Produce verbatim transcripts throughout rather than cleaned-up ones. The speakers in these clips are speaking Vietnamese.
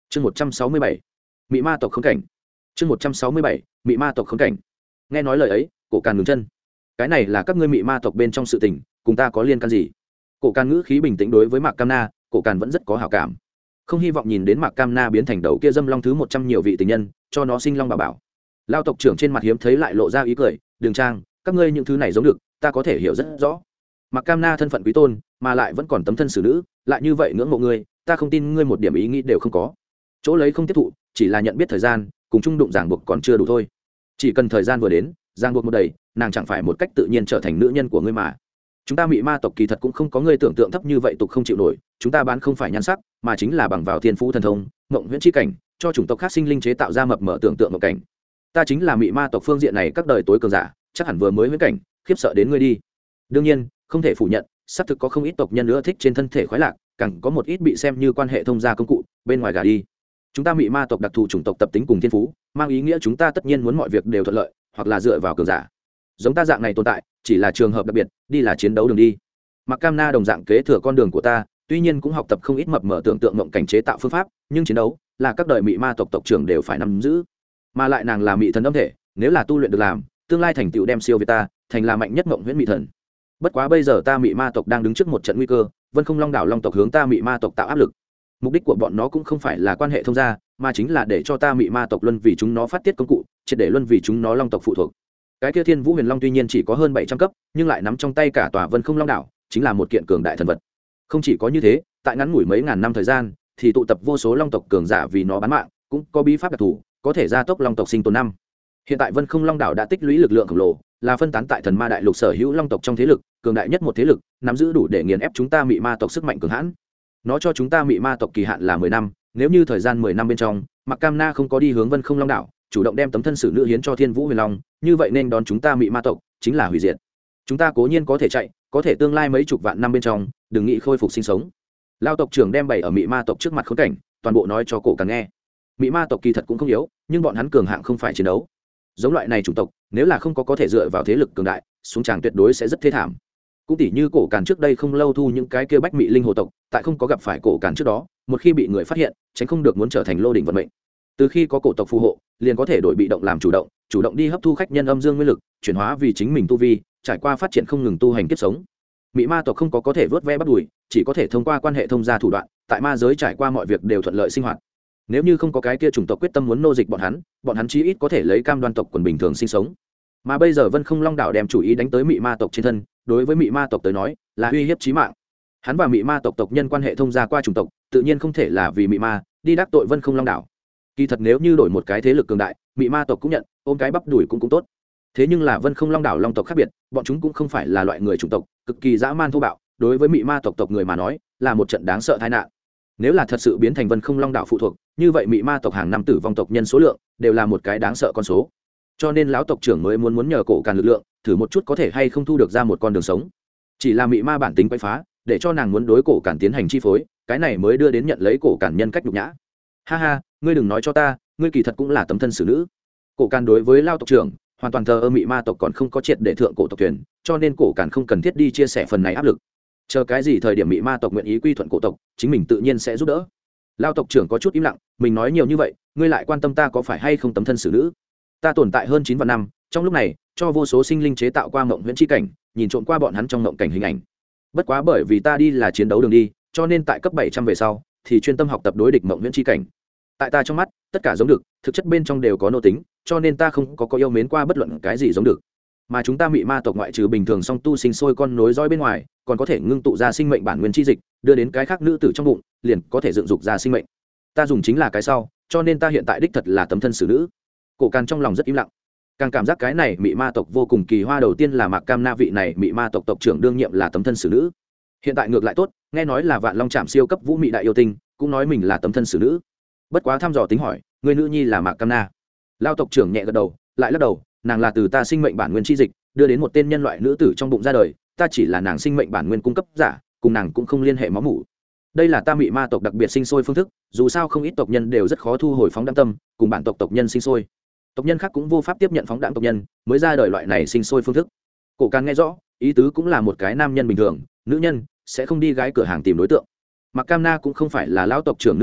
chương một trăm sáu mươi bảy mị ma tộc khống cảnh. chương một trăm sáu mươi bảy mị ma tộc khống cảnh. Nghe nói lời ấy, cổ càn ngừng chân. Cái này là các ngươi mị ma tộc bên trong sự tình, cùng ta có liên can gì? Cổ càn ngữ khí bình tĩnh đối với Mạc Cam Na, cổ càn vẫn rất có hảo cảm, không hy vọng nhìn đến Mạc Cam Na biến thành đầu kia dâm long thứ một trăm nhiều vị tình nhân, cho nó sinh long bảo bảo. Lao tộc trưởng trên mặt hiếm thấy lại lộ ra ý cười, đường trang, các ngươi những thứ này giống được, ta có thể hiểu rất rõ. Mạc Cam Na thân phận quý tôn, mà lại vẫn còn tấm thân xử nữ, lại như vậy ngưỡng mộ ngươi, ta không tin ngươi một điểm ý nghĩ đều không có. Chỗ lấy không tiếp thụ, chỉ là nhận biết thời gian, cùng chung đụng ràng buộc còn chưa đủ thôi. Chỉ cần thời gian vừa đến, ràng buộc một đầy, nàng chẳng phải một cách tự nhiên trở thành nữ nhân của ngươi mà. Chúng ta mị ma tộc kỳ thật cũng không có ngươi tưởng tượng thấp như vậy tục không chịu nổi, chúng ta bán không phải nhan sắc, mà chính là bằng vào thiên phú thần thông, mộng huyễn chi cảnh, cho chủng tộc khác sinh linh chế tạo ra mập mờ tưởng tượng mộng cảnh. Ta chính là mị ma tộc phương diện này các đời tối cường giả, chắc hẳn vừa mới huyễn cảnh, khiếp sợ đến ngươi đi. Đương nhiên, không thể phủ nhận, xác thực có không ít tộc nhân nữa thích trên thân thể khoái lạc, càng có một ít bị xem như quan hệ thông gia công cụ, bên ngoài gả đi. Chúng ta mị ma tộc đặc thù chủng tộc tập tính cùng thiên phú, mang ý nghĩa chúng ta tất nhiên muốn mọi việc đều thuận lợi, hoặc là dựa vào cường giả. Giống ta dạng này tồn tại, chỉ là trường hợp đặc biệt, đi là chiến đấu đường đi. Mạc Cam Na đồng dạng kế thừa con đường của ta, tuy nhiên cũng học tập không ít mập mờ tưởng tượng mộng cảnh chế tạo phương pháp, nhưng chiến đấu là các đời mị ma tộc tộc trưởng đều phải nắm giữ. Mà lại nàng là mị thần âm thể, nếu là tu luyện được làm, tương lai thành tựu đem siêu việt ta, thành là mạnh nhất mộng huyễn mị thần. Bất quá bây giờ ta mị ma tộc đang đứng trước một trận nguy cơ, Vân Không Long đảo long tộc hướng ta mị ma tộc tạo áp lực. Mục đích của bọn nó cũng không phải là quan hệ thông gia, mà chính là để cho ta mị ma tộc luân vì chúng nó phát tiết công cụ, triệt để luân vì chúng nó long tộc phụ thuộc. Cái kia Thiên Vũ Huyền Long tuy nhiên chỉ có hơn bảy trăm cấp, nhưng lại nắm trong tay cả tòa Vân Không Long đảo, chính là một kiện cường đại thần vật. Không chỉ có như thế, tại ngắn ngủi mấy ngàn năm thời gian, thì tụ tập vô số long tộc cường giả vì nó bán mạng, cũng có bí pháp đặc thù, có thể gia tốc long tộc sinh tồn năm. Hiện tại Vân Không Long đảo đã tích lũy lực lượng khổng lồ, là phân tán tại Thần Ma đại lục sở hữu long tộc trong thế lực, cường đại nhất một thế lực, nắm giữ đủ để nghiền ép chúng ta mị ma tộc sức mạnh cường hãn. Nó cho chúng ta mị ma tộc kỳ hạn là mười năm, nếu như thời gian mười năm bên trong, Mạc Cam Na không có đi hướng Vân Không Long đảo, chủ động đem tấm thân xử nữ hiến cho Thiên Vũ Huyền Long, như vậy nên đón chúng ta mị ma tộc chính là hủy diệt. Chúng ta cố nhiên có thể chạy, có thể tương lai mấy chục vạn năm bên trong, đừng nghĩ khôi phục sinh sống. Lao tộc trưởng đem bày ở mị ma tộc trước mặt khốn cảnh, toàn bộ nói cho cổ càng nghe. Mị ma tộc kỳ thật cũng không yếu, nhưng bọn hắn cường hạng không phải chiến đấu. Giống loại này chủng tộc, nếu là không có có thể dựa vào thế lực cường đại, xuống tràng tuyệt đối sẽ rất thê thảm. Cũng tỉ như cổ càn trước đây không lâu thu những cái kia bách mị linh hồ tộc, tại không có gặp phải cổ càn trước đó, một khi bị người phát hiện, tránh không được muốn trở thành lô đỉnh vận mệnh. Từ khi có cổ tộc phù hộ, liền có thể đổi bị động làm chủ động, chủ động đi hấp thu khách nhân âm dương nguyên lực, chuyển hóa vì chính mình tu vi, trải qua phát triển không ngừng tu hành kiếp sống. Mị ma tộc không có có thể vớt ve bắt đùi, chỉ có thể thông qua quan hệ thông gia thủ đoạn, tại ma giới trải qua mọi việc đều thuận lợi sinh hoạt. Nếu như không có cái kia chủng tộc quyết tâm muốn nô dịch bọn hắn, bọn hắn chí ít có thể lấy cam đoan tộc quần bình thường sinh sống. Mà bây giờ Vân Không Long đảo đem chủ ý đánh tới mị ma tộc trên thân, đối với mị ma tộc tới nói, là uy hiếp chí mạng. Hắn và mị ma tộc tộc nhân quan hệ thông gia qua chủng tộc, tự nhiên không thể là vì mị ma đi đắc tội Vân Không Long đảo. Kỳ thật nếu như đổi một cái thế lực cường đại, mị ma tộc cũng nhận, ôm cái bắp đùi cũng cũng tốt. Thế nhưng là Vân Không Long đảo long tộc khác biệt, bọn chúng cũng không phải là loại người chủng tộc, cực kỳ dã man thô bạo, đối với mị ma tộc tộc người mà nói, là một trận đáng sợ tai nạn. Nếu là thật sự biến thành Vân Không Long đảo phụ thuộc, như vậy mị ma tộc hàng năm tử vong tộc nhân số lượng đều là một cái đáng sợ con số. Cho nên lão tộc trưởng mới muốn muốn nhờ cổ càn lực lượng, thử một chút có thể hay không thu được ra một con đường sống. Chỉ là mị ma bản tính quấy phá, để cho nàng muốn đối cổ càn tiến hành chi phối, cái này mới đưa đến nhận lấy cổ càn nhân cách nhục nhã. Ha ha, ngươi đừng nói cho ta, ngươi kỳ thật cũng là tấm thân xử nữ. Cổ càn đối với lao tộc trưởng hoàn toàn thờ ơ, mị ma tộc còn không có triệt để thượng cổ tộc thuyền, cho nên cổ càn không cần thiết đi chia sẻ phần này áp lực. Chờ cái gì thời điểm mị ma tộc nguyện ý quy thuận cổ tộc, chính mình tự nhiên sẽ giúp đỡ. Lao tộc trưởng có chút im lặng, mình nói nhiều như vậy, ngươi lại quan tâm ta có phải hay không tấm thân xử nữ? Ta tồn tại hơn chín vạn năm, trong lúc này cho vô số sinh linh chế tạo qua mộng huyễn chi cảnh, nhìn trộm qua bọn hắn trong mộng cảnh hình ảnh. Bất quá bởi vì ta đi là chiến đấu đường đi, cho nên tại cấp bảy trăm về sau thì chuyên tâm học tập đối địch mộng huyễn chi cảnh. Tại ta trong mắt, tất cả giống được, thực chất bên trong đều có nô tính, cho nên ta không có có yêu mến qua bất luận cái gì giống được. Mà chúng ta mị ma tộc ngoại trừ bình thường song tu sinh sôi con nối dõi bên ngoài, còn có thể ngưng tụ ra sinh mệnh bản nguyên chi dịch, đưa đến cái khác nữ tử trong bụng, liền có thể dựng dục ra sinh mệnh. Ta dùng chính là cái sau, cho nên ta hiện tại đích thật là tấm thân xử nữ. Cổ Càn trong lòng rất im lặng, càng cảm giác cái này mị ma tộc vô cùng kỳ hoa. Đầu tiên là Mạc Cam Na vị này mị ma tộc tộc trưởng đương nhiệm là tấm thân xử nữ, hiện tại ngược lại tốt, nghe nói là Vạn Long Trảm siêu cấp vũ mị đại yêu tinh cũng nói mình là tấm thân xử nữ. Bất quá thăm dò tính hỏi, người nữ nhi là Mạc Cam Na? Lao tộc trưởng nhẹ gật đầu, lại lắc đầu, nàng là từ ta sinh mệnh bản nguyên chi dịch đưa đến một tên nhân loại nữ tử trong bụng ra đời, ta chỉ là nàng sinh mệnh bản nguyên cung cấp giả, cùng nàng cũng không liên hệ máu mủ. Đây là ta mị ma tộc đặc biệt sinh sôi phương thức, dù sao không ít tộc nhân đều rất khó thu hồi phóng đãng tâm, cùng bản tộc tộc nhân sinh sôi, tộc nhân khác cũng vô pháp tiếp nhận phóng đãng tộc nhân, mới ra đời loại này sinh sôi phương thức. Cổ Càn nghe rõ, ý tứ cũng là một cái nam nhân bình thường, nữ nhân sẽ không đi gái cửa hàng tìm đối tượng. Mạc Cam Na cũng không phải là lão tộc trưởng nữ nhi,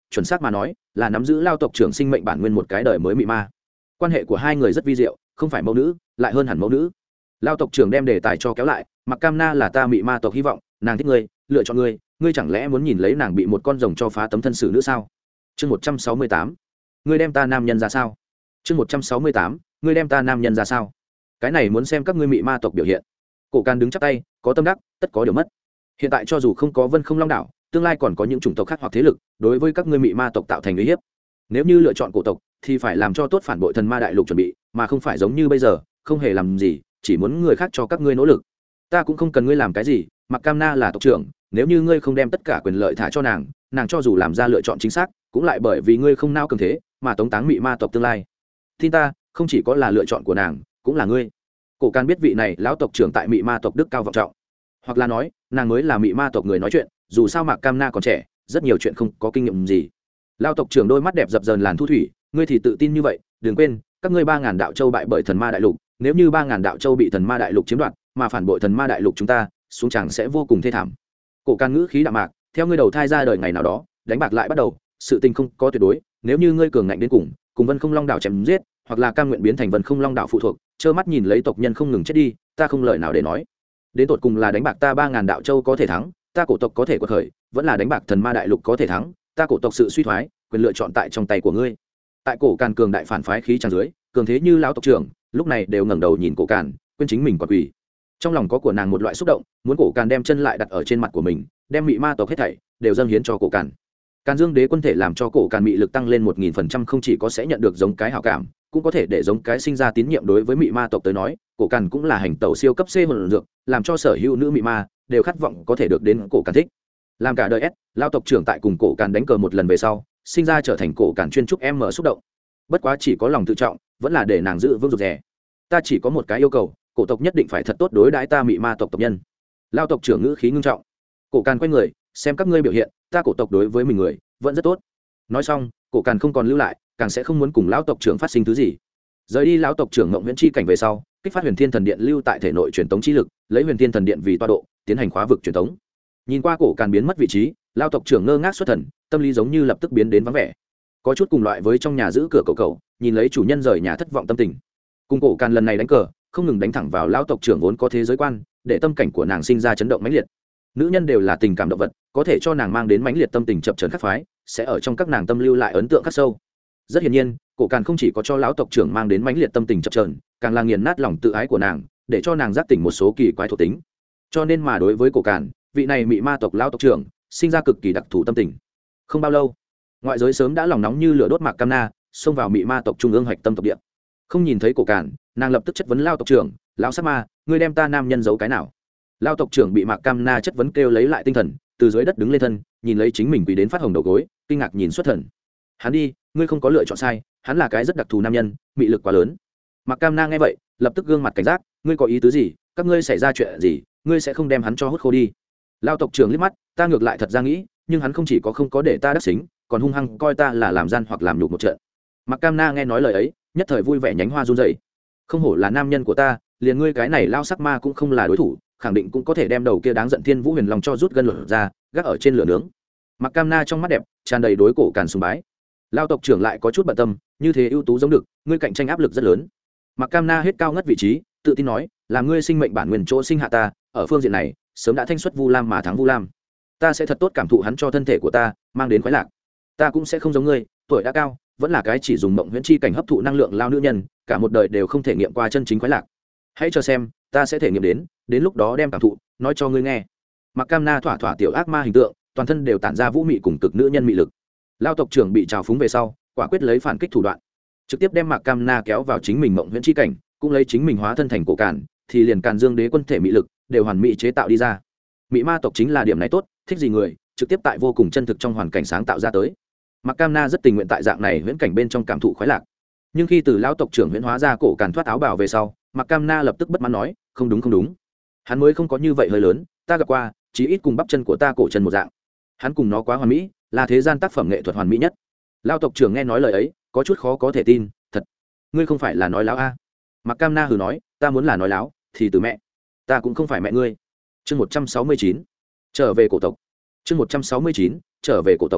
chuẩn xác mà nói là nắm giữ lao tộc trưởng sinh mệnh bản nguyên một cái đời mới mị ma. Quan hệ của hai người rất vi diệu, không phải mẫu nữ lại hơn hẳn mẫu nữ. Lao tộc trưởng đem đề tài cho kéo lại, Mặc Cam Na là ta mị ma tộc hy vọng, nàng thích ngươi, lựa chọn ngươi, ngươi chẳng lẽ muốn nhìn lấy nàng bị một con rồng cho phá tấm thân xử nữ sao? Chương một trăm sáu mươi tám, ngươi đem ta nam nhân ra sao? Chương một trăm sáu mươi tám, ngươi đem ta nam nhân ra sao? Cái này muốn xem các ngươi mị ma tộc biểu hiện. Cổ Can đứng chắp tay, có tâm đắc, tất có điều mất. Hiện tại cho dù không có Vân Không Long đảo, tương lai còn có những chủng tộc khác hoặc thế lực đối với các ngươi mị ma tộc tạo thành uy hiếp. Nếu như lựa chọn cổ tộc thì phải làm cho tốt phản bội thần ma đại lục chuẩn bị, mà không phải giống như bây giờ không hề làm gì, chỉ muốn người khác cho các ngươi nỗ lực. Ta cũng không cần ngươi làm cái gì, Mặc Cam Na là tộc trưởng, nếu như ngươi không đem tất cả quyền lợi thả cho nàng, nàng cho dù làm ra lựa chọn chính xác cũng lại bởi vì ngươi không nao cường thế mà tống táng mị ma tộc tương lai. Tin ta, không chỉ có là lựa chọn của nàng, cũng là ngươi. Cổ Can biết vị này lão tộc trưởng tại mị ma tộc đức cao vọng trọng, hoặc là nói nàng mới là mị ma tộc người nói chuyện, dù sao Mạc Cam Na còn trẻ, rất nhiều chuyện không có kinh nghiệm gì. Lão tộc trưởng đôi mắt đẹp dập dờn làn thu thủy, ngươi thì tự tin như vậy, đừng quên các ngươi ba ngàn đạo châu bại bởi thần ma đại lục, nếu như ba ngàn đạo châu bị thần ma đại lục chiếm đoạt mà phản bội thần ma đại lục chúng ta, xuống chẳng sẽ vô cùng thê thảm. Cổ Can ngữ khí đạm mạc, theo ngươi đầu thai ra đời ngày nào đó, đánh bạc lại bắt đầu, sự tình không có tuyệt đối, nếu như ngươi cường ngạnh đến cùng, cùng Vân Không Long đảo chém giết, hoặc là cam nguyện biến thành Vân Không Long đảo phụ thuộc, trơ mắt nhìn lấy tộc nhân không ngừng chết đi, ta không lời nào để nói. Đến tột cùng là đánh bạc ta ba ngàn đạo châu có thể thắng, ta cổ tộc có thể quật khởi, vẫn là đánh bạc thần ma đại lục có thể thắng, ta cổ tộc sự suy thoái, quyền lựa chọn tại trong tay của ngươi. Tại Cổ Càn cường đại phản phái khí tràn dưới, cường thế như lão tộc trưởng, lúc này đều ngẩng đầu nhìn Cổ Càn, quên chính mình quả quỷ. Trong lòng có của nàng một loại xúc động, muốn Cổ Càn đem chân lại đặt ở trên mặt của mình, đem mị ma tộc hết thảy đều dâng hiến cho Cổ Càn. Càn Dương Đế quân thể làm cho Cổ Càn mị lực tăng lên một nghìn phần trăm, không chỉ có sẽ nhận được giống cái hảo cảm, cũng có thể để giống cái sinh ra tín nhiệm đối với mị ma tộc tới nói, Cổ Càn cũng là hành tẩu siêu cấp C hồn dược, làm cho sở hữu nữ mị ma đều khát vọng có thể được đến Cổ Càn thích. Làm cả đời S, lão tộc trưởng tại cùng Cổ Càn đánh cờ một lần về sau, sinh ra trở thành Cổ Càn chuyên trúc em mở xúc động. Bất quá chỉ có lòng tự trọng, vẫn là để nàng giữ vững rụt rè. Ta chỉ có một cái yêu cầu, cổ tộc nhất định phải thật tốt đối đãi ta mị ma tộc tộc nhân. Lão tộc trưởng ngữ khí ngưng trọng. Cổ Càn quay người, xem các ngươi biểu hiện, ta cổ tộc đối với mình người vẫn rất tốt. Nói xong, Cổ Càn không còn lưu lại, càng sẽ không muốn cùng lão tộc trưởng phát sinh thứ gì. Rời đi lão tộc trưởng Ngộng Huyễn chi cảnh về sau, kích phát Huyền Thiên Thần Điện lưu tại thể nội truyền tống chi lực, lấy Huyền Thiên Thần Điện vì tọa độ, tiến hành khóa vực truyền tống. Nhìn qua Cổ Càn biến mất vị trí, lão tộc trưởng ngơ ngác xuất thần, tâm lý giống như lập tức biến đến vắng vẻ. Có chút cùng loại với trong nhà giữ cửa cậu cậu, nhìn lấy chủ nhân rời nhà thất vọng tâm tình. Cùng Cổ Càn lần này đánh cờ, không ngừng đánh thẳng vào lão tộc trưởng vốn có thế giới quan, để tâm cảnh của nàng sinh ra chấn động mãnh liệt. Nữ nhân đều là tình cảm động vật, có thể cho nàng mang đến mãnh liệt tâm tình chập chờn khắc phái, sẽ ở trong các nàng tâm lưu lại ấn tượng khắc sâu. Rất hiển nhiên, Cổ Càn không chỉ có cho lão tộc trưởng mang đến mãnh liệt tâm tình chập chờn, càng là nghiền nát lòng tự ái của nàng, để cho nàng giác tỉnh một số kỳ quái thuộc tính. Cho nên mà đối với Cổ Càn, vị này mị ma tộc lão tộc trưởng sinh ra cực kỳ đặc thù tâm tình. Không bao lâu, ngoại giới sớm đã lòng nóng như lửa đốt Mạc Cam Na, xông vào mị ma tộc trung ương hoạch tâm tộc địa. Không nhìn thấy Cổ Càn, nàng lập tức chất vấn lão tộc trưởng, lão sát ma, ngươi đem ta nam nhân giấu cái nào? Lão tộc trưởng bị Mạc Cam Na chất vấn kêu lấy lại tinh thần, từ dưới đất đứng lên thân, nhìn lấy chính mình quỳ đến phát hồng đầu gối, kinh ngạc nhìn xuất thần. Hắn đi, ngươi không có lựa chọn sai, hắn là cái rất đặc thù nam nhân, mị lực quá lớn. Mạc Cam Na nghe vậy, lập tức gương mặt cảnh giác, ngươi có ý tứ gì? Các ngươi xảy ra chuyện gì? Ngươi sẽ không đem hắn cho hút khô đi? Lão tộc trưởng liếc mắt, ta ngược lại thật ra nghĩ, nhưng hắn không chỉ có không có để ta đắc xính, còn hung hăng coi ta là làm gian hoặc làm nhục một trận. Mạc Cam Na nghe nói lời ấy, nhất thời vui vẻ nhánh hoa run rẩy. Không hổ là nam nhân của ta, liền ngươi cái này lao sắc ma cũng không là đối thủ, khẳng định cũng có thể đem đầu kia đáng giận Thiên Vũ Huyền Long cho rút gân lửa ra, gác ở trên lửa nướng. Mạc Cam Na trong mắt đẹp tràn đầy đối Cổ Càn sùng bái. Lao tộc trưởng lại có chút bận tâm, như thế ưu tú giống được, ngươi cạnh tranh áp lực rất lớn. Mạc Cam Na hết cao ngất vị trí, tự tin nói, là ngươi sinh mệnh bản nguyên chỗ sinh hạ ta, ở phương diện này, sớm đã thanh xuất Vu Lam mà thắng Vu Lam. Ta sẽ thật tốt cảm thụ hắn cho thân thể của ta mang đến khoái lạc. Ta cũng sẽ không giống ngươi, tuổi đã cao, vẫn là cái chỉ dùng mộng huyễn chi cảnh hấp thụ năng lượng lao nữ nhân, cả một đời đều không thể nghiệm qua chân chính khoái lạc. Hãy cho xem, ta sẽ thể nghiệm đến, đến lúc đó đem cảm thụ nói cho ngươi nghe. Mạc Cam Na thỏa thỏa tiểu ác ma hình tượng, toàn thân đều tản ra vũ mị cùng cực nữ nhân mị lực. Lao tộc trưởng bị trào phúng về sau, quả quyết lấy phản kích thủ đoạn, trực tiếp đem Mạc Cam Na kéo vào chính mình mộng huyễn chi cảnh, cũng lấy chính mình hóa thân thành Cổ Càn, thì liền Càn Dương Đế quân thể mị lực đều hoàn mỹ chế tạo đi ra. Mị ma tộc chính là điểm này tốt, thích gì người, trực tiếp tại vô cùng chân thực trong hoàn cảnh sáng tạo ra tới. Mạc Cam Na rất tình nguyện tại dạng này huyễn cảnh bên trong cảm thụ khoái lạc. Nhưng khi từ lão tộc trưởng huyễn hóa ra Cổ Càn thoát áo bào về sau, Mạc Cam Na lập tức bất mãn nói, không đúng không đúng, hắn mới không có như vậy hơi lớn, ta gặp qua, chí ít cùng bắp chân của ta cổ chân một dạng. Hắn cùng nó quá hoàn mỹ, là thế gian tác phẩm nghệ thuật hoàn mỹ nhất. Lão tộc trưởng nghe nói lời ấy, có chút khó có thể tin, thật, ngươi không phải là nói láo a? Mạc Cam Na hừ nói, ta muốn là nói láo, thì từ mẹ, ta cũng không phải mẹ ngươi. Chương một trăm sáu mươi chín, trở về cổ tộc. Chương một trăm sáu mươi chín, trở về cổ tộc.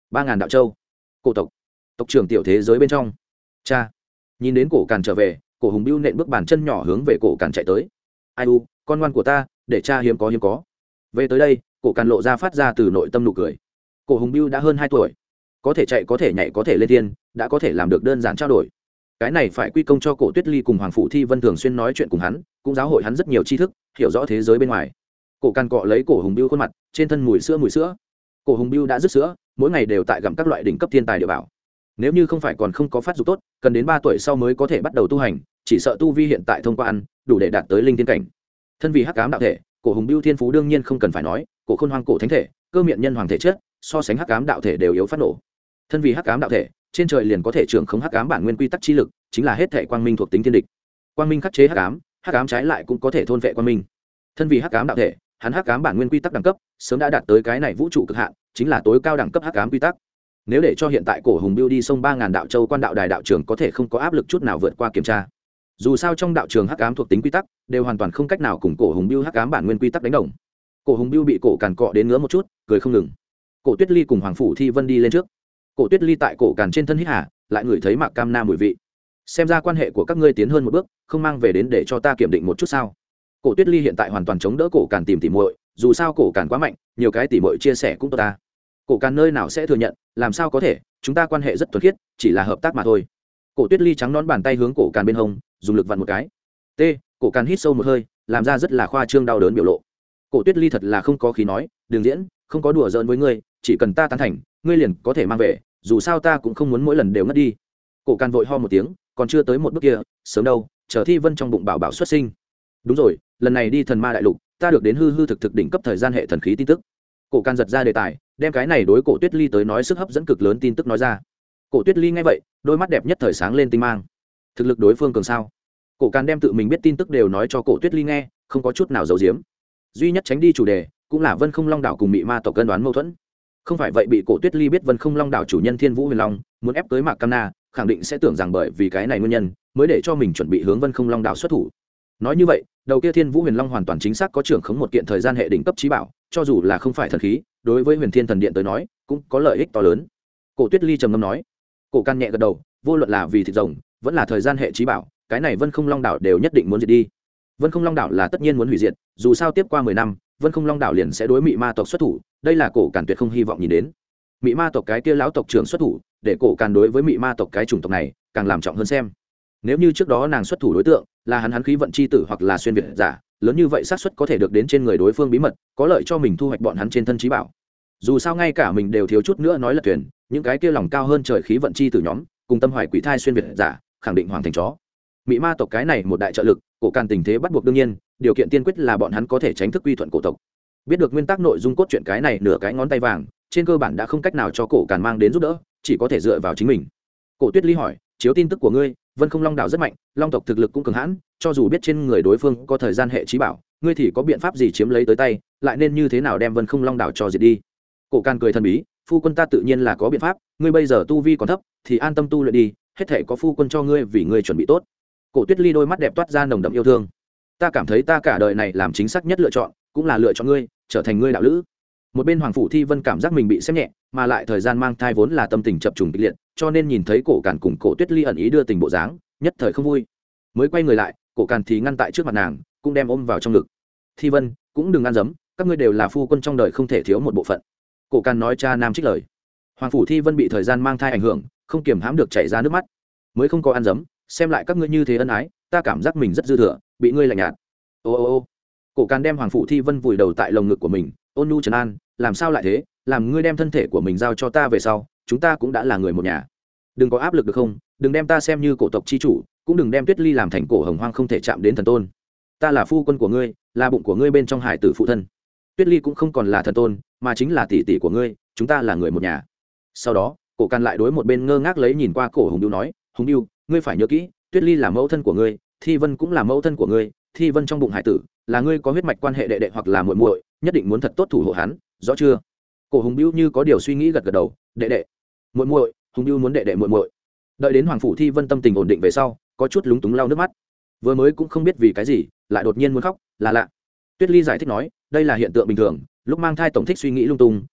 ba ngàn đạo châu. Cổ tộc, tộc trưởng tiểu thế giới bên trong. Cha, nhìn đến cổ càn trở về, cổ hùng biêu nện bước bàn chân nhỏ hướng về cổ càn chạy tới. Ai u, con ngoan của ta, để cha hiếm có hiếm có. Về tới đây, cổ càn lộ ra phát ra từ nội tâm nụ cười. Cổ hùng biêu đã hơn hai tuổi, có thể chạy, có thể nhảy, có thể lên thiên, đã có thể làm được đơn giản trao đổi. Cái này phải quy công cho cổ Tuyết Ly cùng Hoàng Phủ Thi Vân thường xuyên nói chuyện cùng hắn, cũng giáo hội hắn rất nhiều tri thức, hiểu rõ thế giới bên ngoài. Cổ càn cọ lấy cổ hùng biêu khuôn mặt, trên thân mùi sữa mùi sữa. Cổ hùng biêu đã dứt sữa, mỗi ngày đều tại gặm các loại đỉnh cấp thiên tài địa bảo. Nếu như không phải còn không có phát dục tốt, cần đến ba tuổi sau mới có thể bắt đầu tu hành, chỉ sợ tu vi hiện tại thông qua ăn, đủ để đạt tới linh thiên cảnh. Thân vì hắc ám đạo thể, cổ hùng biêu thiên phú đương nhiên không cần phải nói, cổ khôn hoang cổ thánh thể, cơ miệng nhân hoàng thể chất, so sánh hắc ám đạo thể đều yếu phát nổ. Thân vì hắc ám đạo thể, trên trời liền có thể trưởng khống hắc ám bản nguyên quy tắc chi lực, chính là hết thể quang minh thuộc tính thiên địch. Quang minh khắc chế hắc ám, hắc ám trái lại cũng có thể thôn vệ quang minh. Thân vì hắc ám đạo thể, hắn hắc ám bản nguyên quy tắc đẳng cấp sớm đã đạt tới cái này vũ trụ cực hạn, chính là tối cao đẳng cấp hắc ám quy tắc. Nếu để cho hiện tại cổ hùng biêu đi sông ba ngàn đạo châu quan đạo đài đạo trường có thể không có áp lực chút nào vượt qua kiểm tra. Dù sao trong đạo trường hắc ám thuộc tính quy tắc đều hoàn toàn không cách nào cùng cổ hùng biêu hắc ám bản nguyên quy tắc đánh đồng. Cổ hùng biêu bị cổ càn cọ đến ngứa một chút, cười không ngừng. Cổ Tuyết Ly cùng Hoàng Phủ Thi Vân đi lên trước. Cổ Tuyết Ly tại cổ càn trên thân hít hà, lại ngửi thấy mạc cam na mùi vị. Xem ra quan hệ của các ngươi tiến hơn một bước, không mang về đến để cho ta kiểm định một chút sao? Cổ Tuyết Ly hiện tại hoàn toàn chống đỡ cổ càn tìm tỉ muội, dù sao cổ càn quá mạnh, nhiều cái tỉ muội chia sẻ cũng tốt ta. Cổ càn nơi nào sẽ thừa nhận, làm sao có thể, chúng ta quan hệ rất thuần khiết, chỉ là hợp tác mà thôi. Cổ Tuyết Ly trắng nón bàn tay hướng cổ càn bên hông, dùng lực vặn một cái. T, cổ càn hít sâu một hơi, làm ra rất là khoa trương đau đớn biểu lộ. Cổ Tuyết Ly thật là không có khí nói, đừng diễn, không có đùa giỡn với ngươi, chỉ cần ta tán thành, ngươi liền có thể mang về, dù sao ta cũng không muốn mỗi lần đều ngất đi. Cổ càn vội ho một tiếng, còn chưa tới một bước kia, sớm đâu, chờ Thi Vân trong bụng bảo bảo xuất sinh. Đúng rồi, lần này đi thần ma đại lục, ta được đến hư hư thực thực đỉnh cấp thời gian hệ thần khí tin tức. Cổ càn giật ra đề tài, đem cái này đối cổ Tuyết Ly tới nói sức hấp dẫn cực lớn tin tức nói ra. Cổ Tuyết Ly nghe vậy, đôi mắt đẹp nhất thời sáng lên tinh mang. Thực lực đối phương cường sao? Cổ càn đem tự mình biết tin tức đều nói cho cổ Tuyết Ly nghe, không có chút nào giấu giếm. Duy nhất tránh đi chủ đề, cũng là Vân Không Long đảo cùng Mị Ma tộc cân đoán mâu thuẫn. Không phải vậy bị cổ Tuyết Ly biết Vân Không Long đảo chủ nhân Thiên Vũ Huyền Long muốn ép tới Mạc Cam Na, khẳng định sẽ tưởng rằng bởi vì cái này nguyên nhân, mới để cho mình chuẩn bị hướng Vân Không Long đảo xuất thủ. Nói như vậy, đầu kia Thiên Vũ Huyền Long hoàn toàn chính xác có trưởng khống một kiện thời gian hệ đỉnh cấp chí bảo, cho dù là không phải thần khí, đối với Huyền Thiên Thần Điện tới nói, cũng có lợi ích to lớn. Cổ Tuyết Ly trầm ngâm nói. Cổ Can nhẹ gật đầu, vô luận là vì thịt rồng, vẫn là thời gian hệ chí bảo, cái này Vân Không Long đảo đều nhất định muốn diệt đi. Vân Không Long đảo là tất nhiên muốn hủy diệt, dù sao tiếp qua mười năm, Vân Không Long đảo liền sẽ đối Mị Ma tộc xuất thủ, đây là Cổ Càn tuyệt không hy vọng nhìn đến. Mị Ma tộc cái kia lão tộc trưởng xuất thủ, để Cổ Càn đối với Mị Ma tộc cái chủng tộc này càng làm trọng hơn xem. Nếu như trước đó nàng xuất thủ đối tượng là hắn hắn khí vận chi tử hoặc là xuyên việt giả, lớn như vậy xác suất có thể được đến trên người đối phương bí mật, có lợi cho mình thu hoạch bọn hắn trên thân chí bảo. Dù sao ngay cả mình đều thiếu chút nữa nói là thuyền, những cái kia lòng cao hơn trời khí vận chi tử nhóm, cùng tâm hoài quỷ thai xuyên việt giả, khẳng định hoàng thành chó. Mị Ma tộc cái này một đại trợ lực, Cổ Càn tình thế bắt buộc đương nhiên, điều kiện tiên quyết là bọn hắn có thể tránh thức quy thuận cổ tộc. Biết được nguyên tắc nội dung cốt truyện cái này nửa cái ngón tay vàng, trên cơ bản đã không cách nào cho Cổ Càn mang đến giúp đỡ, chỉ có thể dựa vào chính mình. Cổ Tuyết Ly hỏi, chiếu tin tức của ngươi, Vân Không Long đảo rất mạnh, Long tộc thực lực cũng cường hãn, cho dù biết trên người đối phương có thời gian hệ chí bảo, ngươi thì có biện pháp gì chiếm lấy tới tay, lại nên như thế nào đem Vân Không Long đảo cho diệt đi? Cổ Càn cười thần bí, phu quân ta tự nhiên là có biện pháp, ngươi bây giờ tu vi còn thấp, thì an tâm tu luyện đi, hết thảy có phu quân cho ngươi vì ngươi chuẩn bị tốt. Cổ Tuyết Ly đôi mắt đẹp toát ra nồng đậm yêu thương. Ta cảm thấy ta cả đời này làm chính xác nhất lựa chọn, cũng là lựa chọn ngươi, trở thành ngươi đạo lữ. Một bên Hoàng Phủ Thi Vân cảm giác mình bị xem nhẹ, mà lại thời gian mang thai vốn là tâm tình chập trùng kịch liệt, cho nên nhìn thấy Cổ Càn cùng Cổ Tuyết Ly ẩn ý đưa tình bộ dáng, nhất thời không vui. Mới quay người lại, Cổ Càn thì ngăn tại trước mặt nàng, cũng đem ôm vào trong ngực. Thi Vân, cũng đừng ăn dấm, các ngươi đều là phu quân trong đời không thể thiếu một bộ phận. Cổ Càn nói cha nam trích lời. Hoàng Phủ Thi Vân bị thời gian mang thai ảnh hưởng, không kiềm hãm được chảy ra nước mắt. Mới không có ăn dấm, xem lại các ngươi như thế ân ái, ta cảm giác mình rất dư thừa, bị ngươi lạnh nhạt. Ô ô ô. Cổ Càn đem Hoàng Phủ Thi Vân vùi đầu tại lồng ngực của mình, ôn nhu trấn an, làm sao lại thế, làm ngươi đem thân thể của mình giao cho ta về sau, chúng ta cũng đã là người một nhà. Đừng có áp lực được không, đừng đem ta xem như cổ tộc chi chủ, cũng đừng đem Tuyết Ly làm thành cổ hồng hoang không thể chạm đến thần tôn. Ta là phu quân của ngươi, là bụng của ngươi bên trong hải tử phụ thân. Tuyết Ly cũng không còn là thần tôn, mà chính là tỷ tỷ của ngươi, chúng ta là người một nhà. Sau đó, Cổ Càn lại đối một bên ngơ ngác lấy nhìn qua cổ Hùng Biêu nói, Hùng Biêu, ngươi phải nhớ kỹ, Tuyết Ly là mẫu thân của ngươi, Thi Vân cũng là mẫu thân của ngươi, Thi Vân trong bụng hải tử là ngươi có huyết mạch quan hệ đệ đệ hoặc là muội muội, nhất định muốn thật tốt thủ hộ hắn, rõ chưa? Cổ Hùng Biêu như có điều suy nghĩ gật gật đầu, đệ đệ, muội muội, Hùng Biêu muốn đệ đệ muội muội. Đợi đến Hoàng Phủ Thi Vân tâm tình ổn định về sau, có chút lúng túng lau nước mắt. Vừa mới cũng không biết vì cái gì, lại đột nhiên muốn khóc, là lạ. Tuyết Ly giải thích nói, đây là hiện tượng bình thường, lúc mang thai tổng thích suy nghĩ lung tung,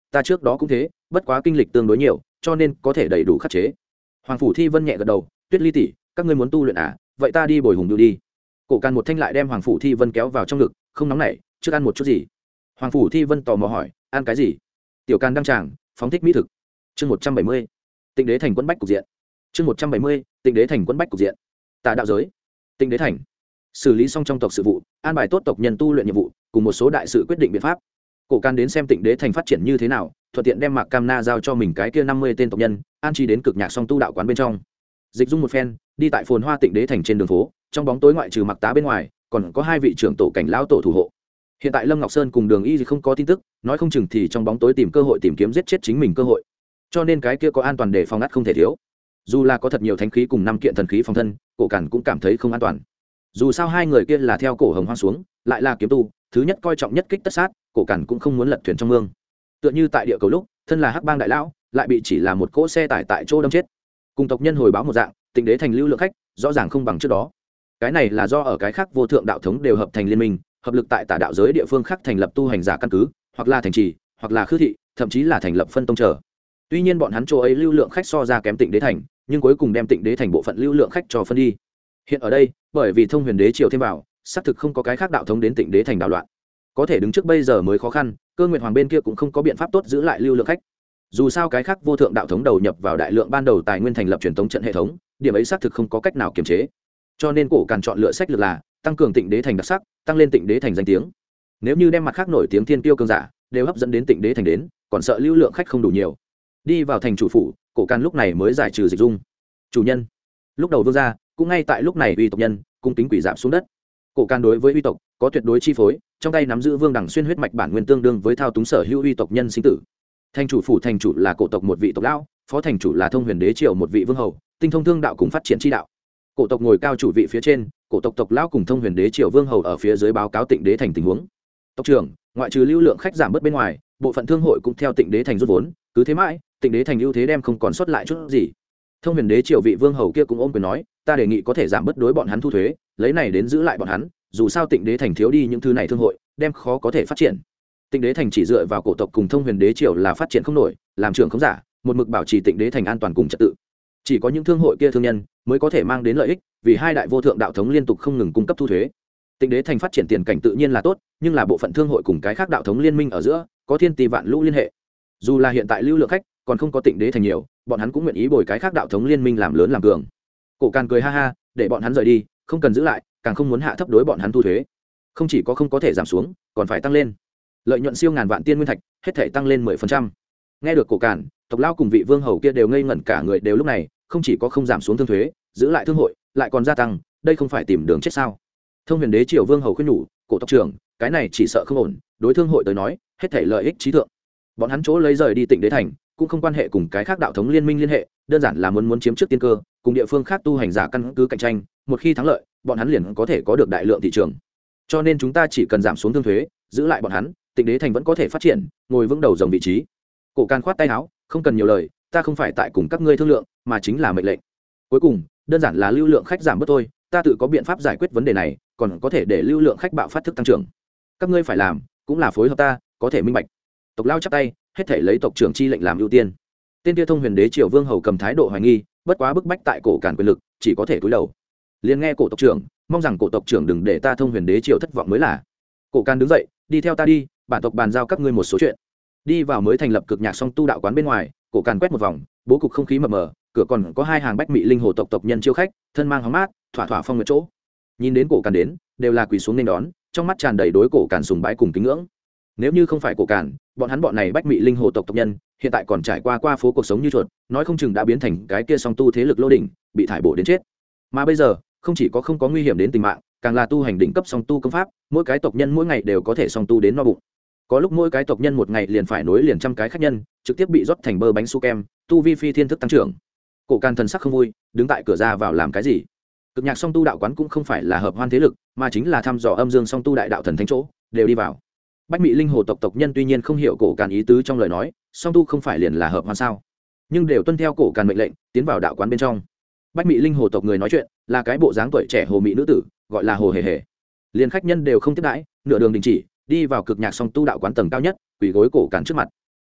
ta trước đó cũng thế, bất quá kinh lịch tương đối nhiều, cho nên có thể đầy đủ khắc chế. Hoàng phủ Thi Vân nhẹ gật đầu, Tuyết Ly tỷ, các ngươi muốn tu luyện à, vậy ta đi bồi hùng điệu đi. Cổ Càn một thanh lại đem Hoàng phủ Thi Vân kéo vào trong ngực, không nóng nảy, trước ăn một chút gì. Hoàng phủ Thi Vân tò mò hỏi, ăn cái gì? Tiểu Càn đăng tràng, phóng thích mỹ thực. Chương một trăm bảy mươi, Tịnh Đế thành quân bách cục diện. Chương một trăm bảy mươi, Tịnh Đế thành quân bách cục diện. Tà đạo giới, Tịnh Đế thành. Xử lý xong trong tộc sự vụ, an bài tốt tộc nhân tu luyện nhiệm vụ, cùng một số đại sự quyết định biện pháp. Cổ Càn đến xem Tịnh Đế thành phát triển như thế nào, thuận tiện đem Mạc Cam Na giao cho mình cái kia năm mươi tên tộc nhân, an trí đến cực nhạc song tu đạo quán bên trong. Dịch dung một phen, đi tại phồn hoa Tịnh Đế thành trên đường phố, trong bóng tối ngoại trừ Mặc Tá bên ngoài, còn có hai vị trưởng tổ cảnh lão tổ thủ hộ. Hiện tại Lâm Ngọc Sơn cùng Đường Y không có tin tức, nói không chừng thì trong bóng tối tìm cơ hội tìm kiếm giết chết chính mình cơ hội. Cho nên cái kia có an toàn để phòng ngắt không thể thiếu. Dù là có thật nhiều thánh khí cùng năm kiện thần khí phòng thân, Cổ Càn cũng cảm thấy không an toàn. Dù sao hai người kia là theo cổ hồng hoang xuống, lại là kiếm tu, thứ nhất coi trọng nhất kích tất sát, Cổ Càn cũng không muốn lật thuyền trong mương. Tựa như tại địa cầu lúc, thân là Hắc Bang đại lão, lại bị chỉ là một cỗ xe tải tại chỗ đâm chết. Cùng tộc nhân hồi báo một dạng, Tịnh Đế thành lưu lượng khách, rõ ràng không bằng trước đó. Cái này là do ở cái khác vô thượng đạo thống đều hợp thành liên minh, hợp lực tại tả đạo giới địa phương khác thành lập tu hành giả căn cứ, hoặc là thành trì, hoặc là khư thị, thậm chí là thành lập phân tông trở. Tuy nhiên bọn hắn chỗ ấy lưu lượng khách so ra kém Tịnh Đế thành, nhưng cuối cùng đem Tịnh Đế thành bộ phận lưu lượng khách cho phân đi. Hiện ở đây, bởi vì Thông Huyền Đế triều thêm vào, xác thực không có cái khác đạo thống đến Tịnh Đế thành đảo loạn. Có thể đứng trước bây giờ mới khó khăn, Cơ Nguyệt Hoàng bên kia cũng không có biện pháp tốt giữ lại lưu lượng khách. Dù sao cái khác vô thượng đạo thống đầu nhập vào đại lượng ban đầu tài nguyên thành lập truyền thống trận hệ thống, điểm ấy xác thực không có cách nào kiềm chế. Cho nên Cổ Càn chọn lựa sách lược là tăng cường Tịnh Đế thành đặc sắc, tăng lên Tịnh Đế thành danh tiếng. Nếu như đem mặt khác nổi tiếng thiên tiêu cường giả đều hấp dẫn đến Tịnh Đế thành đến, còn sợ lưu lượng khách không đủ nhiều. Đi vào thành chủ phủ, Cổ Càn lúc này mới giải trừ dịch dung. Chủ nhân. Lúc đầu vương gia, cũng ngay tại lúc này uy tộc nhân cung kính quỷ giảm xuống đất. Cổ Càn đối với uy tộc có tuyệt đối chi phối, trong tay nắm giữ vương đẳng xuyên huyết mạch bản nguyên tương đương với thao túng sở hữu uy tộc nhân sinh tử. Thành chủ phủ thành chủ là cổ tộc một vị tộc lão, phó thành chủ là Thông Huyền Đế triều một vị vương hầu, tinh thông thương đạo cùng phát triển chi đạo. Cổ tộc ngồi cao chủ vị phía trên, cổ tộc tộc lão cùng Thông Huyền Đế triều vương hầu ở phía dưới báo cáo Tịnh Đế thành tình huống. Tộc trưởng, ngoại trừ lưu lượng khách giảm bớt bên ngoài, bộ phận thương hội cũng theo Tịnh Đế thành rút vốn, cứ thế mãi, Tịnh Đế thành ưu thế đem không còn sót lại chút gì. Thông Huyền Đế triều vị vương hầu kia cũng ôm quyền nói, ta đề nghị có thể giảm bớt đối bọn hắn thu thuế, lấy này đến giữ lại bọn hắn, dù sao Tịnh Đế thành thiếu đi những thứ này thương hội, đem khó có thể phát triển. Tịnh Đế thành chỉ dựa vào cổ tộc cùng Thông Huyền Đế triều là phát triển không nổi, làm trưởng không giả, một mực bảo trì Tịnh Đế thành an toàn cùng trật tự. Chỉ có những thương hội kia thương nhân mới có thể mang đến lợi ích, vì hai đại vô thượng đạo thống liên tục không ngừng cung cấp thu thuế. Tịnh Đế thành phát triển tiền cảnh tự nhiên là tốt, nhưng là bộ phận thương hội cùng cái khác đạo thống liên minh ở giữa, có thiên tỷ vạn lũ liên hệ. Dù là hiện tại lưu lượng khách còn không có Tịnh Đế thành nhiều, bọn hắn cũng nguyện ý bồi cái khác đạo thống liên minh làm lớn làm cường. Cổ Càn cười ha ha, để bọn hắn rời đi, không cần giữ lại, càng không muốn hạ thấp đối bọn hắn thu thuế. Không chỉ có không có thể giảm xuống, còn phải tăng lên. Lợi nhuận siêu ngàn vạn tiên nguyên thạch, hết thể tăng lên mười phần trăm. Nghe được Cổ Càn, tộc lão cùng vị vương hầu kia đều ngây ngẩn cả người, đều lúc này, không chỉ có không giảm xuống thương thuế, giữ lại thương hội, lại còn gia tăng, đây không phải tìm đường chết sao? Thông Huyền Đế triều vương hầu khuyên nhủ, cổ tộc trưởng, cái này chỉ sợ không ổn, đối thương hội tới nói, hết thể lợi ích trí thượng. Bọn hắn chỗ lấy rời đi Tịnh Đế thành, cũng không quan hệ cùng cái khác đạo thống liên minh liên hệ, đơn giản là muốn muốn chiếm trước tiên cơ, cùng địa phương khác tu hành giả căn cứ cạnh tranh, một khi thắng lợi, bọn hắn liền có thể có được đại lượng thị trường. Cho nên chúng ta chỉ cần giảm xuống thương thuế, giữ lại bọn hắn, Tịnh Đế thành vẫn có thể phát triển, ngồi vững đầu dòng vị trí. Cổ Càn khoát tay áo, không cần nhiều lời, ta không phải tại cùng các ngươi thương lượng, mà chính là mệnh lệnh. Cuối cùng, đơn giản là lưu lượng khách giảm bớt thôi, ta tự có biện pháp giải quyết vấn đề này, còn có thể để lưu lượng khách bạo phát thức tăng trưởng. Các ngươi phải làm, cũng là phối hợp ta, có thể minh bạch. Tộc lao chắp tay, hết thể lấy tộc trưởng chi lệnh làm ưu tiên. Tên kia Thông Huyền Đế triều vương hầu cầm thái độ hoài nghi, bất quá bức bách tại Cổ Càn quyền lực, chỉ có thể cúi đầu. Liền nghe cổ tộc trưởng, mong rằng cổ tộc trưởng đừng để ta Thông Huyền Đế triều thất vọng mới là. Cổ Càn đứng dậy, đi theo ta đi, bản tộc bàn giao các ngươi một số chuyện. Đi vào mới thành lập cực nhạc song tu đạo quán bên ngoài, Cổ Càn quét một vòng, bố cục không khí mờ mờ, cửa còn có hai hàng bách mị linh hồ tộc tộc nhân chiêu khách, thân mang hóng mát, thỏa thỏa phong nguyệt chỗ. Nhìn đến Cổ Càn đến, đều là quỳ xuống nên đón, trong mắt tràn đầy đối Cổ Càn sùng bái cùng kính ngưỡng. Nếu như không phải Cổ Càn, bọn hắn bọn này bách mị linh hồ tộc tộc nhân, hiện tại còn trải qua qua phố cuộc sống như chuột, nói không chừng đã biến thành cái kia song tu thế lực lô đỉnh, bị thải bổ đến chết. Mà bây giờ, không chỉ có không có nguy hiểm đến tính mạng, càng là tu hành đỉnh cấp song tu công pháp, mỗi cái tộc nhân mỗi ngày đều có thể song tu đến no bụng. Có lúc mỗi cái tộc nhân một ngày liền phải nối liền trăm cái khách nhân, trực tiếp bị rót thành bơ bánh su kem, tu vi phi thiên thức tăng trưởng. Cổ Càn thần sắc không vui, đứng tại cửa ra vào làm cái gì? Cực nhạc song tu đạo quán cũng không phải là hợp hoan thế lực, mà chính là thăm dò âm dương song tu đại đạo thần thánh chỗ, đều đi vào. Bách Mị Linh Hồ tộc tộc nhân tuy nhiên không hiểu Cổ Càn ý tứ trong lời nói, song tu không phải liền là hợp hoan sao? Nhưng đều tuân theo Cổ Càn mệnh lệnh, tiến vào đạo quán bên trong. Bách Mị Linh Hồ tộc người nói chuyện, là cái bộ dáng tuổi trẻ hồ mị nữ tử, gọi là Hồ Hề Hề. Liền khách nhân đều không tiếp đãi, nửa đường đình chỉ, đi vào cực nhạc song tu đạo quán tầng cao nhất, quỳ gối Cổ Càn trước mặt.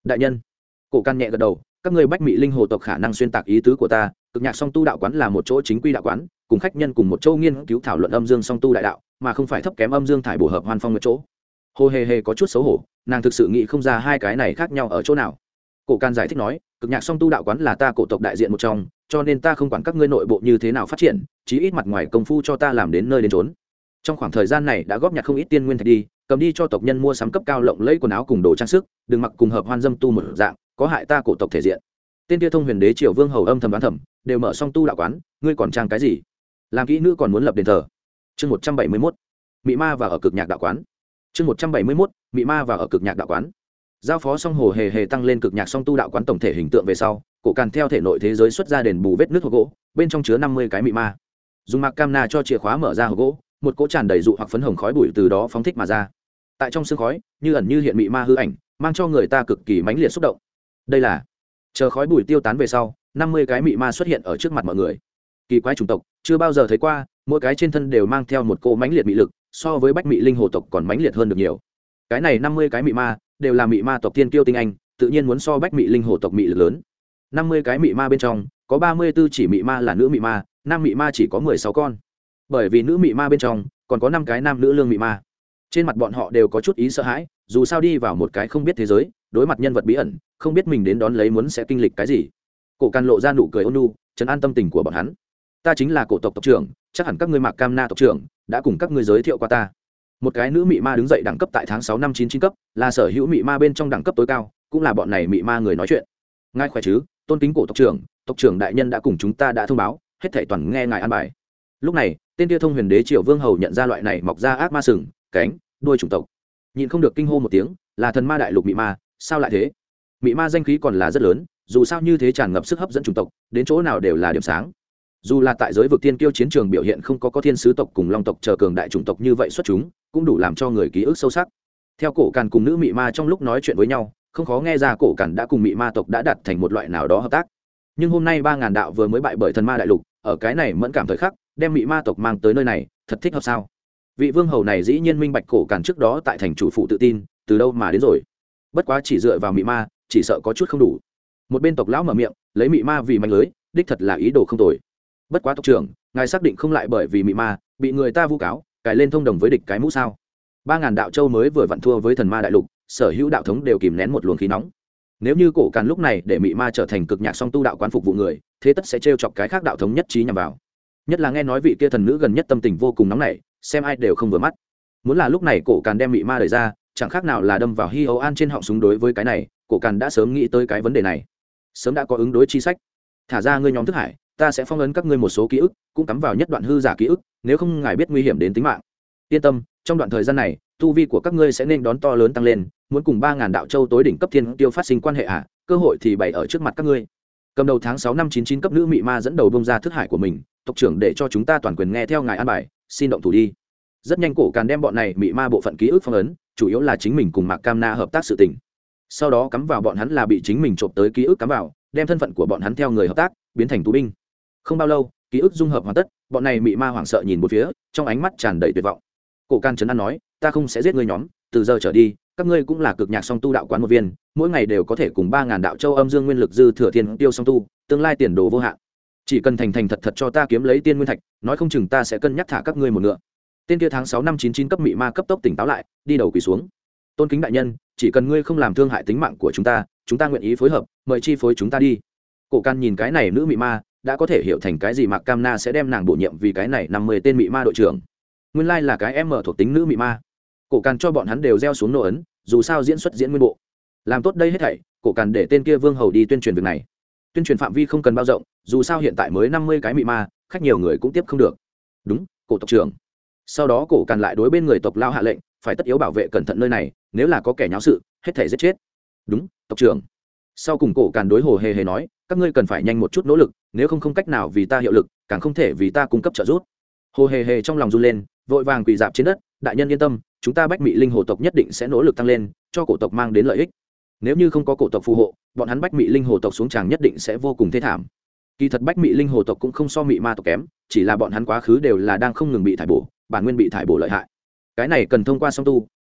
đại nhân. Cổ Can nhẹ gật đầu, các ngươi bách mỹ linh hồ tộc khả năng xuyên tạc ý tứ của ta, cực nhạc song tu đạo quán là một chỗ chính quy đạo quán, cùng khách nhân cùng một chỗ nghiên cứu thảo luận âm dương song tu đại đạo, mà không phải thấp kém âm dương thải bổ hợp hoan phong một chỗ. Hồ hề hề có chút xấu hổ, nàng thực sự nghĩ không ra hai cái này khác nhau ở chỗ nào. Cổ Can giải thích nói, cực nhạc song tu đạo quán là ta cổ tộc đại diện một trong, cho nên ta không quản các ngươi nội bộ như thế nào phát triển, chí ít mặt ngoài công phu cho ta làm đến nơi đến chốn. Trong khoảng thời gian này đã góp nhặt không ít tiên nguyên thạch đi, cầm đi cho tộc nhân mua sắm cấp cao lộng lẫy quần áo cùng đồ trang sức, đừng mặc cùng hợp hoan dâm tu một dạng, có hại ta cổ tộc thể diện. Tên kia Thông Huyền Đế Triều Vương hầu âm thầm đoán thầm, đều mở song tu đạo quán, ngươi còn trang cái gì? Làm kỹ nữ còn muốn lập đền thờ. Chương một trăm bảy mươi mốt, Mị Ma và ở cực nhạc đạo quán. Chương một trăm bảy mươi mốt, Mị Ma và ở cực nhạc đạo quán. Giao phó xong Hồ hề hề tăng lên cực nhạc song tu đạo quán tổng thể hình tượng về sau, Cổ Càn theo thể nội thế giới xuất ra đền bù vết nước hộp gỗ, bên trong chứa năm mươi cái mị ma. Dùng Mạc Cam Na cho chìa khóa mở ra hộp gỗ, một cỗ tràn đầy dụ hoặc phấn hồng khói bụi từ đó phóng thích mà ra. Tại trong sương khói, như ẩn như hiện mị ma hư ảnh, mang cho người ta cực kỳ mãnh liệt xúc động. Đây là chờ khói bụi tiêu tán về sau, năm mươi cái mị ma xuất hiện ở trước mặt mọi người. Kỳ quái chủng tộc, chưa bao giờ thấy qua, mỗi cái trên thân đều mang theo một cỗ mãnh liệt mị lực, so với bách mị linh hồ tộc còn mãnh liệt hơn được nhiều. Cái này năm mươi cái mị ma đều là mị ma tộc tiên kiêu tinh anh, tự nhiên muốn so bách mị linh hồ tộc mị lực lớn. năm mươi cái mị ma bên trong, có ba mươi tư chỉ mị ma là nữ mị ma, nam mị ma chỉ có mười sáu con. Bởi vì nữ mị ma bên trong còn có năm cái nam nữ lương mị ma. Trên mặt bọn họ đều có chút ý sợ hãi, dù sao đi vào một cái không biết thế giới, đối mặt nhân vật bí ẩn, không biết mình đến đón lấy muốn sẽ kinh lịch cái gì. Cổ Càn lộ ra nụ cười ôn nhu, trấn an tâm tình của bọn hắn. Ta chính là cổ tộc tộc trưởng, chắc hẳn các ngươi Mạc Cam Na tộc trưởng đã cùng các ngươi giới thiệu qua ta. Một cái nữ mị ma đứng dậy, đẳng cấp tại tháng sáu năm chín chín cấp, là sở hữu mị ma bên trong đẳng cấp tối cao, cũng là bọn này mị ma người nói chuyện. Ngài khỏe chứ, tôn kính cổ tộc trưởng, tộc trưởng đại nhân đã cùng chúng ta đã thông báo, hết thảy toàn nghe ngài an bài. Lúc này, tên kia Thông Huyền Đế Triều Vương hầu nhận ra loại này mọc ra ác ma sừng, cánh, đuôi chủng tộc, nhịn không được kinh hô một tiếng, là thần ma đại lục mị ma, sao lại thế? Mị ma danh khí còn là rất lớn, dù sao như thế tràn ngập sức hấp dẫn chủng tộc, đến chỗ nào đều là điểm sáng. Dù là tại giới vực tiên kiêu chiến trường biểu hiện không có có thiên sứ tộc cùng long tộc chờ cường đại chủng tộc như vậy xuất chúng, cũng đủ làm cho người ký ức sâu sắc. Theo Cổ Càn cùng nữ mị ma trong lúc nói chuyện với nhau, không khó nghe ra Cổ Càn đã cùng mị ma tộc đã đạt thành một loại nào đó hợp tác. Nhưng hôm nay ba ngàn đạo vừa mới bại bởi thần ma đại lục, ở cái này mẫn cảm thời khắc, đem mị ma tộc mang tới nơi này, thật thích hợp sao? Vị vương hầu này dĩ nhiên minh bạch Cổ Càn trước đó tại thành chủ phụ tự tin, từ đâu mà đến rồi. Bất quá chỉ dựa vào mị ma, chỉ sợ có chút không đủ. Một bên tộc lão mở miệng, lấy mị ma vì manh lưới, đích thật là ý đồ không tồi. Bất quá tộc trưởng, ngài xác định không lại bởi vì mị ma bị người ta vu cáo, cài lên thông đồng với địch cái mũ sao? Ba ngàn đạo châu mới vừa vặn thua với thần ma đại lục, sở hữu đạo thống đều kìm nén một luồng khí nóng. Nếu như Cổ Càn lúc này để mị ma trở thành cực nhạc song tu đạo quán phục vụ người, thế tất sẽ trêu chọc cái khác đạo thống nhất trí nhằm vào. Nhất là nghe nói vị kia thần nữ gần nhất tâm tình vô cùng nóng nảy, xem ai đều không vừa mắt. Muốn là lúc này Cổ Càn đem mị ma đẩy ra, chẳng khác nào là đâm vào hi ấu an trên họng súng. Đối với cái này, Cổ Càn đã sớm nghĩ tới cái vấn đề này, sớm đã có ứng đối chi sách. Thả ra ngươi nhóm thức hải, ta sẽ phong ấn các ngươi một số ký ức, cũng cắm vào nhất đoạn hư giả ký ức, nếu không ngài biết nguy hiểm đến tính mạng. Yên tâm, trong đoạn thời gian này, tu vi của các ngươi sẽ nên đón to lớn tăng lên, muốn cùng ba ngàn đạo châu tối đỉnh cấp thiên tiêu phát sinh quan hệ ạ, à, cơ hội thì bày ở trước mặt các ngươi. Cầm đầu tháng sáu năm chín chín cấp nữ mị ma dẫn đầu bông ra thức hải của mình, tộc trưởng để cho chúng ta toàn quyền nghe theo ngài an bài, xin động thủ đi. Rất nhanh Cổ Càn đem bọn này mị ma bộ phận ký ức phong ấn, chủ yếu là chính mình cùng Mạc Cam Na hợp tác sự tình. Sau đó cắm vào bọn hắn là bị chính mình trộm tới ký ức cắm vào, đem thân phận của bọn hắn theo người hợp tác biến thành tù binh. Không bao lâu, ký ức dung hợp hoàn tất, bọn này mị ma hoảng sợ nhìn một phía, trong ánh mắt tràn đầy tuyệt vọng. Cổ Càn trấn an nói, ta không sẽ giết ngươi nhóm, từ giờ trở đi, các ngươi cũng là cực nhạc song tu đạo quán một viên, mỗi ngày đều có thể cùng ba ngàn đạo châu âm dương nguyên lực dư thừa thiên tiêu song tu, tương lai tiền đồ vô hạn. Chỉ cần thành thành thật thật cho ta kiếm lấy tiên nguyên thạch, nói không chừng ta sẽ cân nhắc thả các ngươi một ngựa. Tên kia tháng sáu năm chín chín cấp mị ma cấp tốc tỉnh táo lại, đi đầu quỳ xuống. Tôn kính đại nhân, chỉ cần ngươi không làm thương hại tính mạng của chúng ta, chúng ta nguyện ý phối hợp, mời chi phối chúng ta đi. Cổ Càn nhìn cái này nữ mị ma, đã có thể hiểu thành cái gì Mạc Cam Na sẽ đem nàng bổ nhiệm vì cái này năm mươi tên mị ma đội trưởng. Nguyên lai là cái em mở thuộc tính nữ mị ma. Cổ Càn cho bọn hắn đều gieo xuống nô ấn, dù sao diễn xuất diễn nguyên bộ. Làm tốt đây hết thảy, Cổ Càn để tên kia vương hầu đi tuyên truyền việc này. Tuyên truyền phạm vi không cần bao rộng, dù sao hiện tại mới năm mươi cái mị ma, khách nhiều người cũng tiếp không được. Đúng, cổ tộc trưởng. Sau đó Cổ Càn lại đối bên người tộc lao hạ lệnh, phải tất yếu bảo vệ cẩn thận nơi này, nếu là có kẻ nháo sự, hết thảy giết chết. Đúng, tộc trưởng. Sau cùng Cổ Càn đối Hồ hề hề nói, các ngươi cần phải nhanh một chút nỗ lực, nếu không không cách nào vì ta hiệu lực, càng không thể vì ta cung cấp trợ giúp. Hồ hề hề trong lòng run lên, vội vàng quỳ dạp trên đất, đại nhân yên tâm, chúng ta bách mị linh hồ tộc nhất định sẽ nỗ lực tăng lên, cho cổ tộc mang đến lợi ích. Nếu như không có cổ tộc phù hộ, bọn hắn bách mị linh hồ tộc xuống tràng nhất định sẽ vô cùng thê thảm. Kỳ thật bách mị linh hồ tộc cũng không so mị ma tộc kém, chỉ là bọn hắn quá khứ đều là đang không ngừng bị thải bổ, bản nguyên bị thải bổ lợi hại. Cái này cần thông qua song tu,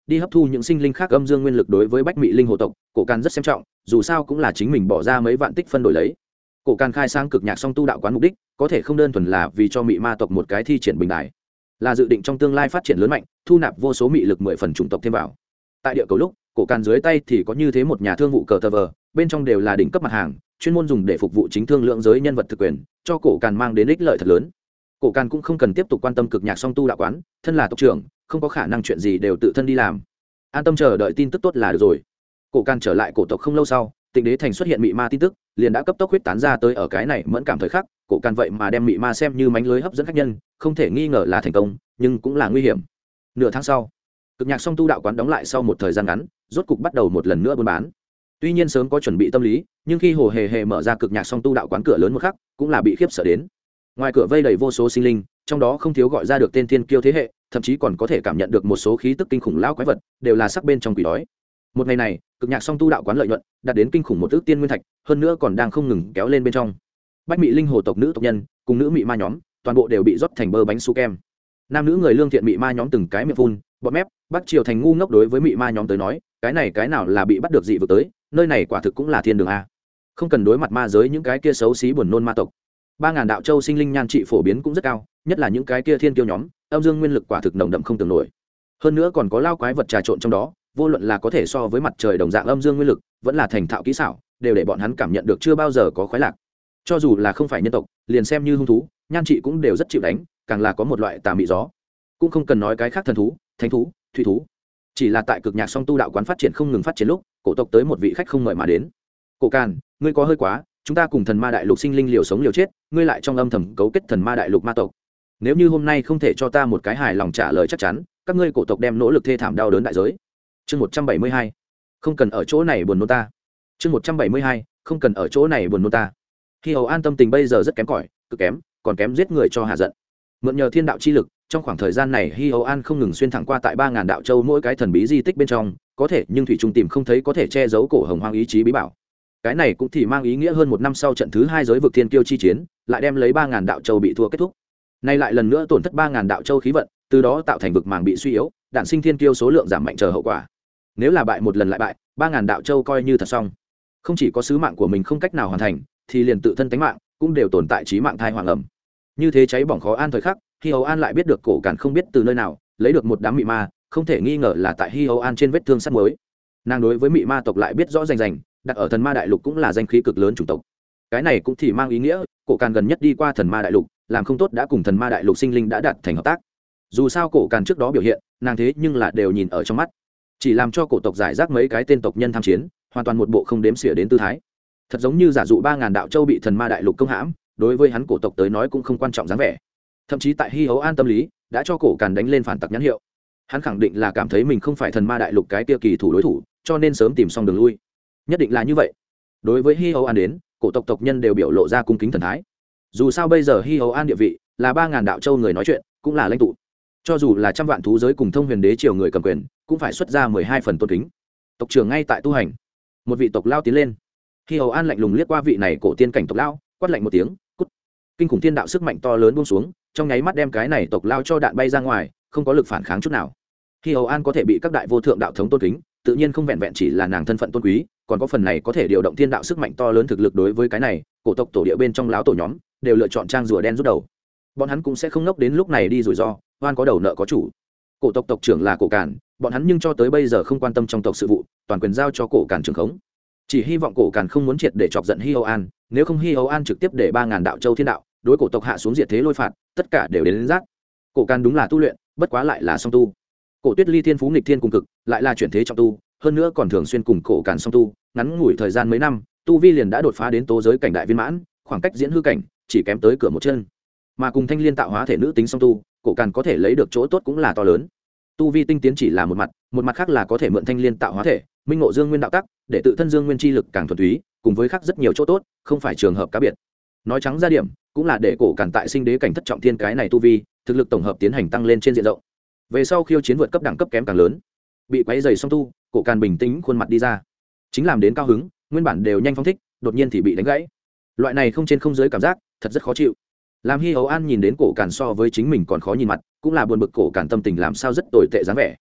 đi hấp thu những sinh linh khác âm dương nguyên lực. Đối với bách mị linh hồ tộc, cổ càn rất xem trọng, dù sao cũng là chính mình bỏ ra mấy vạn tích phân đổi lấy. Cổ càn khai sang cực nhạc song tu đạo quán mục đích có thể không đơn thuần là vì cho mị ma tộc một cái thi triển bình đại, là dự định trong tương lai phát triển lớn mạnh, thu nạp vô số mị lực mười phần chủng tộc thêm vào. Tại địa cầu lúc, cổ càn dưới tay thì có như thế một nhà thương vụ cờ tờ vờ, bên trong đều là đỉnh cấp mặt hàng, chuyên môn dùng để phục vụ chính thương lượng giới nhân vật thực quyền, cho cổ càn mang đến ích lợi thật lớn. Cổ càn cũng không cần tiếp tục quan tâm cực nhạc song tu đạo quán, thân là tộc trưởng không có khả năng chuyện gì đều tự thân đi làm, an tâm chờ đợi tin tức tốt là được rồi. Cổ càn trở lại cổ tộc không lâu sau, Tịnh Đế Thành xuất hiện mị ma tin tức liền đã cấp tốc huyết tán ra tới. Ở cái này mẫn cảm thời khắc, cổ càn vậy mà đem mị ma xem như mánh lưới hấp dẫn khách nhân, không thể nghi ngờ là thành công, nhưng cũng là nguy hiểm. Nửa tháng sau, cực nhạc song tu đạo quán đóng lại sau một thời gian ngắn, rốt cục bắt đầu một lần nữa buôn bán. Tuy nhiên sớm có chuẩn bị tâm lý, nhưng khi hồ hề hề mở ra cực nhạc song tu đạo quán cửa lớn một khắc, cũng là bị khiếp sợ đến. Ngoài cửa vây đầy vô số sinh linh, trong đó không thiếu gọi ra được tên thiên kiêu thế hệ, thậm chí còn có thể cảm nhận được một số khí tức kinh khủng lão quái vật, đều là sắc bên trong quỷ đói. Một ngày này, cực nhạc song tu đạo quán lợi nhuận đạt đến kinh khủng một ước tiên nguyên thạch, hơn nữa còn đang không ngừng kéo lên bên trong. Bách mị linh hồ tộc nữ tộc nhân cùng nữ mị ma nhóm, toàn bộ đều bị rót thành bơ bánh su kem. Nam nữ người lương thiện mị ma nhóm từng cái miệng phun bọt mép, bắc triều thành ngu ngốc. Đối với mị ma nhóm tới nói, cái này cái nào là bị bắt được dị vực tới, nơi này quả thực cũng là thiên đường a. Không cần đối mặt ma giới những cái kia xấu xí buồn nôn ma tộc. Ba ngàn đạo châu sinh linh nhan trị phổ biến cũng rất cao, nhất là những cái kia thiên kiêu nhóm, âm dương nguyên lực quả thực nồng đậm không tưởng nổi. Hơn nữa còn có lao quái vật trà trộn trong đó, vô luận là có thể so với mặt trời đồng dạng âm dương nguyên lực, vẫn là thành thạo kỹ xảo, đều để bọn hắn cảm nhận được chưa bao giờ có khoái lạc. Cho dù là không phải nhân tộc, liền xem như hung thú, nhan trị cũng đều rất chịu đánh, càng là có một loại tà mị gió. Cũng không cần nói cái khác thần thú, thánh thú, thủy thú, chỉ là tại cực nhạc song tu đạo quán phát triển không ngừng phát triển lúc, cổ tộc tới một vị khách không mời mà đến. Cổ Càn, ngươi có hơi quá, chúng ta cùng thần ma đại lục sinh linh liều sống liều chết, ngươi lại trong âm thầm cấu kết thần ma đại lục ma tộc. Nếu như hôm nay không thể cho ta một cái hài lòng trả lời chắc chắn, các ngươi cổ tộc đem nỗ lực thê thảm đau đớn đại giới. Chương một trăm bảy mươi hai, không cần ở chỗ này buồn nôn ta. Chương một trăm bảy mươi hai, không cần ở chỗ này buồn nôn ta. Khi Hầu An tâm tình bây giờ rất kém cỏi, cực kém, còn kém giết người cho hạ giận. Mượn nhờ thiên đạo chi lực, trong khoảng thời gian này Hi Hầu An không ngừng xuyên thẳng qua tại ba ngàn đạo châu mỗi cái thần bí di tích bên trong, có thể nhưng thủy trung tìm không thấy có thể che giấu cổ hồng hoang ý chí bí bảo. Cái này cũng thì mang ý nghĩa hơn một năm sau trận thứ hai giới vực thiên kiêu chi chiến, lại đem lấy ba ngàn đạo châu bị thua kết thúc. Nay lại lần nữa tổn thất ba ngàn đạo châu khí vận, từ đó tạo thành vực màng bị suy yếu, đạn sinh thiên kiêu số lượng giảm mạnh chờ hậu quả. Nếu là bại một lần lại bại, ba ngàn đạo châu coi như thật xong. Không chỉ có sứ mạng của mình không cách nào hoàn thành, thì liền tự thân tánh mạng cũng đều tồn tại chí mạng thai hoàng ẩm. Như thế cháy bỏng khó an thời khắc, Hi Hầu An lại biết được cổ Càn không biết từ nơi nào lấy được một đám mị ma, không thể nghi ngờ là tại Hi Hầu An trên vết thương sắt muối. Nàng đối với mị ma tộc lại biết rõ rành rành, đặt ở thần ma đại lục cũng là danh khí cực lớn chủng tộc. Cái này cũng thì mang ý nghĩa cổ Càn gần nhất đi qua thần ma đại lục, làm không tốt đã cùng thần ma đại lục sinh linh đã đạt thành hợp tác. Dù sao cổ Càn trước đó biểu hiện, nàng thế nhưng là đều nhìn ở trong mắt, chỉ làm cho cổ tộc giải rác mấy cái tên tộc nhân tham chiến, hoàn toàn một bộ không đếm xỉa đến tư thái, thật giống như giả dụ ba ngàn đạo châu bị thần ma đại lục công hãm, đối với hắn cổ tộc tới nói cũng không quan trọng dáng vẻ. Thậm chí tại Hi Hầu An tâm lý đã cho cổ Càn đánh lên phản tặc nhãn hiệu. Hắn khẳng định là cảm thấy mình không phải thần ma đại lục cái kia kỳ thủ đối thủ, cho nên sớm tìm xong đường lui. Nhất định là như vậy. Đối với Hi Hầu An đến, cổ tộc tộc nhân đều biểu lộ ra cung kính thần thái. Dù sao bây giờ Hi Hầu An địa vị là ba ngàn đạo châu người nói chuyện, cũng là lãnh tụ. Cho dù là trăm vạn thú giới cùng thông huyền đế triều người cầm quyền, cũng phải xuất ra mười hai phần tôn kính. Tộc trưởng ngay tại tu hành, một vị tộc lao tiến lên. Hi Hầu An lạnh lùng liếc qua vị này cổ tiên cảnh tộc lao, quát lạnh một tiếng, cút. Kinh khủng thiên đạo sức mạnh to lớn buông xuống, trong nháy mắt đem cái này tộc lao cho đạn bay ra ngoài, không có lực phản kháng chút nào. Hi Hầu An có thể bị các đại vô thượng đạo thống tôn kính, tự nhiên không vẹn vẹn chỉ là nàng thân phận tôn quý, còn có phần này có thể điều động thiên đạo sức mạnh to lớn thực lực. Đối với cái này, cổ tộc tổ địa bên trong lão tổ nhóm đều lựa chọn trang rùa đen rút đầu. Bọn hắn cũng sẽ không ngốc đến lúc này đi rủi ro, oan có đầu nợ có chủ. Cổ tộc tộc trưởng là cổ Càn, bọn hắn nhưng cho tới bây giờ không quan tâm trong tộc sự vụ, toàn quyền giao cho cổ Càn trưởng khống. Chỉ hy vọng cổ Càn không muốn triệt để chọc giận Hi Hầu An, nếu không Hi Hầu An trực tiếp để ba ngàn đạo châu thiên đạo đối cổ tộc hạ xuống diệt thế lôi phạt, tất cả đều đến, đến rác. Cổ Càn đúng là tu luyện, bất quá lại là song tu. Cổ Tuyết Ly thiên phú nghịch thiên cùng cực, lại là chuyển thế trọng tu, hơn nữa còn thường xuyên cùng cổ Càn song tu, ngắn ngủi thời gian mấy năm, tu vi liền đã đột phá đến tố giới cảnh đại viên mãn, khoảng cách diễn hư cảnh chỉ kém tới cửa một chân. Mà cùng Thanh Liên tạo hóa thể nữ tính song tu, cổ Càn có thể lấy được chỗ tốt cũng là to lớn. Tu vi tinh tiến chỉ là một mặt, một mặt khác là có thể mượn Thanh Liên tạo hóa thể, minh ngộ dương nguyên đạo tắc, để tự thân dương nguyên chi lực càng thuần túy, cùng với khác rất nhiều chỗ tốt, không phải trường hợp cá biệt. Nói trắng ra điểm, cũng là để cổ Càn tại sinh đế cảnh thất trọng thiên cái này tu vi, thực lực tổng hợp tiến hành tăng lên trên diện rộng. Về sau khiêu chiến vượt cấp đẳng cấp kém càng lớn, bị quấy rầy song tu, cổ Càn bình tĩnh khuôn mặt đi ra, chính làm đến cao hứng, nguyên bản đều nhanh phóng thích, đột nhiên thì bị đánh gãy. Loại này không trên không dưới cảm giác, thật rất khó chịu. Làm Hi Hầu An nhìn đến cổ Càn so với chính mình còn khó nhìn mặt, cũng là buồn bực cổ Càn tâm tình làm sao rất tồi tệ dáng vẻ.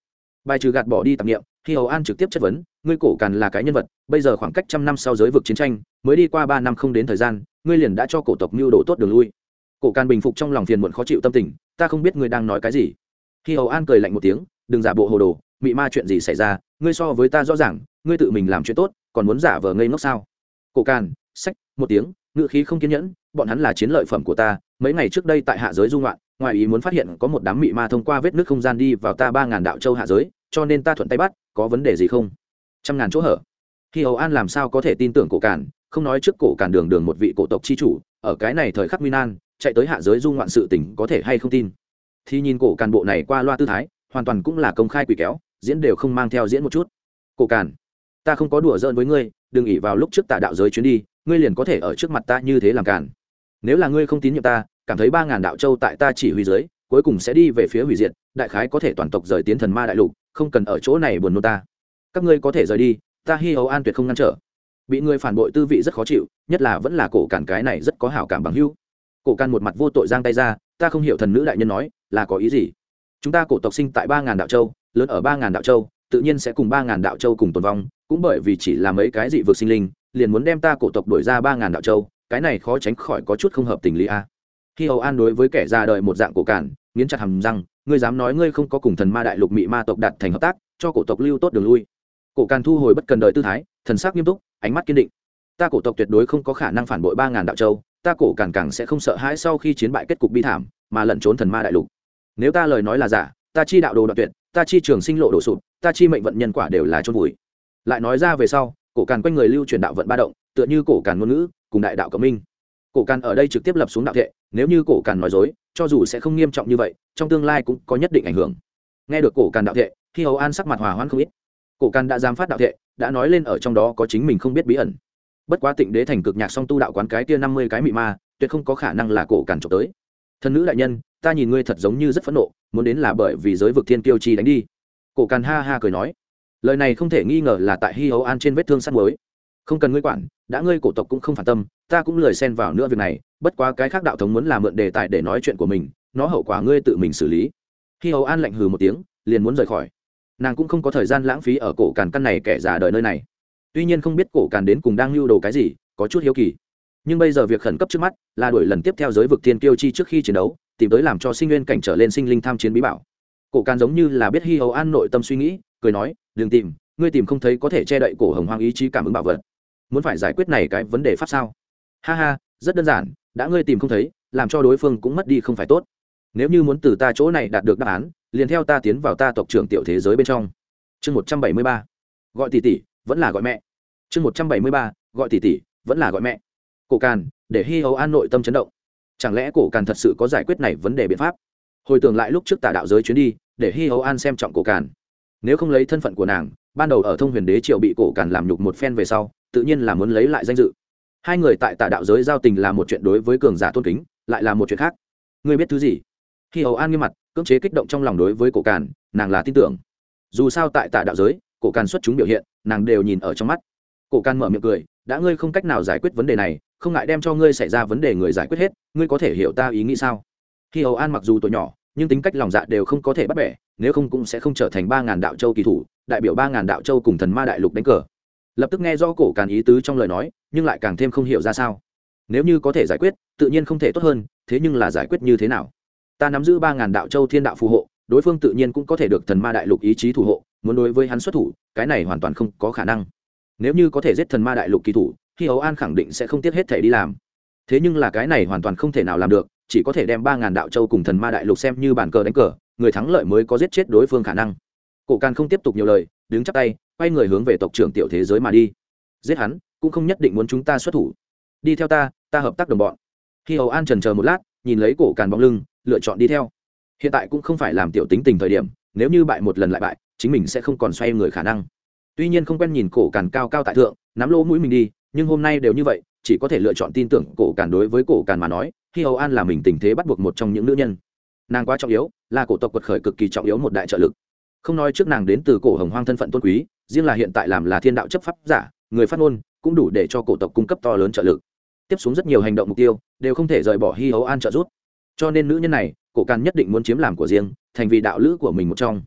bài trừ gạt bỏ đi tạp nghiệm, khi hầu an trực tiếp chất vấn, ngươi cổ càn là cái nhân vật, bây giờ khoảng cách trăm năm sau giới vực chiến tranh mới đi qua ba năm không đến thời gian, ngươi liền đã cho cổ tộc mưu đồ tốt đường lui. Cổ càn bình phục trong lòng phiền muộn khó chịu tâm tình, ta không biết ngươi đang nói cái gì. Khi hầu an cười lạnh một tiếng, đừng giả bộ hồ đồ, mị ma chuyện gì xảy ra, ngươi so với ta rõ ràng, ngươi tự mình làm chuyện tốt còn muốn giả vờ ngây ngốc sao? Cổ càn sách một tiếng, ngữ khí không kiên nhẫn, bọn hắn là chiến lợi phẩm của ta, mấy ngày trước đây tại hạ giới du ngoạn, ngoài ý muốn phát hiện có một đám mị ma thông qua vết nứt không gian đi vào ta ba ngàn đạo châu hạ giới, cho nên ta thuận tay bắt, có vấn đề gì không? Trăm ngàn chỗ hở. Khi hầu an làm sao có thể tin tưởng cổ càn, không nói trước cổ càn đường đường một vị cổ tộc chi chủ, ở cái này thời khắc nguy nan chạy tới hạ giới du ngoạn sự tình có thể hay không tin? Thì nhìn cổ càn bộ này qua loa tư thái, hoàn toàn cũng là công khai quỷ kéo, diễn đều không mang theo diễn một chút. Cổ càn, ta không có đùa giỡn với ngươi, đừng ỷ vào lúc trước tà đạo giới chuyến đi, ngươi liền có thể ở trước mặt ta như thế làm càn. Nếu là ngươi không tín nhiệm ta, cảm thấy ba ngàn đạo châu tại ta chỉ huy dưới, cuối cùng sẽ đi về phía hủy diệt, đại khái có thể toàn tộc rời tiến thần ma đại lục, không cần ở chỗ này buồn nôn ta. Các ngươi có thể rời đi, ta Hi Hầu An tuyệt không ngăn trở. Bị ngươi phản bội tư vị rất khó chịu, nhất là vẫn là cổ càn cái này rất có hảo cảm bằng hữu. Cổ càn một mặt vô tội giang tay ra, ta không hiểu thần nữ đại nhân nói là có ý gì. Chúng ta cổ tộc sinh tại ba ngàn đạo châu, lớn ở ba ngàn đạo châu, tự nhiên sẽ cùng ba ngàn đạo châu cùng tồn vong, cũng bởi vì chỉ là mấy cái dị vực sinh linh, liền muốn đem ta cổ tộc đuổi ra ba ngàn đạo châu, cái này khó tránh khỏi có chút không hợp tình lý a. Khi hầu an đối với kẻ già đời một dạng cổ cản, nghiến chặt hàm răng, ngươi dám nói ngươi không có cùng thần ma đại lục mị ma tộc đạt thành hợp tác, cho cổ tộc lưu tốt đường lui. Cổ càn thu hồi bất cần đời tư thái, thần sắc nghiêm túc, ánh mắt kiên định. Ta cổ tộc tuyệt đối không có khả năng phản bội ba ngàn đạo châu, ta cổ càn càng sẽ không sợ hãi sau khi chiến bại kết cục bi thảm mà lẩn trốn thần ma đại lục. Nếu ta lời nói là giả, ta chi đạo đồ đoạn tuyệt, ta chi trường sinh lộ đổ sụp, ta chi mệnh vận nhân quả đều là chôn vùi. Lại nói ra về sau, cổ càn quanh người lưu truyền đạo vận ba động, tựa như cổ càn ngôn ngữ cùng đại đạo cộng minh. Cổ càn ở đây trực tiếp lập xuống đạo thệ, nếu như cổ càn nói dối, cho dù sẽ không nghiêm trọng như vậy, trong tương lai cũng có nhất định ảnh hưởng. Nghe được cổ càn đạo thệ, khi hầu an sắc mặt hòa hoãn không ít. Cổ càn đã dám phát đạo thệ, đã nói lên ở trong đó có chính mình không biết bí ẩn. Bất quá Tịnh Đế thành cực nhạc song tu đạo quán cái kia năm mươi cái mị ma, tuyệt không có khả năng là cổ càn chụp tới. Thần nữ đại nhân, ta nhìn ngươi thật giống như rất phẫn nộ, muốn đến là bởi vì giới vực thiên kiêu chi đánh đi. Cổ càn ha ha cười nói, lời này không thể nghi ngờ là tại Hi Hầu An trên vết thương sắt muối. Không cần ngươi quản, đã ngươi cổ tộc cũng không phản tâm, ta cũng lười xen vào nữa việc này, bất quá cái khác đạo thống muốn làm mượn đề tài để nói chuyện của mình, nó hậu quả ngươi tự mình xử lý. Hi Hầu An lạnh hừ một tiếng, liền muốn rời khỏi. Nàng cũng không có thời gian lãng phí ở cổ càn căn này kẻ già đời nơi này. Tuy nhiên không biết cổ càn đến cùng đang lưu đồ cái gì, có chút hiếu kỳ. Nhưng bây giờ việc khẩn cấp trước mắt là đuổi lần tiếp theo giới vực thiên kiêu chi trước khi chiến đấu, tìm tới làm cho sinh nguyên cảnh trở lên sinh linh tham chiến bí bảo. Cổ càn giống như là biết Hi Hầu An nội tâm suy nghĩ, cười nói, đừng tìm, ngươi tìm không thấy có thể che đậy cổ hồng hoang ý chí cảm ứng bảo vật. Muốn phải giải quyết này cái vấn đề pháp sao? Ha ha, rất đơn giản, đã ngươi tìm không thấy, làm cho đối phương cũng mất đi không phải tốt. Nếu như muốn từ ta chỗ này đạt được đáp án, liền theo ta tiến vào ta tộc trưởng tiểu thế giới bên trong. Chương một trăm bảy mươi ba, gọi tỷ tỷ, vẫn là gọi mẹ. Chương một trăm bảy mươi ba, gọi tỷ tỷ, vẫn là gọi mẹ. Cổ càn, để Hi Hầu An nội tâm chấn động. Chẳng lẽ cổ càn thật sự có giải quyết này vấn đề biện pháp? Hồi tưởng lại lúc trước tà đạo giới chuyến đi, để Hi Hầu An xem trọng cổ càn. Nếu không lấy thân phận của nàng, ban đầu ở Thông Huyền Đế triều bị cổ càn làm nhục một phen về sau, tự nhiên là muốn lấy lại danh dự. Hai người tại tà đạo giới giao tình là một chuyện đối với cường giả tôn kính, lại là một chuyện khác. Ngươi biết thứ gì? Hi Hầu An nghiêm mặt, cưỡng chế kích động trong lòng đối với cổ càn, nàng là tin tưởng. Dù sao tại tà đạo giới, cổ càn xuất chúng biểu hiện, nàng đều nhìn ở trong mắt. Cổ càn mở miệng cười, đã ngươi không cách nào giải quyết vấn đề này, không ngại đem cho ngươi xảy ra vấn đề người giải quyết hết, ngươi có thể hiểu ta ý nghĩ sao? Hi Hầu An mặc dù tuổi nhỏ, nhưng tính cách lòng dạ đều không có thể bắt bẻ, nếu không cũng sẽ không trở thành ba ngàn đạo châu kỳ thủ, đại biểu ba ngàn đạo châu cùng thần ma đại lục đánh cờ. Lập tức nghe rõ cổ càn ý tứ trong lời nói, nhưng lại càng thêm không hiểu ra sao. Nếu như có thể giải quyết, tự nhiên không thể tốt hơn, thế nhưng là giải quyết như thế nào? Ta nắm giữ ba ngàn đạo châu thiên đạo phù hộ, đối phương tự nhiên cũng có thể được thần ma đại lục ý chí thủ hộ, muốn đối với hắn xuất thủ, cái này hoàn toàn không có khả năng. Nếu như có thể giết thần ma đại lục kỳ thủ, Hi Hầu An khẳng định sẽ không tiếc hết thể đi làm. Thế nhưng là cái này hoàn toàn không thể nào làm được, chỉ có thể đem ba ngàn đạo châu cùng thần ma đại lục xem như bàn cờ đánh cờ, người thắng lợi mới có giết chết đối phương khả năng. Cổ càn không tiếp tục nhiều lời, đứng chắp tay, quay người hướng về tộc trưởng tiểu thế giới mà đi. Giết hắn cũng không nhất định muốn chúng ta xuất thủ, đi theo ta, ta hợp tác đồng bọn. Hi Hầu An chần chờ một lát, nhìn lấy cổ càn bóng lưng, lựa chọn đi theo. Hiện tại cũng không phải làm tiểu tính tình thời điểm, nếu như bại một lần lại bại, chính mình sẽ không còn xoay người khả năng. Tuy nhiên không quen nhìn cổ càn cao cao tại thượng, nắm lỗ mũi mình đi, nhưng hôm nay đều như vậy, chỉ có thể lựa chọn tin tưởng cổ càn. Đối với cổ càn mà nói, Hi Hầu An là mình tình thế bắt buộc một trong những nữ nhân. Nàng quá trọng yếu, là cổ tộc quật khởi cực kỳ trọng yếu một đại trợ lực. Không nói trước nàng đến từ cổ hồng hoang thân phận tôn quý, riêng là hiện tại làm là thiên đạo chấp pháp giả, người phát ngôn, cũng đủ để cho cổ tộc cung cấp to lớn trợ lực. Tiếp xuống rất nhiều hành động mục tiêu đều không thể rời bỏ Hi Hầu An trợ giúp. Cho nên nữ nhân này, cổ càn nhất định muốn chiếm làm của riêng, thành vì đạo lữ của mình một trong.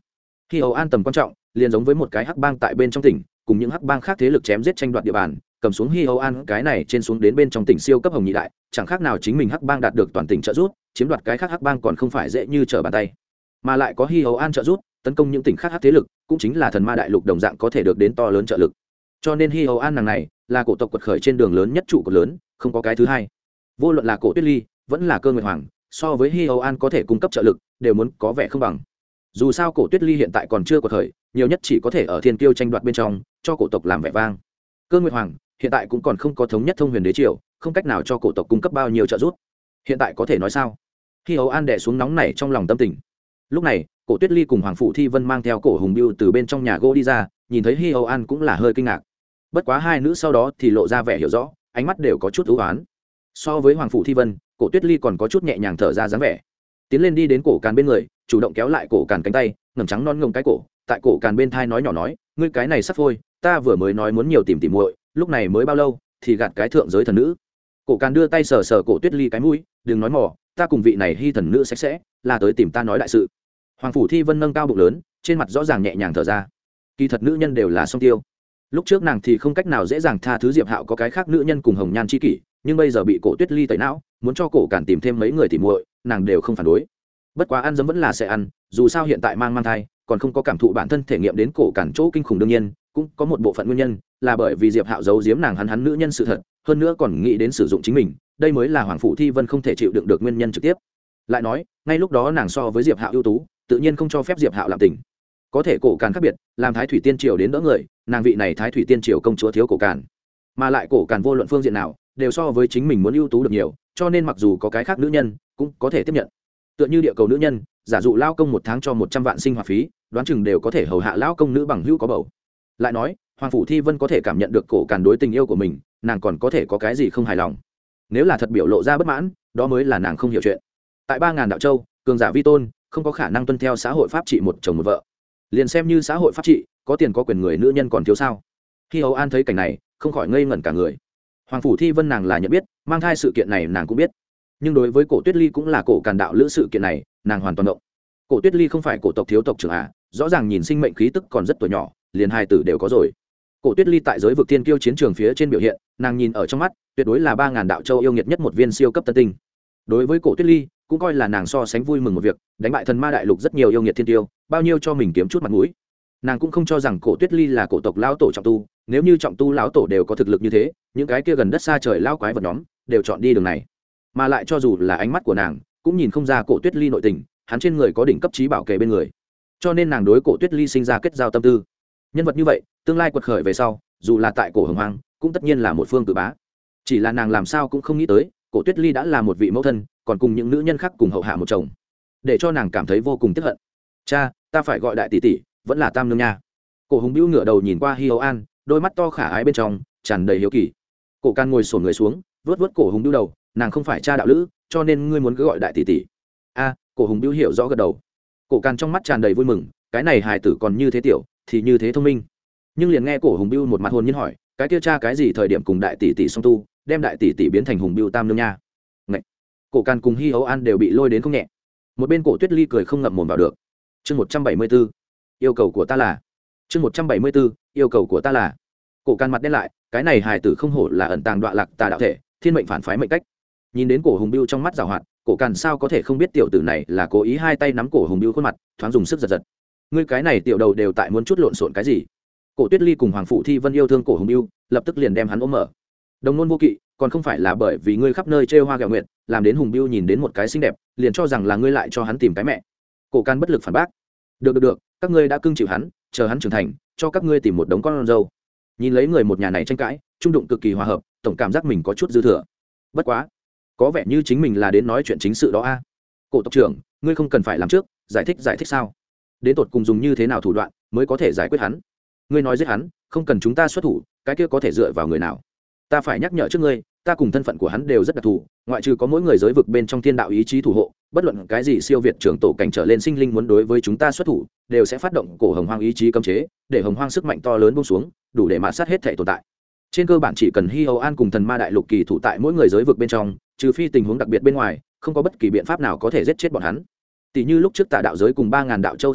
Hi Âu An tầm quan trọng liền giống với một cái hắc bang tại bên trong tỉnh cùng những hắc bang khác thế lực chém giết tranh đoạt địa bàn, cầm xuống Hi Âu An cái này trên xuống đến bên trong tỉnh siêu cấp hồng nhị đại, chẳng khác nào chính mình hắc bang đạt được toàn tỉnh trợ giúp, chiếm đoạt cái khác hắc bang còn không phải dễ như trở bàn tay. Mà lại có Hi Âu An trợ giúp, tấn công những tỉnh khác hắc thế lực, cũng chính là thần ma đại lục đồng dạng có thể được đến to lớn trợ lực. Cho nên Hi Âu An nàng này là cổ tộc quật khởi trên đường lớn nhất trụ cột lớn, không có cái thứ hai. Vô luận là cổ Tuyết Ly, vẫn là Cơ Nguyệt Hoàng, so với Hi Âu An có thể cung cấp trợ lực, đều muốn có vẻ không bằng. Dù sao cổ Tuyết Ly hiện tại còn chưa quật khởi, nhiều nhất chỉ có thể ở thiên kiêu tranh đoạt bên trong cho cổ tộc làm vẻ vang. Cơ Nguyệt Hoàng hiện tại cũng còn không có thống nhất thông huyền đế triều, không cách nào cho cổ tộc cung cấp bao nhiêu trợ giúp. Hiện tại có thể nói sao? Hi Âu An đè xuống nóng này trong lòng tâm tình. Lúc này cổ Tuyết Ly cùng Hoàng Phủ Thi Vân mang theo cổ Hùng Biêu từ bên trong nhà gỗ đi ra, nhìn thấy Hi Âu An cũng là hơi kinh ngạc. Bất quá hai nữ sau đó thì lộ ra vẻ hiểu rõ, ánh mắt đều có chút ưu ái. So với Hoàng Phủ Thi Vân, cổ Tuyết Ly còn có chút nhẹ nhàng thở ra dáng vẻ. Tiến lên đi đến cổ Càn bên người, chủ động kéo lại cổ Càn cánh tay, ngẩng trắng non ngông cái cổ, tại cổ Càn bên thai nói nhỏ nói, ngươi cái này sắp phôi, ta vừa mới nói muốn nhiều tìm tìm muội, lúc này mới bao lâu thì gạt cái thượng giới thần nữ. Cổ Càn đưa tay sờ sờ cổ Tuyết Ly cái mũi, đừng nói mỏ, ta cùng vị này Hi thần nữ sạch sẽ, là tới tìm ta nói đại sự. Hoàng Phủ Thi Vân nâng cao bụng lớn, trên mặt rõ ràng nhẹ nhàng thở ra. Kỳ thật nữ nhân đều là song tiêu. Lúc trước nàng thì không cách nào dễ dàng tha thứ Diệp Hạo có cái khác nữ nhân cùng hồng nhan chi kỷ, nhưng bây giờ bị cổ Tuyết Ly tẩy não, muốn cho cổ Càn tìm thêm mấy người tỉ muội, nàng đều không phản đối. Bất quá ăn dấm vẫn là sẽ ăn, dù sao hiện tại mang mang thai, còn không có cảm thụ bản thân thể nghiệm đến cổ Càn chỗ kinh khủng, đương nhiên cũng có một bộ phận nguyên nhân là bởi vì Diệp Hạo giấu giếm nàng hắn hắn nữ nhân sự thật, hơn nữa còn nghĩ đến sử dụng chính mình, đây mới là Hoàng Phủ Thi Vân không thể chịu đựng được nguyên nhân trực tiếp. Lại nói, ngay lúc đó nàng so với Diệp Hạo ưu tú, tự nhiên không cho phép Diệp Hạo làm tình. Có thể cổ Càn khác biệt, làm Thái Thủy Tiên Triều đến đỡ người, nàng vị này Thái Thủy Tiên Triều công chúa thiếu cổ Càn, mà lại cổ Càn vô luận phương diện nào đều so với chính mình muốn ưu tú được nhiều, cho nên mặc dù có cái khác nữ nhân cũng có thể tiếp nhận. Tựa như địa cầu nữ nhân, giả dụ lao công một tháng cho một trăm vạn sinh hoạt phí, đoán chừng đều có thể hầu hạ lão công nữ bằng hữu có bầu. Lại nói, Hoàng Phủ Thi Vân có thể cảm nhận được cổ Càn đối tình yêu của mình, nàng còn có thể có cái gì không hài lòng? Nếu là thật biểu lộ ra bất mãn, đó mới là nàng không hiểu chuyện. Tại ba ngàn đạo châu, cường giả vi tôn, không có khả năng tuân theo xã hội pháp trị một chồng một vợ. Liền xem như xã hội pháp trị, có tiền có quyền người nữ nhân còn thiếu sao? Khi Âu An thấy cảnh này, không khỏi ngây ngẩn cả người. Hoàng Phủ Thi Vân nàng là nhận biết, mang thai sự kiện này nàng cũng biết, nhưng đối với cổ Tuyết Ly cũng là cổ Càn đạo lữ sự kiện này, nàng hoàn toàn động. Cổ Tuyết Ly không phải cổ tộc thiếu tộc trưởng à? Rõ ràng nhìn sinh mệnh khí tức còn rất tuổi nhỏ, liền hai tử đều có rồi. Cổ Tuyết Ly tại giới vực tiên kiêu chiến trường phía trên biểu hiện, nàng nhìn ở trong mắt, tuyệt đối là ba ngàn đạo châu yêu nghiệt nhất một viên siêu cấp tân tinh. Đối với cổ Tuyết Ly, cũng coi là nàng so sánh vui mừng một việc, đánh bại thần ma đại lục rất nhiều yêu nghiệt thiên tiêu, bao nhiêu cho mình kiếm chút mặt mũi. Nàng cũng không cho rằng cổ Tuyết Ly là cổ tộc lão tổ trọng tu, nếu như trọng tu lão tổ đều có thực lực như thế, những cái kia gần đất xa trời lão quái vật nhóm đều chọn đi đường này. Mà lại cho dù là ánh mắt của nàng, cũng nhìn không ra cổ Tuyết Ly nội tình, hắn trên người có đỉnh cấp trí bảo kề bên người, cho nên nàng đối cổ Tuyết Ly sinh ra kết giao tâm tư. Nhân vật như vậy, tương lai quật khởi về sau, dù là tại cổ Hồng Hoang, cũng tất nhiên là một phương cử bá. Chỉ là nàng làm sao cũng không nghĩ tới, cổ Tuyết Ly đã là một vị mẫu thân, còn cùng những nữ nhân khác cùng hậu hạ một chồng, để cho nàng cảm thấy vô cùng tiếc hận. Cha, ta phải gọi đại tỷ tỷ, vẫn là tam nương nha. Cổ Hùng Bưu ngửa đầu nhìn qua Hi Âu An, đôi mắt to khả ái bên trong tràn đầy hiếu kỳ. Cổ Can ngồi xổm người xuống, vớt vớt cổ Hùng Bưu đầu, nàng không phải cha đạo lữ, cho nên ngươi muốn cứ gọi đại tỷ tỷ. A, cổ Hùng Bưu hiểu rõ gật đầu. Cổ Can trong mắt tràn đầy vui mừng, cái này hài tử còn như thế tiểu, thì như thế thông minh. Nhưng liền nghe cổ Hùng Bưu một mặt hồn nhiên hỏi, cái kia cha cái gì thời điểm cùng đại tỷ tỷ song tu, đem đại tỷ tỷ biến thành Hùng Bưu tam nương nha. Ngậy. Cổ Can cùng Hi Âu An đều bị lôi đến không nhẹ. Một bên cổ Tuyết Ly cười không ngậm mồm vào được. Chương một trăm bảy mươi 174, yêu cầu của ta là. Chương một trăm bảy mươi 174, yêu cầu của ta là. Cổ Can mặt đen lại, cái này hài tử không hổ là ẩn tàng đoạn lạc tà đạo thể, thiên mệnh phản phái mệnh cách. Nhìn đến cổ Hùng Bưu trong mắt giảo hoạt, cổ Can sao có thể không biết tiểu tử này là cố ý hai tay nắm cổ Hùng Bưu khuôn mặt, thoáng dùng sức giật giật. Ngươi cái này tiểu đầu đều tại muốn chút lộn xộn cái gì? Cổ Tuyết Ly cùng Hoàng Phụ Thi Vân yêu thương cổ Hùng Bưu, lập tức liền đem hắn ôm mở. Đồng nôn vô kỵ, còn không phải là bởi vì ngươi khắp nơi trêu hoa gẹo nguyệt, làm đến Hùng Bưu nhìn đến một cái xinh đẹp, liền cho rằng là ngươi lại cho hắn tìm cái mẹ. Cổ Can bất lực phản bác. Được được được, các ngươi đã cưng chịu hắn, chờ hắn trưởng thành, cho các ngươi tìm một đống con dâu. Nhìn lấy người một nhà này tranh cãi, trung đụng cực kỳ hòa hợp, tổng cảm giác mình có chút dư thừa. Bất quá, có vẻ như chính mình là đến nói chuyện chính sự đó a. Cổ tộc trưởng, ngươi không cần phải làm trước, giải thích giải thích sao? Đến tột cùng dùng như thế nào thủ đoạn mới có thể giải quyết hắn? Ngươi nói giết hắn, không cần chúng ta xuất thủ, cái kia có thể dựa vào người nào? Ta phải nhắc nhở trước ngươi, ta cùng thân phận của hắn đều rất đặc thù, ngoại trừ có mỗi người giới vực bên trong thiên đạo ý chí thủ hộ, bất luận cái gì siêu việt trưởng tổ cảnh trở lên sinh linh muốn đối với chúng ta xuất thủ, đều sẽ phát động cổ hồng hoang ý chí cấm chế, để hồng hoang sức mạnh to lớn buông xuống, đủ để mạt sát hết thể tồn tại. Trên cơ bản chỉ cần Hi Âu An cùng thần ma đại lục kỳ thủ tại mỗi người giới vực bên trong, trừ phi tình huống đặc biệt bên ngoài, không có bất kỳ biện pháp nào có thể giết chết bọn hắn. Tỷ như lúc trước Tà đạo giới cùng ba ngàn đạo châu sát nhập,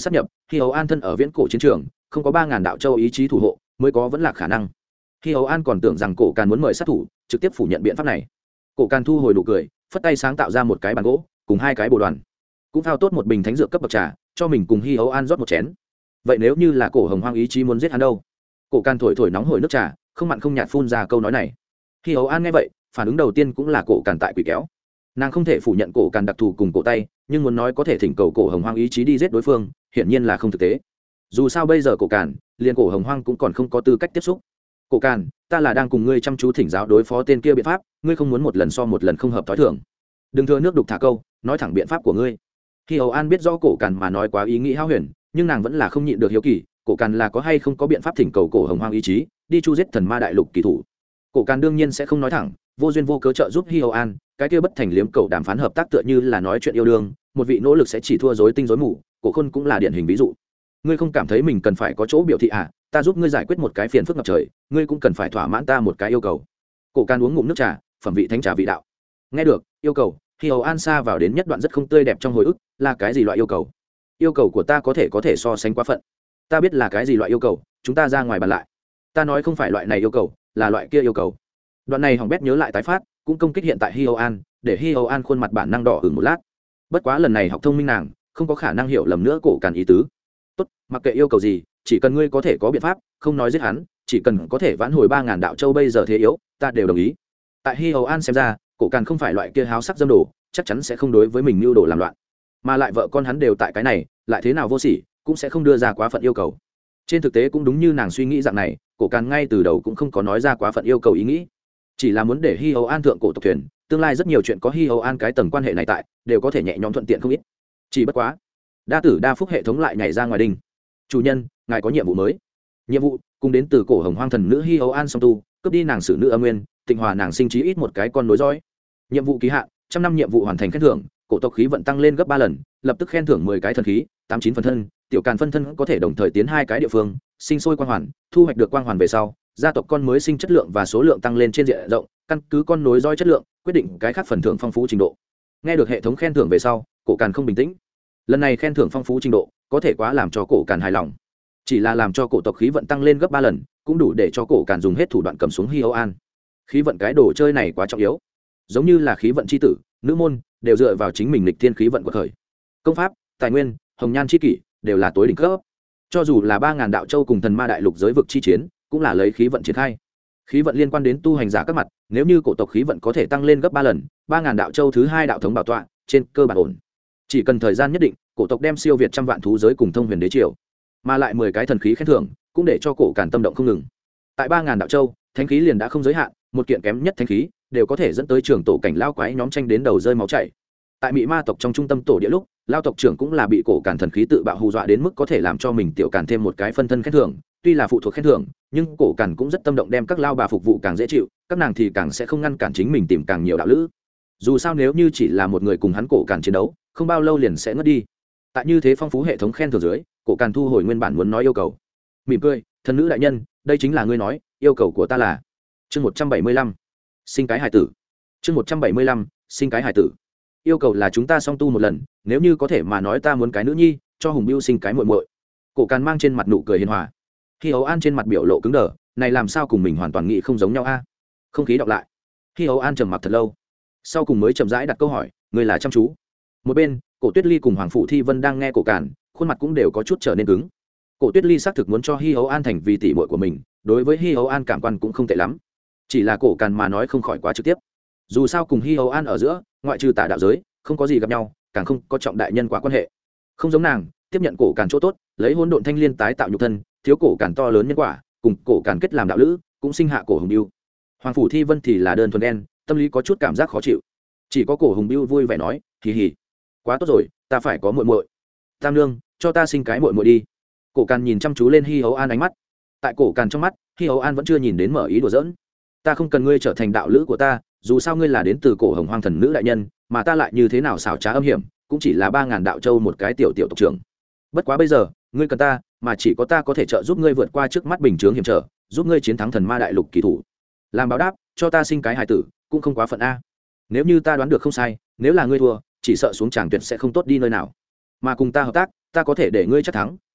Hi Hầu An thân ở viễn cổ chiến trường, không có ba ngàn đạo châu ý chí thủ hộ, mới có vẫn là khả năng. Hi Hầu An còn tưởng rằng Cổ Càn muốn mời sát thủ, trực tiếp phủ nhận biện pháp này. Cổ Càn thu hồi nụ cười, phất tay sáng tạo ra một cái bàn gỗ, cùng hai cái bồ đoàn, cũng thao tốt một bình thánh dược cấp bậc trà, cho mình cùng Hi Hầu An rót một chén. Vậy nếu như là Cổ Hồng Hoang ý chí muốn giết hắn đâu? Cổ Càn thổi thổi nóng hổi nước trà, không mặn không nhạt phun ra câu nói này. Hi Hầu An nghe vậy, phản ứng đầu tiên cũng là Cổ Càn tại quỷ kéo. Nàng không thể phủ nhận Cổ Càn đặc thù cùng cổ tay, nhưng muốn nói có thể thỉnh cầu Cổ Hồng Hoang ý chí đi giết đối phương, hiển nhiên là không thực tế. Dù sao bây giờ Cổ Càn, liền Cổ Hồng Hoang cũng còn không có tư cách tiếp xúc. Cổ Càn, ta là đang cùng ngươi chăm chú thỉnh giáo đối phó tên kia biện pháp, ngươi không muốn một lần so một lần không hợp thói thường. Đừng thừa nước đục thả câu, nói thẳng biện pháp của ngươi. Khi Hầu An biết rõ Cổ Càn mà nói quá ý nghĩ hao huyền, nhưng nàng vẫn là không nhịn được hiếu kỳ, Cổ Càn là có hay không có biện pháp thỉnh cầu Cổ Hồng Hoang ý chí, đi chu giết thần ma đại lục kỳ thủ. Cổ Càn đương nhiên sẽ không nói thẳng, vô duyên vô cớ trợ giúp Hi Hầu An, cái kia bất thành liếm cầu đàm phán hợp tác tựa như là nói chuyện yêu đương, một vị nỗ lực sẽ chỉ thua rối tinh rối mù, Cổ Khôn cũng là điển hình ví dụ. Ngươi không cảm thấy mình cần phải có chỗ biểu thị à? Ta giúp ngươi giải quyết một cái phiền phức ngập trời, ngươi cũng cần phải thỏa mãn ta một cái yêu cầu. Cổ Càn uống ngụm nước trà, phẩm vị thánh trà vị đạo. Nghe được, yêu cầu. Hi Hầu An xa vào đến nhất đoạn rất không tươi đẹp trong hồi ức, là cái gì loại yêu cầu? Yêu cầu của ta có thể có thể so sánh quá phận. Ta biết là cái gì loại yêu cầu, chúng ta ra ngoài bàn lại. Ta nói không phải loại này yêu cầu, là loại kia yêu cầu. Đoạn này hỏng bét nhớ lại tái phát, cũng công kích hiện tại Hi Hầu An, để Hi Hầu An khuôn mặt bản năng đỏ ửng một lát. Bất quá lần này học thông minh nàng, không có khả năng hiểu lầm nữa Cổ Càn ý tứ. Tốt, mặc kệ yêu cầu gì, chỉ cần ngươi có thể có biện pháp, không nói giết hắn, chỉ cần có thể vãn hồi ba ngàn đạo châu bây giờ thế yếu, ta đều đồng ý. Tại Hi Hầu An xem ra, Cổ Càn không phải loại kia háo sắc dâm đồ, chắc chắn sẽ không đối với mình mưu đồ làm loạn, mà lại vợ con hắn đều tại cái này, lại thế nào vô sỉ, cũng sẽ không đưa ra quá phận yêu cầu. Trên thực tế cũng đúng như nàng suy nghĩ dạng này, Cổ Càn ngay từ đầu cũng không có nói ra quá phận yêu cầu ý nghĩ, chỉ là muốn để Hi Hầu An thượng cổ tộc thuyền, tương lai rất nhiều chuyện có Hi Hầu An cái tầng quan hệ này tại, đều có thể nhẹ nhõm thuận tiện không ít. Chỉ bất quá, đa tử đa phúc hệ thống lại nhảy ra ngoài đình. Chủ nhân, ngài có nhiệm vụ mới. Nhiệm vụ cùng đến từ Cổ Hồng Hoang thần nữ Hi Hầu An song tu, cướp đi nàng sử nữ âm nguyên, tịnh hòa nàng sinh trí ít một cái con nối dõi. Nhiệm vụ ký hạn trăm năm, nhiệm vụ hoàn thành khen thưởng, cổ tộc khí vận tăng lên gấp ba lần, lập tức khen thưởng mười cái thần khí, tám chín phần thân, tiểu càn phân thân có thể đồng thời tiến hai cái địa phương, sinh sôi quang hoàn, thu hoạch được quang hoàn về sau, gia tộc con mới sinh chất lượng và số lượng tăng lên trên diện rộng, căn cứ con nối dõi chất lượng, quyết định cái khác phần thưởng phong phú trình độ. Nghe được hệ thống khen thưởng về sau, Cổ Càn không bình tĩnh. Lần này khen thưởng phong phú trình độ, có thể quá làm cho Cổ Càn hài lòng. Chỉ là làm cho cổ tộc khí vận tăng lên gấp ba lần, cũng đủ để cho Cổ Càn dùng hết thủ đoạn cầm xuống Hi Hầu An. Khí vận cái đồ chơi này quá trọng yếu, giống như là khí vận chi tử, nữ môn đều dựa vào chính mình lịch thiên khí vận của khởi. Công pháp, tài nguyên, hồng nhan chi kỷ đều là tối đỉnh cấp. Cho dù là ba ngàn đạo châu cùng thần ma đại lục giới vực chi chiến, cũng là lấy khí vận triển khai. Khí vận liên quan đến tu hành giả các mặt, nếu như cổ tộc khí vận có thể tăng lên gấp ba lần, ba ngàn đạo châu thứ hai đạo thống bảo tọa, trên cơ bản ổn. Chỉ cần thời gian nhất định, cổ tộc đem siêu việt trăm vạn thú giới cùng thông huyền đế triều, mà lại mười cái thần khí khen thưởng, cũng để cho Cổ Càn tâm động không ngừng. Tại ba ngàn đạo châu, thánh khí liền đã không giới hạn, một kiện kém nhất thánh khí đều có thể dẫn tới trưởng tổ cảnh lao quái nhóm tranh đến đầu rơi máu chảy. Tại Mị Ma tộc trong trung tâm tổ địa lúc, lao tộc trưởng cũng là bị Cổ Càn thần khí tự bạo hù dọa đến mức có thể làm cho mình tiểu Càn thêm một cái phân thân khen thưởng, tuy là phụ thuộc khen thưởng, nhưng Cổ Càn cũng rất tâm động đem các lao bà phục vụ càng dễ chịu, các nàng thì càng sẽ không ngăn cản chính mình tìm càng nhiều đạo lữ. Dù sao nếu như chỉ là một người cùng hắn Cổ Càn chiến đấu, không bao lâu liền sẽ ngất đi. Tại như thế phong phú hệ thống khen thưởng dưới, Cổ Càn thu hồi nguyên bản muốn nói yêu cầu, mỉm cười, thần nữ đại nhân, đây chính là ngươi nói, yêu cầu của ta là chương một trăm bảy mươi lăm, sinh cái hài tử. Chương một trăm bảy mươi lăm, sinh cái hài tử. Yêu cầu là chúng ta song tu một lần, nếu như có thể mà nói ta muốn cái nữ nhi, cho Hùng Bưu sinh cái muội muội. Cổ Càn mang trên mặt nụ cười hiền hòa. Hi Hầu An trên mặt biểu lộ cứng đờ, này làm sao cùng mình hoàn toàn nghĩ không giống nhau a? Không khí đọc lại. Hi Hầu An trầm mặc thật lâu, sau cùng mới chậm rãi đặt câu hỏi, ngươi là chăm chú. Một bên, Cổ Tuyết Ly cùng Hoàng Phủ Thi Vân đang nghe Cổ Càn, khuôn mặt cũng đều có chút trở nên cứng. Cổ Tuyết Ly xác thực muốn cho Hi Hầu An thành vì tỷ muội của mình, đối với Hi Hầu An cảm quan cũng không tệ lắm. Chỉ là Cổ Càn mà nói không khỏi quá trực tiếp. Dù sao cùng Hi Hầu An ở giữa, ngoại trừ tà đạo giới, không có gì gặp nhau, càng không có trọng đại nhân quả quan hệ. Không giống nàng, tiếp nhận Cổ Càn chỗ tốt, lấy hỗn độn thanh liên tái tạo nhục thân, thiếu Cổ Càn to lớn nhân quả, cùng Cổ Càn kết làm đạo lữ, cũng sinh hạ Cổ Hùng Bưu. Hoàng Phủ Thi Vân thì là đơn thuần đen, tâm lý có chút cảm giác khó chịu. Chỉ có Cổ Hùng Bưu vui vẻ nói, hì hì, quá tốt rồi, ta phải có muội muội. Tam nương, cho ta sinh cái muội muội đi. Cổ Càn nhìn chăm chú lên Hi Hầu An ánh mắt. Tại Cổ Càn trong mắt, Hi Hầu An vẫn chưa nhìn đến mở ý đùa giỡn. Ta không cần ngươi trở thành đạo lữ của ta, dù sao ngươi là đến từ Cổ Hồng Hoang thần nữ đại nhân, mà ta lại như thế nào xảo trá âm hiểm, cũng chỉ là ba ngàn đạo châu một cái tiểu tiểu tộc trưởng. Bất quá bây giờ, ngươi cần ta, mà chỉ có ta có thể trợ giúp ngươi vượt qua trước mắt bình chướng hiểm trở, giúp ngươi chiến thắng thần ma đại lục kỳ thủ. Làm báo đáp, cho ta sinh cái hài tử, cũng không quá phận a. Nếu như ta đoán được không sai, nếu là ngươi thua, chỉ sợ xuống tràng tuyệt sẽ không tốt đi nơi nào. Mà cùng ta hợp tác, ta có thể để ngươi chắc thắng,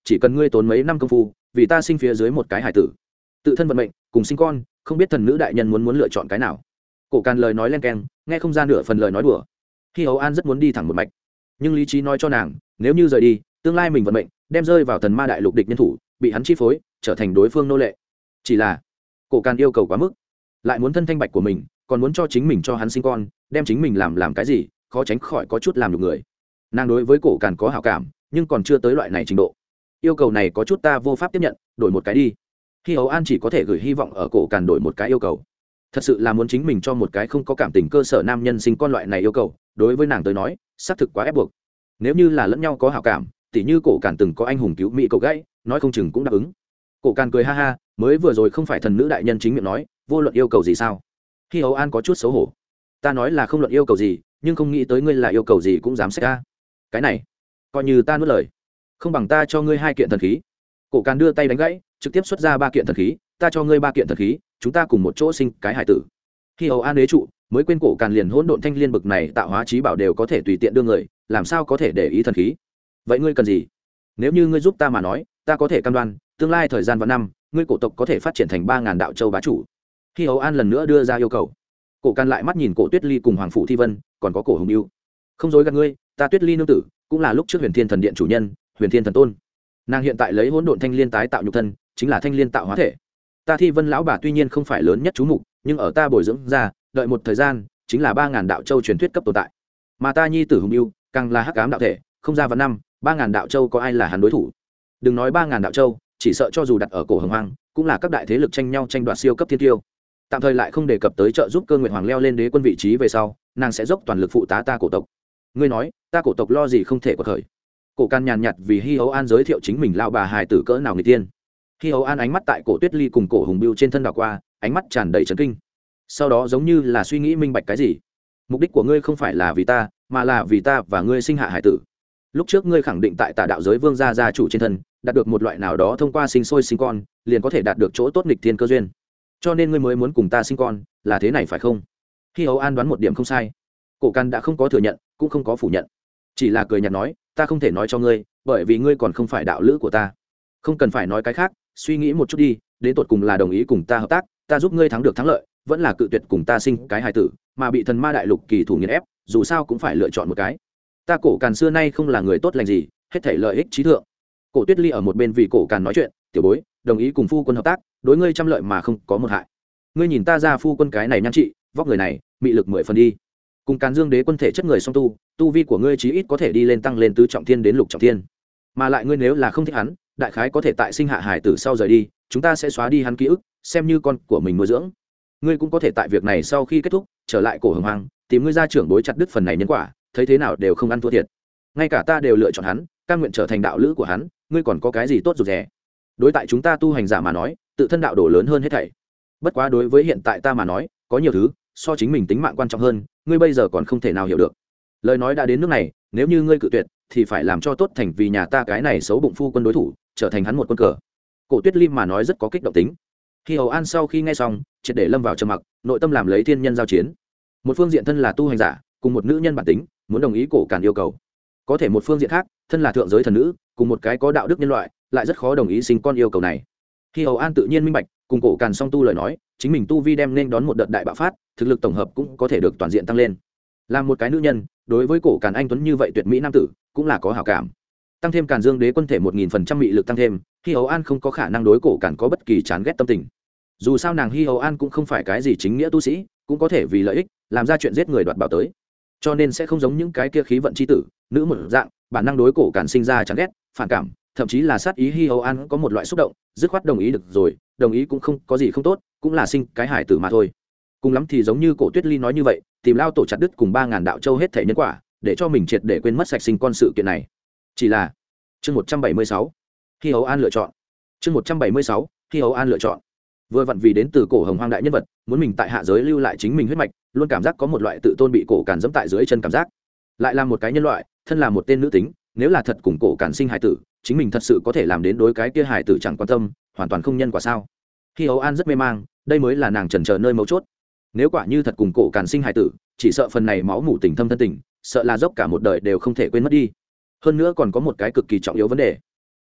chỉ cần ngươi tốn mấy năm công phu vì ta sinh phía dưới một cái hải tử, tự thân vận mệnh cùng sinh con, không biết thần nữ đại nhân muốn muốn lựa chọn cái nào. Cổ Càn lời nói len keng, nghe không ra nửa phần lời nói đùa. Khi Hầu An rất muốn đi thẳng một mạch, nhưng lý trí nói cho nàng, nếu như rời đi, tương lai mình vận mệnh đem rơi vào thần ma đại lục địch nhân thủ, bị hắn chi phối, trở thành đối phương nô lệ. Chỉ là Cổ Càn yêu cầu quá mức, lại muốn thân thanh bạch của mình, còn muốn cho chính mình cho hắn sinh con, đem chính mình làm làm cái gì, khó tránh khỏi có chút làm được người. Nàng đối với Cổ Càn có hảo cảm, nhưng còn chưa tới loại này trình độ. Yêu cầu này có chút ta vô pháp tiếp nhận, đổi một cái đi. Khi Hầu An chỉ có thể gửi hy vọng ở Cổ Càn đổi một cái yêu cầu. Thật sự là muốn chính mình cho một cái không có cảm tình cơ sở nam nhân sinh con loại này yêu cầu, đối với nàng tới nói xác thực quá ép buộc. Nếu như là lẫn nhau có hảo cảm, tỉ như Cổ Càn từng có anh hùng cứu mỹ cầu gãy, nói không chừng cũng đáp ứng. Cổ Càn cười ha ha, mới vừa rồi không phải thần nữ đại nhân chính miệng nói vô luận yêu cầu gì sao? Khi Hầu An có chút xấu hổ. Ta nói là không luận yêu cầu gì, nhưng không nghĩ tới ngươi là yêu cầu gì cũng dám xét ta. Cái này coi như ta nuốt lời, không bằng ta cho ngươi hai kiện thần khí. Cổ Càn đưa tay đánh gãy, trực tiếp xuất ra ba kiện thần khí. Ta cho ngươi ba kiện thần khí, chúng ta cùng một chỗ sinh cái hải tử. Khi Hầu An đế trụ, mới quên Cổ Càn liền hỗn độn thanh liên bực này tạo hóa trí bảo đều có thể tùy tiện đưa người, làm sao có thể để ý thần khí? Vậy ngươi cần gì? Nếu như ngươi giúp ta mà nói, ta có thể cam đoan tương lai thời gian và năm, ngươi cổ tộc có thể phát triển thành ba ngàn đạo châu bá chủ. Khi Hầu An lần nữa đưa ra yêu cầu. Cổ Càn lại mắt nhìn Cổ Tuyết Ly cùng Hoàng Phủ Thi Vân, còn có Cổ Hồng Ưu. Không dối gạt ngươi, ta Tuyết Ly nương tử cũng là lúc trước Huyền Thiên Thần Điện chủ nhân, Huyền Thiên Thần Tôn. Nàng hiện tại lấy hỗn độn thanh liên tái tạo nhục thân, chính là thanh liên tạo hóa thể. Ta Thi Vân lão bà tuy nhiên không phải lớn nhất chú mục, nhưng ở ta bồi dưỡng ra, đợi một thời gian, chính là ba ngàn đạo châu truyền thuyết cấp tồn tại. Mà ta nhi tử Hồng Ưu, càng là hắc ám đạo thể, không ra vào năm, ba ngàn đạo châu có ai là hắn đối thủ? Đừng nói ba ngàn đạo châu, chỉ sợ cho dù đặt ở cổ Hồng Hoang, cũng là các đại thế lực tranh nhau tranh đoạt siêu cấp thiên tiêu. Tạm thời lại không đề cập tới trợ giúp Cơ Nguyệt Hoàng leo lên đế quân vị trí về sau, nàng sẽ dốc toàn lực phụ tá ta cổ tộc. Ngươi nói, ta cổ tộc lo gì không thể có khởi? Cổ Càn nhàn nhạt vì Hi Hầu An giới thiệu chính mình lão bà hài tử cỡ nào người tiên. Hi Hầu An ánh mắt tại Cổ Tuyết Ly cùng Cổ Hùng Biêu trên thân đảo qua, ánh mắt tràn đầy chấn kinh. Sau đó giống như là suy nghĩ minh bạch cái gì. Mục đích của ngươi không phải là vì ta, mà là vì ta và ngươi sinh hạ hải tử. Lúc trước ngươi khẳng định tại Tà đạo giới vương gia gia chủ trên thân, đạt được một loại nào đó thông qua sinh sôi sinh con, liền có thể đạt được chỗ tốt nghịch thiên cơ duyên. Cho nên ngươi mới muốn cùng ta sinh con, là thế này phải không? Hi Hầu An đoán một điểm không sai. Cổ Càn đã không có thừa nhận, cũng không có phủ nhận, chỉ là cười nhạt nói, ta không thể nói cho ngươi, bởi vì ngươi còn không phải đạo lữ của ta. Không cần phải nói cái khác, suy nghĩ một chút đi, đến tột cùng là đồng ý cùng ta hợp tác, ta giúp ngươi thắng được thắng lợi, vẫn là cự tuyệt cùng ta sinh cái hài tử, mà bị thần ma đại lục kỳ thủ nghiền ép, dù sao cũng phải lựa chọn một cái. Ta Cổ Càn xưa nay không là người tốt lành gì, hết thảy lợi ích trí thượng. Cổ Tuyết Ly ở một bên vì Cổ Càn nói chuyện, tiểu bối, đồng ý cùng phu quân hợp tác, đối ngươi trăm lợi mà không có một hại. Ngươi nhìn ta ra phu quân cái này nhan trị, vóc người này, mị lực mười phần đi. Cùng Càn Dương đế quân thể chất người song tu, tu vi của ngươi chí ít có thể đi lên tăng lên tứ trọng thiên đến lục trọng thiên. Mà lại ngươi nếu là không thích hắn, đại khái có thể tại sinh hạ hải tử sau rời đi, chúng ta sẽ xóa đi hắn ký ức, xem như con của mình nuôi dưỡng. Ngươi cũng có thể tại việc này sau khi kết thúc, trở lại cổ Hồng Hoang, tìm ngươi gia trưởng bối chặt đứt phần này nhân quả, thấy thế nào đều không ăn thua thiệt. Ngay cả ta đều lựa chọn hắn, cam nguyện trở thành đạo lữ của hắn, ngươi còn có cái gì tốt rụt rè? Đối tại chúng ta tu hành giả mà nói, tự thân đạo đổ lớn hơn hết thảy. Bất quá đối với hiện tại ta mà nói, có nhiều thứ so chính mình tính mạng quan trọng hơn, ngươi bây giờ còn không thể nào hiểu được. Lời nói đã đến nước này, nếu như ngươi cự tuyệt, thì phải làm cho tốt thành vì nhà ta cái này xấu bụng phu quân đối thủ, trở thành hắn một quân cờ. Cổ Tuyết Lim mà nói rất có kích động tính. Khi Hầu An sau khi nghe xong, triệt để lâm vào trầm mặc, nội tâm làm lấy thiên nhân giao chiến. Một phương diện thân là tu hành giả, cùng một nữ nhân bản tính, muốn đồng ý Cổ Càn yêu cầu. Có thể một phương diện khác, thân là thượng giới thần nữ, cùng một cái có đạo đức nhân loại, lại rất khó đồng ý sinh con yêu cầu này. Khi Hầu An tự nhiên minh bạch, cùng Cổ Càn song tu lời nói, chính mình tu vi đem nên đón một đợt đại bạo phát, thực lực tổng hợp cũng có thể được toàn diện tăng lên. Làm một cái nữ nhân, đối với Cổ Càn anh tuấn như vậy tuyệt mỹ nam tử, cũng là có hảo cảm. Tăng thêm Càn Dương đế quân thể một nghìn phần trăm mị lực tăng thêm, Hi Hầu An không có khả năng đối Cổ Càn có bất kỳ chán ghét tâm tình. Dù sao nàng Hi Hầu An cũng không phải cái gì chính nghĩa tu sĩ, cũng có thể vì lợi ích làm ra chuyện giết người đoạt bảo tới, cho nên sẽ không giống những cái kia khí vận chi tử, nữ một dạng, bản năng đối Cổ Càn sinh ra chán ghét, phản cảm, thậm chí là sát ý. Hi Hầu An có một loại xúc động, dứt khoát đồng ý được rồi, đồng ý cũng không có gì không tốt, cũng là sinh cái hải tử mà thôi. Cùng lắm thì giống như Cổ Tuyết Ly nói như vậy, tìm lao tổ chặt đứt cùng ba ngàn đạo châu hết thể nhân quả, để cho mình triệt để quên mất sạch sinh con sự kiện này. Chỉ là chương một trăm bảy mươi sáu, Hi Hầu An lựa chọn. Chương một trăm bảy mươi sáu, Hi Hầu An lựa chọn. Vừa vặn vì đến từ cổ Hồng Hoang đại nhân vật, muốn mình tại hạ giới lưu lại chính mình huyết mạch, luôn cảm giác có một loại tự tôn bị Cổ Càn dẫm tại dưới chân cảm giác. Lại là một cái nhân loại, thân là một tên nữ tính, nếu là thật cùng Cổ Càn sinh hài tử, chính mình thật sự có thể làm đến đối cái kia hài tử chẳng quan tâm, hoàn toàn không nhân quả sao? Hi Hầu An rất mê mang, đây mới là nàng chần chờ nơi mấu chốt. Nếu quả như thật cùng Cổ Càn sinh hài tử, chỉ sợ phần này máu mủ tình thâm thân tình, sợ là dốc cả một đời đều không thể quên mất đi. Hơn nữa còn có một cái cực kỳ trọng yếu vấn đề.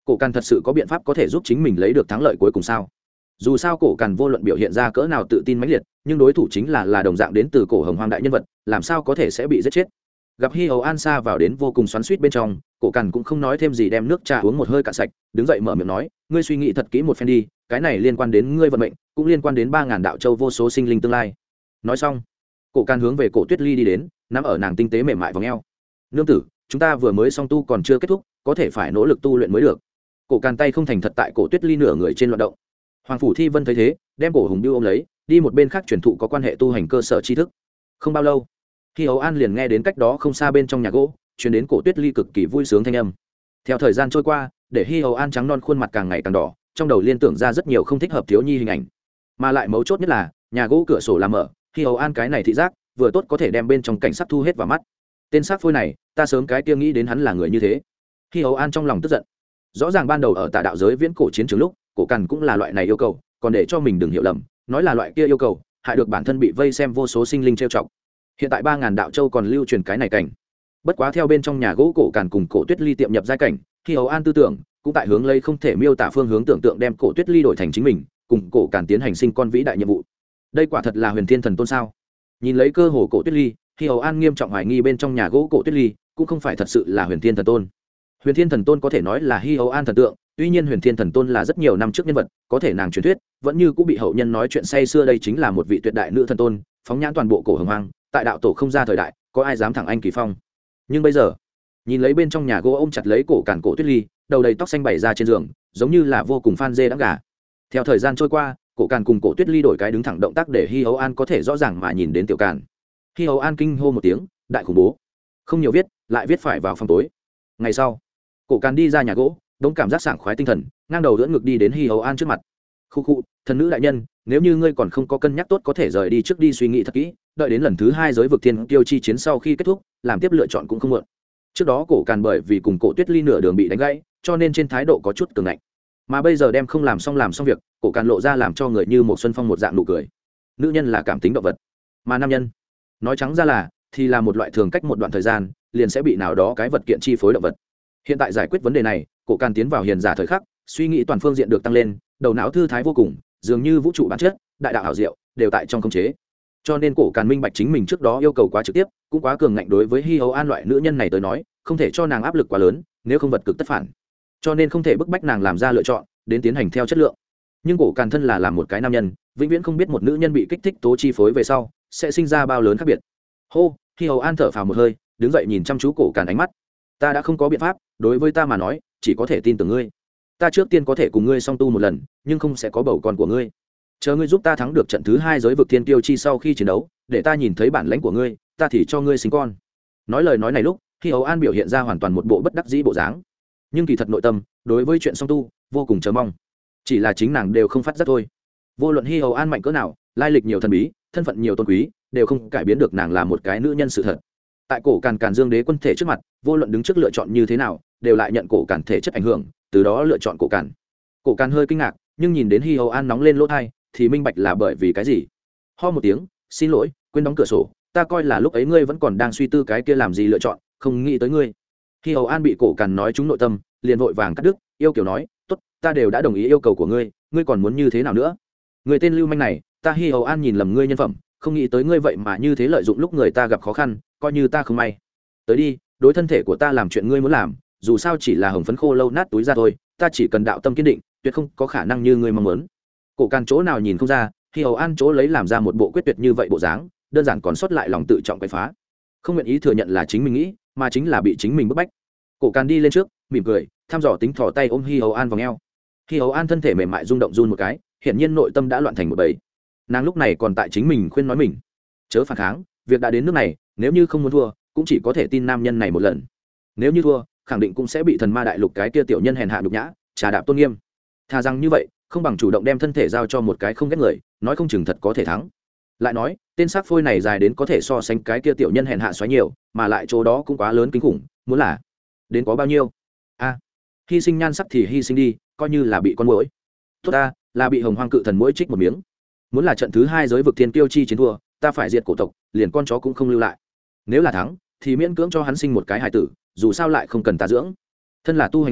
cổ càn thật sự có biện pháp có thể giúp chính mình lấy được thắng lợi cuối cùng sao? Dù sao cổ càn vô luận biểu hiện ra cỡ nào tự tin mãnh liệt, nhưng đối thủ chính là là đồng dạng đến từ cổ hồng hoang đại nhân vật, làm sao có thể sẽ bị giết chết? Gặp Hi Hầu An xa vào đến vô cùng xoắn xuýt bên trong, cổ càn cũng không nói thêm gì, đem nước trà uống một hơi cạn sạch, đứng dậy mở miệng nói, ngươi suy nghĩ thật kỹ một phen đi, cái này liên quan đến ngươi vận mệnh, cũng liên quan đến ba ngàn đạo châu vô số sinh linh tương lai. Nói xong, cổ càn hướng về cổ Tuyết Ly đi đến, nắm ở nàng tinh tế mềm mại vòng eo. Nương tử, chúng ta vừa mới song tu còn chưa kết thúc, có thể phải nỗ lực tu luyện mới được. Cổ càn tay không thành thật tại cổ Tuyết Ly nửa người trên loạn động. Hoàng phủ Thi Vân thấy thế, đem cổ Hùng Biêu ôm lấy, đi một bên khác truyền thụ có quan hệ tu hành cơ sở tri thức. Không bao lâu, Hi Hầu An liền nghe đến cách đó không xa bên trong nhà gỗ truyền đến cổ Tuyết Ly cực kỳ vui sướng thanh âm. Theo thời gian trôi qua, để Hi Hầu An trắng non khuôn mặt càng ngày càng đỏ, trong đầu liên tưởng ra rất nhiều không thích hợp thiếu nhi hình ảnh. Mà lại mấu chốt nhất là, nhà gỗ cửa sổ làm mở, Hi Hầu An cái này thị giác vừa tốt có thể đem bên trong cảnh sắc thu hết vào mắt. Tên xác phôi này, ta sớm cái kia nghĩ đến hắn là người như thế. Hi Hầu An trong lòng tức giận. Rõ ràng ban đầu ở Tà đạo giới viễn cổ chiến trường lúc, cổ cằn cũng là loại này yêu cầu, còn để cho mình đừng hiểu lầm, nói là loại kia yêu cầu, hại được bản thân bị vây xem vô số sinh linh trêu chọc. Hiện tại ba ngàn đạo châu còn lưu truyền cái này cảnh. Bất quá theo bên trong nhà gỗ cổ cằn cùng cổ Tuyết Ly tiệm nhập giai cảnh, Hi Hầu An tư tưởng cũng tại hướng lấy không thể miêu tả phương hướng tưởng tượng, đem cổ Tuyết Ly đổi thành chính mình, cùng cổ cằn tiến hành sinh con vĩ đại nhiệm vụ. Đây quả thật là huyền thiên thần tôn sao? Nhìn lấy cơ hồ cổ Tuyết Ly, Hi Hầu An nghiêm trọng hoài nghi bên trong nhà gỗ cổ Tuyết Ly cũng không phải thật sự là huyền thiên thần tôn. Huyền thiên thần tôn có thể nói là Hi Hầu An thần tượng, tuy nhiên huyền thiên thần tôn là rất nhiều năm trước nhân vật, có thể nàng truyền thuyết vẫn như cũng bị hậu nhân nói chuyện say xưa, đây chính là một vị tuyệt đại nữ thần tôn, phóng nhãn toàn bộ cổ hồng hoang, tại đạo tổ không ra thời đại, có ai dám thẳng anh kỳ phong. Nhưng bây giờ, nhìn lấy bên trong nhà gỗ ôm chặt lấy cổ cản cổ Tuyết Ly, đầu đầy tóc xanh bày ra trên giường, giống như là vô cùng fan dê đắng gà. Theo thời gian trôi qua, cổ cản cùng cổ Tuyết Ly đổi cái đứng thẳng động tác để Hi Hầu An có thể rõ ràng mà nhìn đến tiểu cản. Hi Hầu An kinh hô một tiếng, đại khủng bố. Không nhiều viết, lại viết phải vào phòng tối. Ngày sau, cổ cản đi ra nhà gỗ, đống cảm giác sảng khoái tinh thần, ngang đầu đỡ ngực đi đến Hi Hầu An trước mặt. Khu khu, thần nữ đại nhân, nếu như ngươi còn không có cân nhắc tốt, có thể rời đi trước đi suy nghĩ thật kỹ, đợi đến lần thứ hai giới vực thiên tiêu chi chiến sau khi kết thúc, làm tiếp lựa chọn cũng không muộn. Trước đó cổ càn bởi vì cùng cổ Tuyết Ly nửa đường bị đánh gãy, cho nên trên thái độ có chút cường ngạnh, mà bây giờ đem không làm xong làm xong việc, cổ càn lộ ra làm cho người như một xuân phong một dạng nụ cười. Nữ nhân là cảm tính động vật, mà nam nhân nói trắng ra là thì là một loại thường cách một đoạn thời gian liền sẽ bị nào đó cái vật kiện chi phối động vật. Hiện tại giải quyết vấn đề này, cổ càn tiến vào hiền giả thời khắc, suy nghĩ toàn phương diện được tăng lên, đầu não thư thái vô cùng, dường như vũ trụ bản chất, đại đạo hảo diệu đều tại trong khống chế. Cho nên cổ càn minh bạch chính mình trước đó yêu cầu quá trực tiếp, cũng quá cường ngạnh, đối với Hi Hầu An loại nữ nhân này tới nói, không thể cho nàng áp lực quá lớn, nếu không vật cực tất phản. Cho nên không thể bức bách nàng làm ra lựa chọn, đến tiến hành theo chất lượng. Nhưng cổ càn thân là làm một cái nam nhân, vĩnh viễn không biết một nữ nhân bị kích thích tố chi phối về sau sẽ sinh ra bao lớn khác biệt. Hô, Hi Hầu An thở phào một hơi, đứng dậy nhìn chăm chú cổ càn ánh mắt. Ta đã không có biện pháp, đối với ta mà nói, chỉ có thể tin tưởng ngươi. Ta trước tiên có thể cùng ngươi song tu một lần, nhưng không sẽ có bầu con của ngươi. Chờ ngươi giúp ta thắng được trận thứ hai giới vực thiên tiêu chi sau khi chiến đấu, để ta nhìn thấy bản lãnh của ngươi, ta thì cho ngươi sinh con. Nói lời nói này lúc, Hi Hầu An biểu hiện ra hoàn toàn một bộ bất đắc dĩ bộ dáng, nhưng kỳ thật nội tâm đối với chuyện song tu vô cùng chờ mong, chỉ là chính nàng đều không phát giác thôi. Vô luận Hi Hầu An mạnh cỡ nào, lai lịch nhiều thần bí, thân phận nhiều tôn quý, đều không cải biến được nàng là một cái nữ nhân sự thật. Tại cổ càn càn dương đế quân thể trước mặt, vô luận đứng trước lựa chọn như thế nào, đều lại nhận cổ càn thể chất ảnh hưởng, từ đó lựa chọn cổ càn. Cổ càn hơi kinh ngạc, nhưng nhìn đến Hi Hầu An nóng lên lỗ tai, thì minh bạch là bởi vì cái gì. Ho một tiếng, xin lỗi, quên đóng cửa sổ, ta coi là lúc ấy ngươi vẫn còn đang suy tư cái kia làm gì lựa chọn, không nghĩ tới ngươi. Hi Hầu An bị cổ càn nói trúng nội tâm, liền vội vàng cắt đứt, yêu kiều nói, tốt, ta đều đã đồng ý yêu cầu của ngươi, ngươi còn muốn như thế nào nữa? Người tên lưu manh này, ta Hi Hầu An nhìn lầm ngươi nhân phẩm, không nghĩ tới ngươi vậy mà như thế lợi dụng lúc người ta gặp khó khăn, coi như ta không may. Tới đi, đối thân thể của ta làm chuyện ngươi muốn làm, dù sao chỉ là hồng phấn khô lâu nát túi ra thôi, ta chỉ cần đạo tâm kiên định, tuyệt không có khả năng như ngươi mong muốn. Cổ càn chỗ nào nhìn không ra, Hi Hầu An chỗ lấy làm ra một bộ quyết tuyệt như vậy bộ dáng, đơn giản còn sót lại lòng tự trọng quậy phá, không nguyện ý thừa nhận là chính mình nghĩ, mà chính là bị chính mình bức bách. Cổ càn đi lên trước, mỉm cười, thăm dò tính thò tay ôm Hi Hầu An vào eo. Hi Hầu An thân thể mềm mại rung động run một cái, hiển nhiên nội tâm đã loạn thành một bầy. Nàng lúc này còn tại chính mình khuyên nói mình chớ phản kháng, việc đã đến nước này, nếu như không muốn thua, cũng chỉ có thể tin nam nhân này một lần. Nếu như thua, khẳng định cũng sẽ bị thần ma đại lục cái kia tiểu nhân hèn hạ nhục nhã, trà đạp tôn nghiêm. Thà rằng như vậy, không bằng chủ động đem thân thể giao cho một cái không ghét người, nói không chừng thật có thể thắng. Lại nói, tên xác phôi này dài đến có thể so sánh cái kia tiểu nhân hèn hạ xoáy nhiều, mà lại chỗ đó cũng quá lớn kinh khủng, muốn là đến có bao nhiêu? A, à, hy sinh nhan sắc thì hy sinh đi, coi như là bị con muỗi. Tốt ta, là bị hồng hoang cự thần muỗi trích một miếng. Muốn là trận thứ hai giới vực thiên tiêu chi chiến thua, ta phải diệt cổ tộc, liền con chó cũng không lưu lại. Nếu là thắng, thì miễn cưỡng cho hắn sinh một cái hài tử, dù sao lại không cần ta dưỡng. Thân là tu hành giả,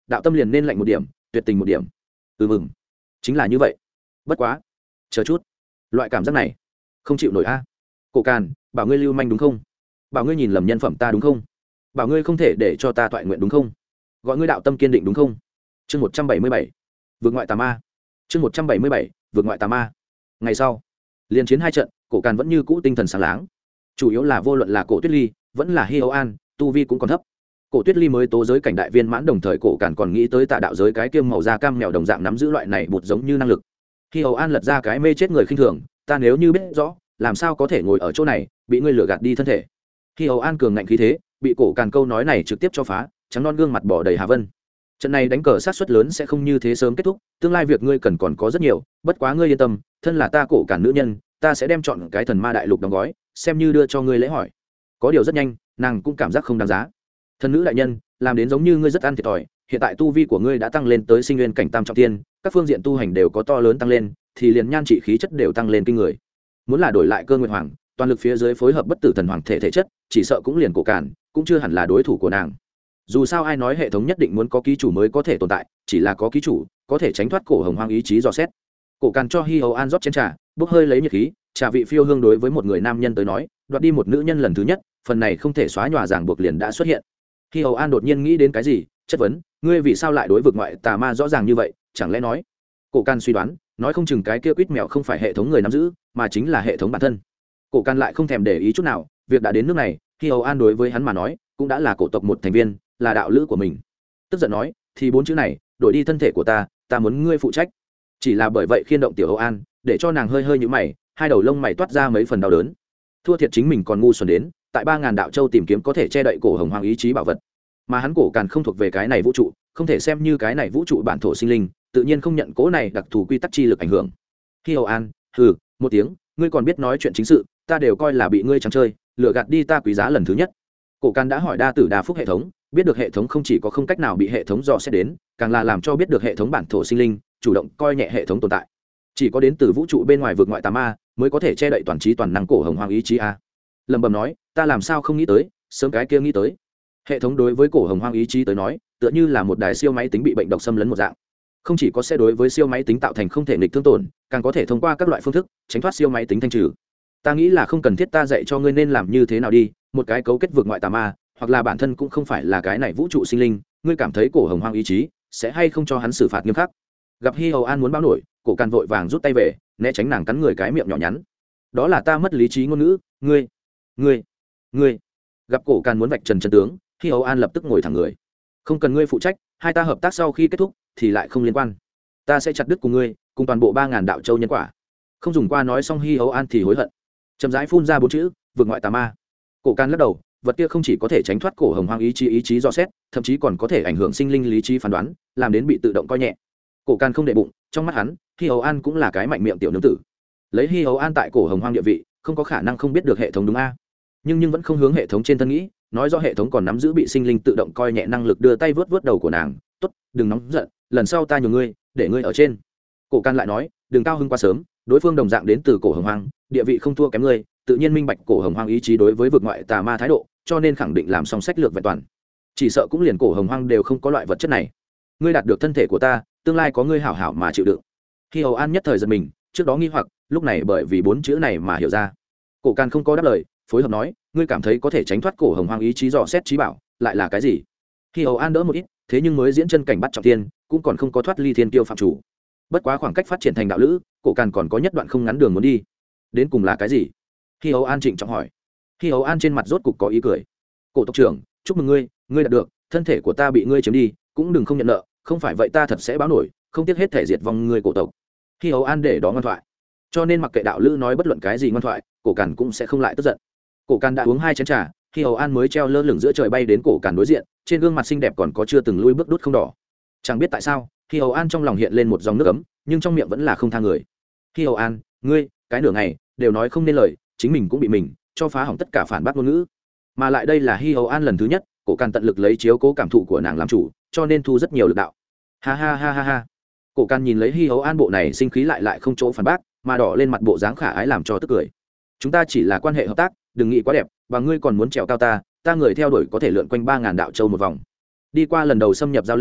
đạo tâm liền nên lạnh một điểm, tuyệt tình một điểm. Ừ mừng, chính là như vậy. Bất quá, chờ chút, loại cảm giác này không chịu nổi a. Cổ Càn, bảo ngươi lưu manh đúng không? Bảo ngươi nhìn lầm nhân phẩm ta đúng không? Bảo ngươi không thể để cho ta toại nguyện đúng không? Gọi ngươi đạo tâm kiên định đúng không? Chương một trăm bảy mươi bảy, vượt ngoại tà ma. Chương một trăm bảy mươi bảy, vượt ngoại tà ma. Ngày sau, liên chiến hai trận, Cổ Càn vẫn như cũ tinh thần sáng láng. Chủ yếu là vô luận là Cổ Tuyết Ly, vẫn là Hi Âu An, tu vi cũng còn thấp. Cổ Tuyết Ly mới tố giới cảnh đại viên mãn, đồng thời Cổ Càn còn nghĩ tới tà đạo giới cái kiêm màu da cam mèo đồng dạng nắm giữ loại này bụt giống như năng lực. Hi Âu An lật ra cái mê chết người khinh thường, ta nếu như biết rõ, làm sao có thể ngồi ở chỗ này, bị ngươi lừa gạt đi thân thể. Hi Âu An cường ngạnh khí thế, bị Cổ Càn câu nói này trực tiếp cho phá, trắng non gương mặt bỏ đầy Hà Vân. Trận này đánh cờ sát suất lớn sẽ không như thế sớm kết thúc, tương lai việc ngươi cần còn có rất nhiều, bất quá ngươi yên tâm, thân là ta Cổ Càn nữ nhân, ta sẽ đem chọn cái thần ma đại lục đóng gói, xem như đưa cho ngươi lễ hỏi. Có điều rất nhanh, nàng cũng cảm giác không đáng giá. Thần nữ đại nhân, làm đến giống như ngươi rất ăn thiệt thòi, hiện tại tu vi của ngươi đã tăng lên tới sinh nguyên cảnh tam trọng thiên, các phương diện tu hành đều có to lớn tăng lên, thì liền nhan trị khí chất đều tăng lên kinh người. Muốn là đổi lại Cơ Nguyệt Hoàng, toàn lực phía dưới phối hợp bất tử thần hoàng thể thể chất, chỉ sợ cũng liền Cổ Càn, cũng chưa hẳn là đối thủ của nàng. Dù sao ai nói hệ thống nhất định muốn có ký chủ mới có thể tồn tại, chỉ là có ký chủ có thể tránh thoát cổ hồng hoang ý chí dò xét. Cổ Càn cho Hi Âu An rót chén trà, bốc hơi lấy nhiệt khí, trà vị phiêu hương đối với một người nam nhân tới nói, đoạt đi một nữ nhân lần thứ nhất, phần này không thể xóa nhòa ràng buộc liền đã xuất hiện. Hi Âu An đột nhiên nghĩ đến cái gì, chất vấn, ngươi vì sao lại đối vực ngoại tà ma rõ ràng như vậy, chẳng lẽ nói? Cổ Càn suy đoán, nói không chừng cái kia quýt mèo không phải hệ thống người nắm giữ, mà chính là hệ thống bản thân. Cổ Càn lại không thèm để ý chút nào, việc đã đến nước này, Hi Âu An đối với hắn mà nói, cũng đã là cổ tộc một thành viên, là đạo lữ của mình. Tức giận nói, thì bốn chữ này, đổi đi thân thể của ta, ta muốn ngươi phụ trách. Chỉ là bởi vậy khiên động tiểu Âu An, để cho nàng hơi hơi nhíu mày, hai đầu lông mày toát ra mấy phần đau đớn. Thua thiệt chính mình còn ngu xuẩn đến, tại ba ngàn đạo châu tìm kiếm có thể che đậy cổ hồng hoàng ý chí bảo vật, mà hắn Cổ Càn không thuộc về cái này vũ trụ, không thể xem như cái này vũ trụ bản thổ sinh linh, tự nhiên không nhận cố này đặc thù quy tắc chi lực ảnh hưởng. Hi Âu An, hừ, một tiếng, ngươi còn biết nói chuyện chính sự, ta đều coi là bị ngươi trắng chơi, lừa gạt đi ta quý giá lần thứ nhất. Cổ Càn đã hỏi đa tử đa phúc hệ thống, biết được hệ thống không chỉ có không cách nào bị hệ thống dò xét đến, càng là làm cho biết được hệ thống bản thổ sinh linh chủ động coi nhẹ hệ thống tồn tại. Chỉ có đến từ vũ trụ bên ngoài vực ngoại tà ma mới có thể che đậy toàn trí toàn năng cổ hồng hoàng ý chí a. Lẩm bẩm nói, ta làm sao không nghĩ tới, sớm cái kia nghĩ tới. Hệ thống đối với cổ hồng hoang ý chí tới nói, tựa như là một đài siêu máy tính bị bệnh độc xâm lấn một dạng, không chỉ có sẽ đối với siêu máy tính tạo thành không thể nghịch thương tổn, càng có thể thông qua các loại phương thức tránh thoát siêu máy tính thanh trừ. Ta nghĩ là không cần thiết ta dạy cho ngươi nên làm như thế nào đi, một cái cấu kết vượt ngoại tà ma, hoặc là bản thân cũng không phải là cái này vũ trụ sinh linh, ngươi cảm thấy cổ hồng hoang ý chí sẽ hay không cho hắn xử phạt nghiêm khắc? Gặp Hi Âu An muốn báo nổi, Cổ Càn vội vàng rút tay về, né tránh nàng cắn người cái miệng nhỏ nhắn. Đó là ta mất lý trí ngôn ngữ, ngươi, ngươi, ngươi. Gặp Cổ Càn muốn vạch trần chân tướng, Hi Âu An lập tức ngồi thẳng người. Không cần ngươi phụ trách, hai ta hợp tác sau khi kết thúc thì lại không liên quan. Ta sẽ chặt đứt cùng ngươi, cùng toàn bộ ba ngàn đạo châu nhân quả. Không dùng qua nói xong, Hi Âu An thì hối hận, chậm rãi phun ra bốn chữ, vượt ngoại tà ma. Cổ Càn lắc đầu, vật kia không chỉ có thể tránh thoát cổ hồng hoang ý chí ý chí dò xét, thậm chí còn có thể ảnh hưởng sinh linh lý trí phán đoán, làm đến bị tự động coi nhẹ. Cổ Càn không để bụng, trong mắt hắn, Hi Âu An cũng là cái mạnh miệng tiểu nương tử. Lấy Hi Âu An tại cổ hồng hoang địa vị, không có khả năng không biết được hệ thống đúng a. Nhưng nhưng vẫn không hướng hệ thống trên thân nghĩ, nói rõ hệ thống còn nắm giữ bị sinh linh tự động coi nhẹ năng lực, đưa tay vớt vớt đầu của nàng, tốt, đừng nóng giận, lần sau ta nhường ngươi, để ngươi ở trên. Cổ Càn lại nói, đừng cao hứng quá sớm, đối phương đồng dạng đến từ cổ hồng hoang, địa vị không thua kém ngươi, tự nhiên minh bạch cổ hồng hoang ý chí đối với vực ngoại tà ma thái độ, cho nên khẳng định làm xong sách lược vẹn toàn. Chỉ sợ cũng liền cổ hồng hoang đều không có loại vật chất này. Ngươi đạt được thân thể của ta, tương lai có ngươi hảo hảo mà chịu đựng. Hi Âu An nhất thời giật mình, trước đó nghi hoặc, lúc này bởi vì bốn chữ này mà hiểu ra. Cổ Càn không có đáp lời, phối hợp nói, ngươi cảm thấy có thể tránh thoát cổ hồng hoang ý chí dò xét trí bảo, lại là cái gì? Hi Âu An đỡ một ít, thế nhưng mới diễn chân cảnh bắt trọng thiên, cũng còn không có thoát ly thiên kiêu phạm chủ. Bất quá khoảng cách phát triển thành đạo lữ, Cổ Càn còn có nhất đoạn không ngắn đường muốn đi. Đến cùng là cái gì? Hi Âu An trịnh trọng hỏi. Hi Âu An trên mặt rốt cục có ý cười. Cổ tộc trưởng, chúc mừng ngươi, ngươi đạt được, thân thể của ta bị ngươi chiếm đi, cũng đừng không nhận nợ, không phải vậy ta thật sẽ báo nổi, không tiếc hết thể diệt vong ngươi cổ tộc. Hi Âu An để đó ngoan thoại. Cho nên mặc kệ đạo lữ nói bất luận cái gì ngoan thoại, Cổ Càn cũng sẽ không lại tức giận. Cổ Càn đã uống hai chén trà, Hi Âu An mới treo lơ lửng giữa trời bay đến Cổ Càn đối diện, trên gương mặt xinh đẹp còn có chưa từng lui bước đút không đỏ. Chẳng biết tại sao, Hi Âu An trong lòng hiện lên một dòng nước ấm, nhưng trong miệng vẫn là không tha người. Hi Âu An, ngươi, cái nửa ngày đều nói không nên lời, chính mình cũng bị mình cho phá hỏng tất cả phản bác ngôn ngữ. Mà lại đây là Hi Âu An lần thứ nhất, Cổ Càn tận lực lấy chiếu cố cảm thụ của nàng làm chủ, cho nên thu rất nhiều lực đạo. Ha ha ha ha ha. Cổ Càn nhìn lấy Hi Âu An bộ này sinh khí lại lại không chỗ phản bác, mà đỏ lên mặt bộ dáng khả ái làm cho tức cười. Chúng ta chỉ là quan hệ hợp tác, đừng nghĩ quá đẹp, và ngươi còn muốn trèo cao ta, ta người theo đuổi có thể lượn quanh ba ngàn đạo châu một vòng. Đi qua lần đầu xâm nhập giao lưu,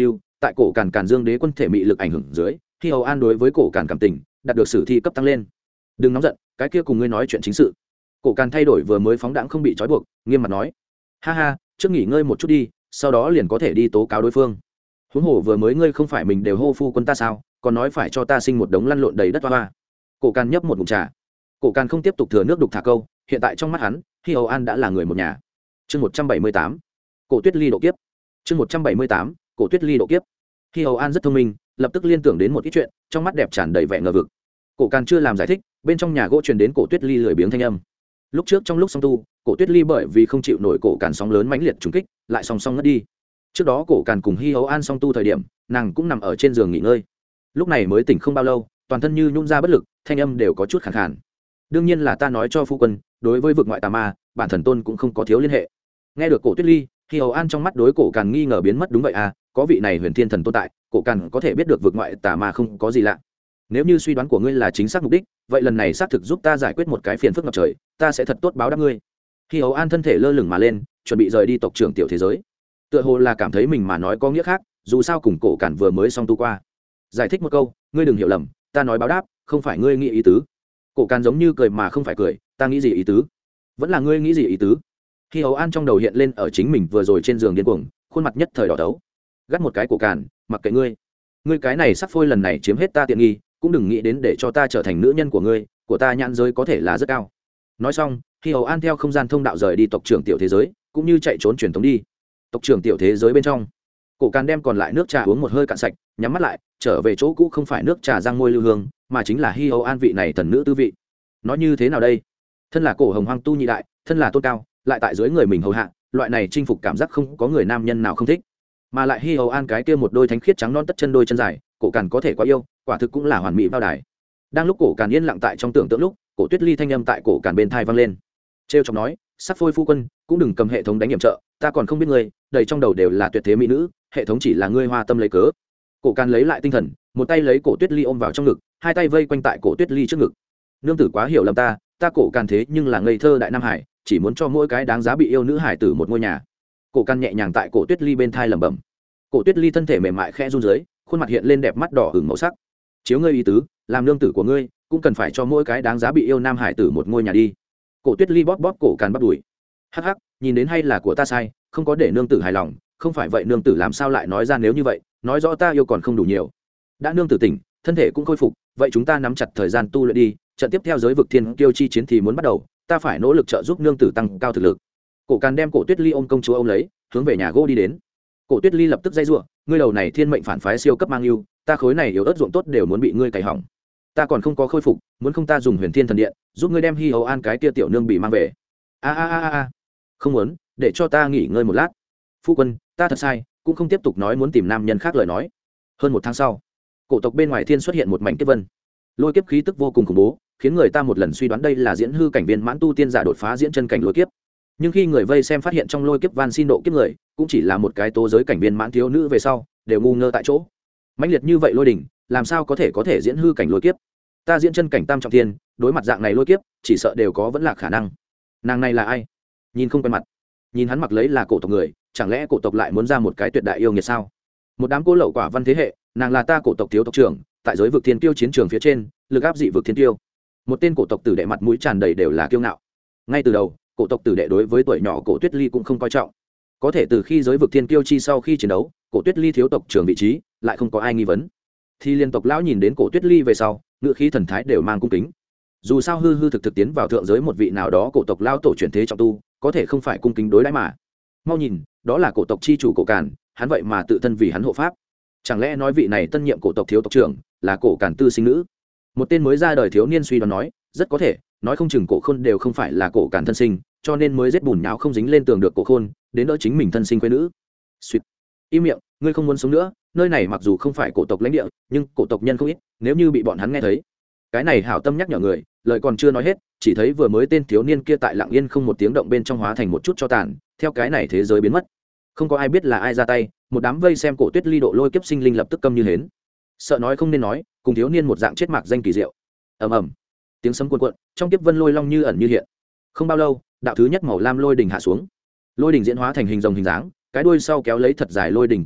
tại cổ càn càn dương đế quân thể mị lực ảnh hưởng dưới, khi hầu an đối với cổ càn cảm tình đạt được sử thi cấp tăng lên. Đừng nóng giận, cái kia cùng ngươi nói chuyện chính sự. Cổ càn thay đổi vừa mới phóng đãng không bị trói buộc, nghiêm mặt nói, ha ha, trước nghỉ ngơi một chút đi, sau đó liền có thể đi tố cáo đối phương. Huống hồ vừa mới ngươi không phải mình đều hô phu quân ta sao, còn nói phải cho ta sinh một đống lăn lộn đầy đất hoa hoa. Cổ càn nhấp một ngụm trà. Cổ càn không tiếp tục thừa nước đục thả câu, hiện tại trong mắt hắn, Hi Hầu An đã là người một nhà. Chương một trăm bảy mươi tám, Cổ Tuyết Ly độ kiếp. Chương một trăm bảy mươi tám, Cổ Tuyết Ly độ kiếp. Hi Hầu An rất thông minh, lập tức liên tưởng đến một ít chuyện, trong mắt đẹp tràn đầy vẻ ngờ vực. Cổ càn chưa làm giải thích, bên trong nhà gỗ truyền đến Cổ Tuyết Ly lười biếng thanh âm. Lúc trước trong lúc song tu, Cổ Tuyết Ly bởi vì không chịu nổi cổ càn sóng lớn mãnh liệt trùng kích, lại song song ngất đi. Trước đó cổ càn cùng Hi Hầu An song tu thời điểm, nàng cũng nằm ở trên giường nghỉ ngơi. Lúc này mới tỉnh không bao lâu, toàn thân như nhũn ra bất lực, thanh âm đều có chút khàn khàn. Đương nhiên là ta nói cho phu quân, đối với vực ngoại tà ma, bản thần tôn cũng không có thiếu liên hệ. Nghe được Cổ Tuyết Ly, Hi Hầu An trong mắt đối cổ càn nghi ngờ biến mất. Đúng vậy à, có vị này huyền thiên thần tồn tại, cổ càn có thể biết được vực ngoại tà ma không có gì lạ. Nếu như suy đoán của ngươi là chính xác mục đích, vậy lần này xác thực giúp ta giải quyết một cái phiền phức ngập trời, ta sẽ thật tốt báo đáp ngươi. Hi Hầu An thân thể lơ lửng mà lên, chuẩn bị rời đi tộc trưởng tiểu thế giới. Tựa hồ là cảm thấy mình mà nói có nghĩa khác, dù sao cùng cổ càn vừa mới xong tu qua. Giải thích một câu, ngươi đừng hiểu lầm, ta nói báo đáp, không phải ngươi nghĩ ý tứ. Cổ càn giống như cười mà không phải cười, ta nghĩ gì ý tứ? Vẫn là ngươi nghĩ gì ý tứ? Hi Hầu An trong đầu hiện lên ở chính mình vừa rồi trên giường điên cuồng, khuôn mặt nhất thời đỏ đấu. Gắt một cái cổ càn, mặc kệ ngươi. Ngươi cái này sắc phôi lần này chiếm hết ta tiện nghi, cũng đừng nghĩ đến để cho ta trở thành nữ nhân của ngươi, của ta nhãn giới có thể là rất cao. Nói xong, Hi Hầu An theo không gian thông đạo rời đi tộc trưởng tiểu thế giới, cũng như chạy trốn truyền thống đi. Tộc trưởng tiểu thế giới bên trong, cổ càn đem còn lại nước trà uống một hơi cạn sạch, nhắm mắt lại, trở về chỗ cũ. Không phải nước trà rang môi lưu hương, mà chính là Hi Hầu An vị này thần nữ tư vị. Nói như thế nào đây? Thân là cổ hồng hoang tu nhị đại, thân là tôn cao, lại tại dưới người mình hầu hạ, loại này chinh phục cảm giác không có người nam nhân nào không thích. Mà lại Hi Hầu An cái kia một đôi thánh khiết trắng non tất chân đôi chân dài, cổ càn có thể quá yêu, quả thực cũng là hoàn mỹ bao đài. Đang lúc cổ càn yên lặng tại trong tưởng tượng lúc, Cổ Tuyết Ly thanh âm tại cổ càn bên thai vang lên. Trêu chọc nói, sắc phôi phu quân, cũng đừng cầm hệ thống đánh hiểm trợ, ta còn không biết ngươi, đầy trong đầu đều là tuyệt thế mỹ nữ, hệ thống chỉ là ngươi hoa tâm lấy cớ. Cổ càn lấy lại tinh thần, một tay lấy Cổ Tuyết Ly ôm vào trong ngực, hai tay vây quanh tại Cổ Tuyết Ly trước ngực. Nương tử quá hiểu lầm ta, ta cổ càn thế nhưng là ngây thơ đại nam hải, chỉ muốn cho mỗi cái đáng giá bị yêu nữ hải tử một ngôi nhà. Cổ càn nhẹ nhàng tại Cổ Tuyết Ly bên thai lẩm bẩm. Cổ Tuyết Ly thân thể mềm mại khẽ run rưới, khuôn mặt hiện lên đẹp mắt đỏ hửng màu sắc. Chiếu ngươi ý tứ, làm nương tử của ngươi, cũng cần phải cho mỗi cái đáng giá bị yêu nam hải tử một ngôi nhà đi. Cổ Tuyết Ly bóp bóp cổ càn bắt đùi. Hắc hắc, nhìn đến hay là của ta sai, không có để nương tử hài lòng, không phải vậy nương tử làm sao lại nói ra nếu như vậy, nói rõ ta yêu còn không đủ nhiều. Đã nương tử tỉnh, thân thể cũng khôi phục, vậy chúng ta nắm chặt thời gian tu luyện đi, trận tiếp theo giới vực thiên kiêu chi chiến thì muốn bắt đầu, ta phải nỗ lực trợ giúp nương tử tăng cao thực lực. Cổ càn đem Cổ Tuyết Ly ôm công chúa ôm lấy, hướng về nhà gỗ đi đến. Cổ Tuyết Ly lập tức dây rủa, ngươi đầu này thiên mệnh phản phái siêu cấp mang yêu, ta khối này yếu ớt ruộng tốt đều muốn bị ngươi cày hỏng. Ta còn không có khôi phục, muốn không ta dùng Huyền Thiên Thần Điện, giúp ngươi đem Hi Hầu An cái kia tiểu nương bị mang về. A a a a, không muốn, để cho ta nghỉ ngơi một lát. Phu quân, ta thật sai, cũng không tiếp tục nói muốn tìm nam nhân khác lời nói. Hơn một tháng sau, cổ tộc bên ngoài thiên xuất hiện một mảnh kiếp vân, lôi kiếp khí tức vô cùng khủng bố, khiến người ta một lần suy đoán đây là diễn hư cảnh viên mãn tu tiên giả đột phá diễn chân cảnh lôi kiếp. Nhưng khi người vây xem phát hiện trong lôi kiếp van xin độ kiếp người cũng chỉ là một cái tố giới cảnh viên mãn thiếu nữ về sau, đều ngu ngơ tại chỗ. Mãnh liệt như vậy lôi đỉnh, làm sao có thể có thể diễn hư cảnh lôi kiếp? Ta diễn chân cảnh tam trọng thiên, đối mặt dạng này lôi kiếp, chỉ sợ đều có vẫn là khả năng. Nàng này là ai? Nhìn không quen mặt. Nhìn hắn mặc lấy là cổ tộc người, chẳng lẽ cổ tộc lại muốn ra một cái tuyệt đại yêu nghiệt sao? Một đám cô lậu quả văn thế hệ, nàng là ta cổ tộc thiếu tộc trưởng, tại giới vực thiên tiêu chiến trường phía trên, lực áp dị vực thiên tiêu. Một tên cổ tộc tử đệ mặt mũi tràn đầy đều là kiêu ngạo. Ngay từ đầu, cổ tộc tử đệ đối với tuổi nhỏ Cổ Tuyết Ly cũng không coi trọng. Có thể từ khi giới vực thiên kiêu chi sau khi chiến đấu, Cổ Tuyết Ly thiếu tộc trưởng vị trí, lại không có ai nghi vấn. Thì liên tộc lão nhìn đến Cổ Tuyết Ly về sau, ngựa khí thần thái đều mang cung kính. Dù sao hư hư thực thực tiến vào thượng giới một vị nào đó cổ tộc lão tổ chuyển thế trọng tu, có thể không phải cung kính đối đãi mà. Mau nhìn, đó là cổ tộc chi chủ Cổ Càn, hắn vậy mà tự thân vì hắn hộ pháp. Chẳng lẽ nói vị này tân nhiệm cổ tộc thiếu tộc trưởng là Cổ Càn tư sinh nữ? Một tên mới ra đời thiếu niên suy đoán nói, rất có thể, nói không chừng Cổ Khôn đều không phải là Cổ Càn thân sinh, cho nên mới giết bùn nhão không dính lên tường được Cổ Khôn, đến đỡ chính mình thân sinh quê nữ. Xuyệt. Im miệng, ngươi không muốn sống nữa, nơi này mặc dù không phải cổ tộc lãnh địa, nhưng cổ tộc nhân không ít, nếu như bị bọn hắn nghe thấy. Cái này hảo tâm nhắc nhở người, lời còn chưa nói hết, chỉ thấy vừa mới tên thiếu niên kia tại lặng yên không một tiếng động bên trong hóa thành một chút cho tàn, theo cái này thế giới biến mất. Không có ai biết là ai ra tay, một đám vây xem Cổ Tuyết Ly độ lôi kiếp sinh linh lập tức câm như hến. Sợ nói không nên nói, cùng thiếu niên một dạng chết mạc danh kỳ diệu. Ầm ầm. Tiếng sấm cuồn cuộn, trong kiếp vân lôi long như ẩn như hiện. Không bao lâu, đạo thứ nhất màu lam lôi đỉnh hạ xuống. Lôi đỉnh diễn hóa thành hình rồng hình dáng, cái đuôi sau kéo lấy thật dài lôi đỉnh quang trụ,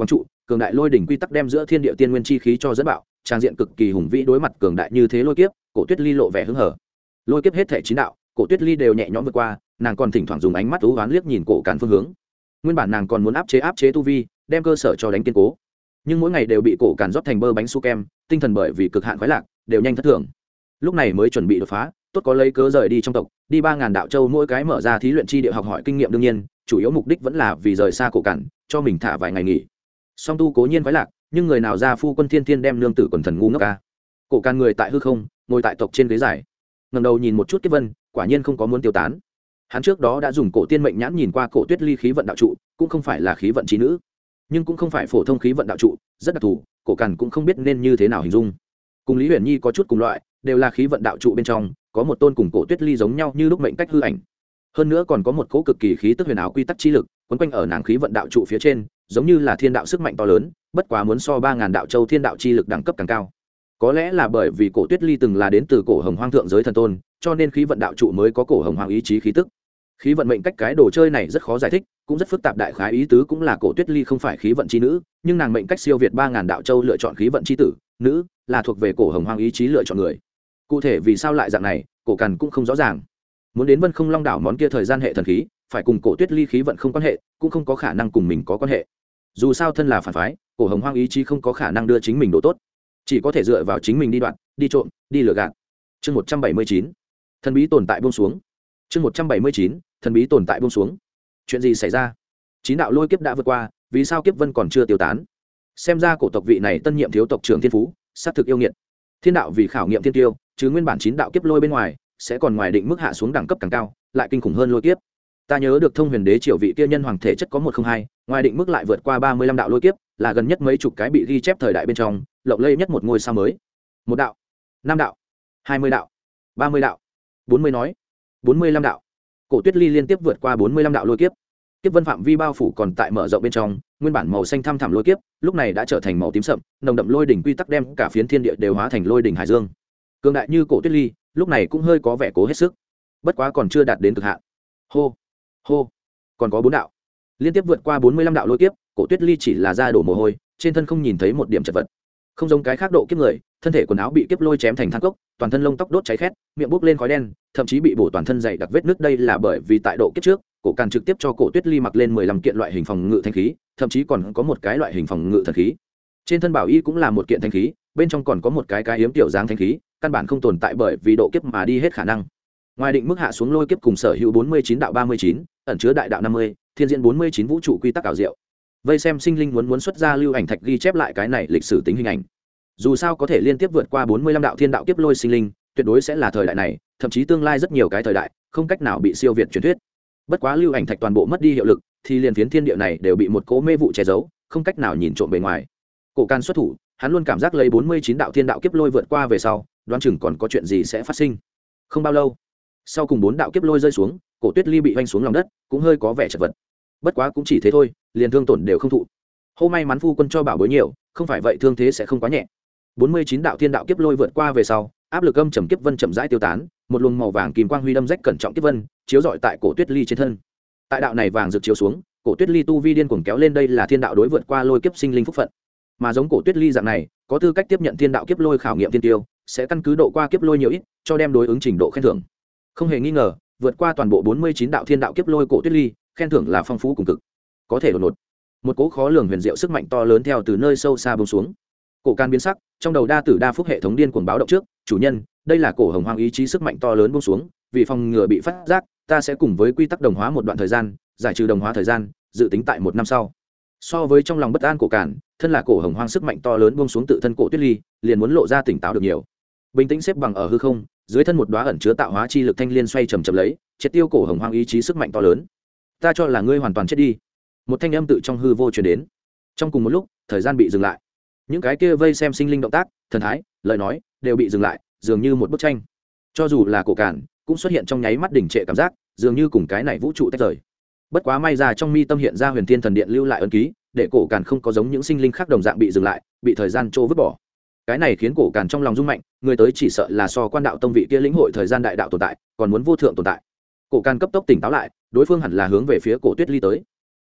cường đại lôi đỉnh quy tắc đem giữa thiên địa tiên nguyên chi khí cho dẫn bạo, trang diện cực kỳ hùng vĩ. Đối mặt cường đại như thế lôi kiếp, Cổ Tuyết Ly lộ vẻ hứng hở. Lôi kiếp hết thể chín đạo, Cổ Tuyết Ly đều nhẹ nhõm vượt qua, nàng còn thỉnh thoảng dùng ánh mắt u ám liếc nhìn Cổ Càn phương hướng. Nguyên bản nàng còn muốn áp chế áp chế tu vi, đem cơ sở cho đánh kiên cố, nhưng mỗi ngày đều bị Cổ Càn rót thành bơ bánh su kem, tinh thần bởi vì cực hạn khoái lạc đều nhanh thất thường. Lúc này mới chuẩn bị đột phá, tốt có lấy cớ rời đi trong tộc, đi ba ngàn đạo châu mỗi cái mở ra thí luyện chi địa học hỏi kinh nghiệm. đương nhiên chủ yếu mục đích vẫn là vì rời xa Cổ Càn, cho mình thả vài ngày nghỉ. Song tu cố nhiên khoái lạc, nhưng người nào ra phu quân thiên thiên đem nương tử quần thần ngu ngốc ca. Cổ Càn người tại hư không, ngồi tại tộc trên ghế dài, ngẩng đầu nhìn một chút Kiếp Vân, quả nhiên không có muốn tiêu tán. Hắn trước đó đã dùng cổ tiên mệnh nhãn nhìn qua Cổ Tuyết Ly khí vận đạo trụ, cũng không phải là khí vận trí nữ, nhưng cũng không phải phổ thông khí vận đạo trụ, rất đặc thù. Cổ Càn cũng không biết nên như thế nào hình dung. Cùng Lý Huyền Nhi có chút cùng loại, đều là khí vận đạo trụ bên trong có một tôn cùng Cổ Tuyết Ly giống nhau như lúc mệnh cách hư ảnh, hơn nữa còn có một cỗ cực kỳ khí tức huyền ảo quy tắc chi lực quấn quanh ở nàng khí vận đạo trụ phía trên, giống như là thiên đạo sức mạnh to lớn, bất quá muốn so ba ngàn đạo châu thiên đạo chi lực đẳng cấp càng cao. Có lẽ là bởi vì Cổ Tuyết Ly từng là đến từ cổ hồng hoang thượng giới thần tôn, cho nên khí vận đạo trụ mới có cổ hồng hoang ý chí khí tức. Khí vận mệnh cách cái đồ chơi này rất khó giải thích, cũng rất phức tạp. Đại khái ý tứ cũng là Cổ Tuyết Ly không phải khí vận chi nữ, nhưng nàng mệnh cách siêu việt ba ngàn đạo châu lựa chọn khí vận chi tử nữ, là thuộc về cổ hồng hoang ý chí lựa chọn người. Cụ thể vì sao lại dạng này, Cổ Càn cũng không rõ ràng. Muốn đến Vân Không Long đảo món kia thời gian hệ thần khí, phải cùng Cổ Tuyết Ly khí vận không quan hệ, cũng không có khả năng cùng mình có quan hệ. Dù sao thân là phản phái, cổ hồng hoang ý chí không có khả năng đưa chính mình độ tốt, chỉ có thể dựa vào chính mình đi đoạn, đi trộm, đi lừa gạt. Chương một trăm bảy mươi chín, thần bí tồn tại buông xuống. Chương một trăm bảy mươi chín, thần bí tồn tại buông xuống. Chuyện gì xảy ra? Chín đạo lôi kiếp đã vượt qua, vì sao kiếp vân còn chưa tiêu tán? Xem ra cổ tộc vị này tân nhiệm thiếu tộc trưởng thiên phú, sát thực yêu nghiệt. Thiên đạo vì khảo nghiệm thiên tiêu, chứ nguyên bản chín đạo kiếp lôi bên ngoài, sẽ còn ngoài định mức hạ xuống đẳng cấp càng cao, lại kinh khủng hơn lôi kiếp. Ta nhớ được Thông Huyền Đế triều vị kia nhân hoàng thể chất có một không hai, ngoài định mức lại vượt qua ba mươi lăm đạo lôi kiếp, là gần nhất mấy chục cái bị ghi chép thời đại bên trong, lộng lẫy nhất một ngôi sao mới. Một đạo, năm đạo, hai mươi đạo, ba mươi đạo, bốn mươi nói, bốn mươi lăm đạo. Cổ Tuyết Ly liên tiếp vượt qua bốn mươi lăm đạo lôi kiếp. Kiếp vân phạm vi bao phủ còn tại mở rộng bên trong, nguyên bản màu xanh thăm thẳm lôi kiếp, lúc này đã trở thành màu tím sậm, nồng đậm lôi đỉnh quy tắc đem cả phiến thiên địa đều hóa thành lôi đỉnh hải dương. Cường đại như Cổ Tuyết Ly, lúc này cũng hơi có vẻ cố hết sức, bất quá còn chưa đạt đến cực hạn. Hô, hô, còn có bốn đạo, liên tiếp vượt qua bốn mươi lăm đạo lôi kiếp. Cổ Tuyết Ly chỉ là da đổ mồ hôi, trên thân không nhìn thấy một điểm chật vật, không giống cái khác độ kiếp người, thân thể quần áo bị kiếp lôi chém thành than cốc, toàn thân lông tóc đốt cháy khét, miệng bốc lên khói đen, thậm chí bị bổ toàn thân dày đặc vết nứt. Đây là bởi vì tại độ kiếp trước, Cổ Càn trực tiếp cho Cổ Tuyết Ly mặc lên mười lăm kiện loại hình phòng ngự thanh khí, thậm chí còn có một cái loại hình phòng ngự thần khí. Trên thân bảo y cũng là một kiện thanh khí, bên trong còn có một cái cái yếm tiểu dáng thanh khí, căn bản không tồn tại bởi vì độ kiếp mà đi hết khả năng. Ngoài định mức hạ xuống lôi kiếp cùng sở hữu bốn mươi chín đạo ba mươi chín, ẩn chứa đại đạo năm mươi, thiên diễn bốn mươi chín vũ trụ quy tắc ảo diệu. Vây xem sinh linh muốn muốn xuất ra lưu ảnh thạch ghi chép lại cái này lịch sử tính hình ảnh. Dù sao có thể liên tiếp vượt qua bốn mươi lăm đạo thiên đạo kiếp lôi sinh linh, tuyệt đối sẽ là thời đại này, thậm chí tương lai rất nhiều cái thời đại, không cách nào bị siêu việt truyền thuyết. Bất quá lưu ảnh thạch toàn bộ mất đi hiệu lực, thì liền phiến thiên địa này đều bị một cỗ mê vụ che giấu, không cách nào nhìn trộm bề ngoài. Cổ Càn xuất thủ, hắn luôn cảm giác lấy bốn mươi chín đạo thiên đạo kiếp lôi vượt qua về sau, đoán chừng còn có chuyện gì sẽ phát sinh. Không bao lâu, sau cùng bốn đạo kiếp lôi rơi xuống, Cổ Tuyết Ly bị vanh xuống lòng đất, cũng hơi có vẻ chật vật. Bất quá cũng chỉ thế thôi, liền thương tổn đều không thụ. Hô may mắn phu quân cho bảo bối nhiều, không phải vậy thương thế sẽ không quá nhẹ. bốn mươi chín đạo thiên đạo kiếp lôi vượt qua về sau, áp lực âm trầm kiếp vân chậm rãi tiêu tán, một luồng màu vàng kim quang huy đâm rách cẩn trọng kiếp vân, chiếu rọi tại Cổ Tuyết Ly trên thân. Tại đạo này vàng rực chiếu xuống, Cổ Tuyết Ly tu vi điên cuồng kéo lên, đây là thiên đạo đối vượt qua lôi kiếp sinh linh phúc phận. Mà giống Cổ Tuyết Ly dạng này, có tư cách tiếp nhận thiên đạo kiếp lôi khảo nghiệm tiên tiêu, sẽ căn cứ độ qua kiếp lôi nhiều ít, cho đem đối ứng trình độ khen thưởng. Không hề nghi ngờ, vượt qua toàn bộ bốn mươi chín đạo thiên đạo kiếp lôi Cổ Tuyết Ly, khen thưởng là phong phú cùng cực. Có thể đột ngột, một cỗ khó lường huyền diệu sức mạnh to lớn theo từ nơi sâu xa buông xuống. Cổ Càn biến sắc, trong đầu đa tử đa phúc hệ thống điên cuồng báo động trước, chủ nhân, đây là cổ hồng hoang ý chí sức mạnh to lớn buông xuống, vì phòng ngừa bị phát giác, ta sẽ cùng với quy tắc đồng hóa một đoạn thời gian, giải trừ đồng hóa thời gian, dự tính tại một năm sau. So với trong lòng bất an Cổ Càn, thân là cổ hồng hoang sức mạnh to lớn buông xuống tự thân Cổ Tuyết Ly, liền muốn lộ ra tỉnh táo được nhiều. Bình tĩnh xếp bằng ở hư không, dưới thân một đóa ẩn chứa tạo hóa chi lực thanh liên xoay chậm chậm lấy, triệt tiêu cổ hồng hoang ý chí sức mạnh to lớn. Ta cho là ngươi hoàn toàn chết đi. Một thanh âm tự trong hư vô truyền đến. Trong cùng một lúc, thời gian bị dừng lại. Những cái kia vây xem sinh linh động tác, thần thái, lời nói đều bị dừng lại, dường như một bức tranh. Cho dù là Cổ Càn, cũng xuất hiện trong nháy mắt đỉnh trệ cảm giác, dường như cùng cái này vũ trụ tách rời. Bất quá may ra trong mi tâm hiện ra Huyền Thiên Thần Điện lưu lại ấn ký, để Cổ Càn không có giống những sinh linh khác đồng dạng bị dừng lại, bị thời gian trô vứt bỏ. Cái này khiến Cổ Càn trong lòng rung mạnh, người tới chỉ sợ là so Quan Đạo Tông vị kia lĩnh hội thời gian đại đạo tồn tại, còn muốn vô thượng tồn tại. Cổ Càn cấp tốc tỉnh táo lại, đối phương hẳn là hướng về phía Cổ Tuyết Ly tới.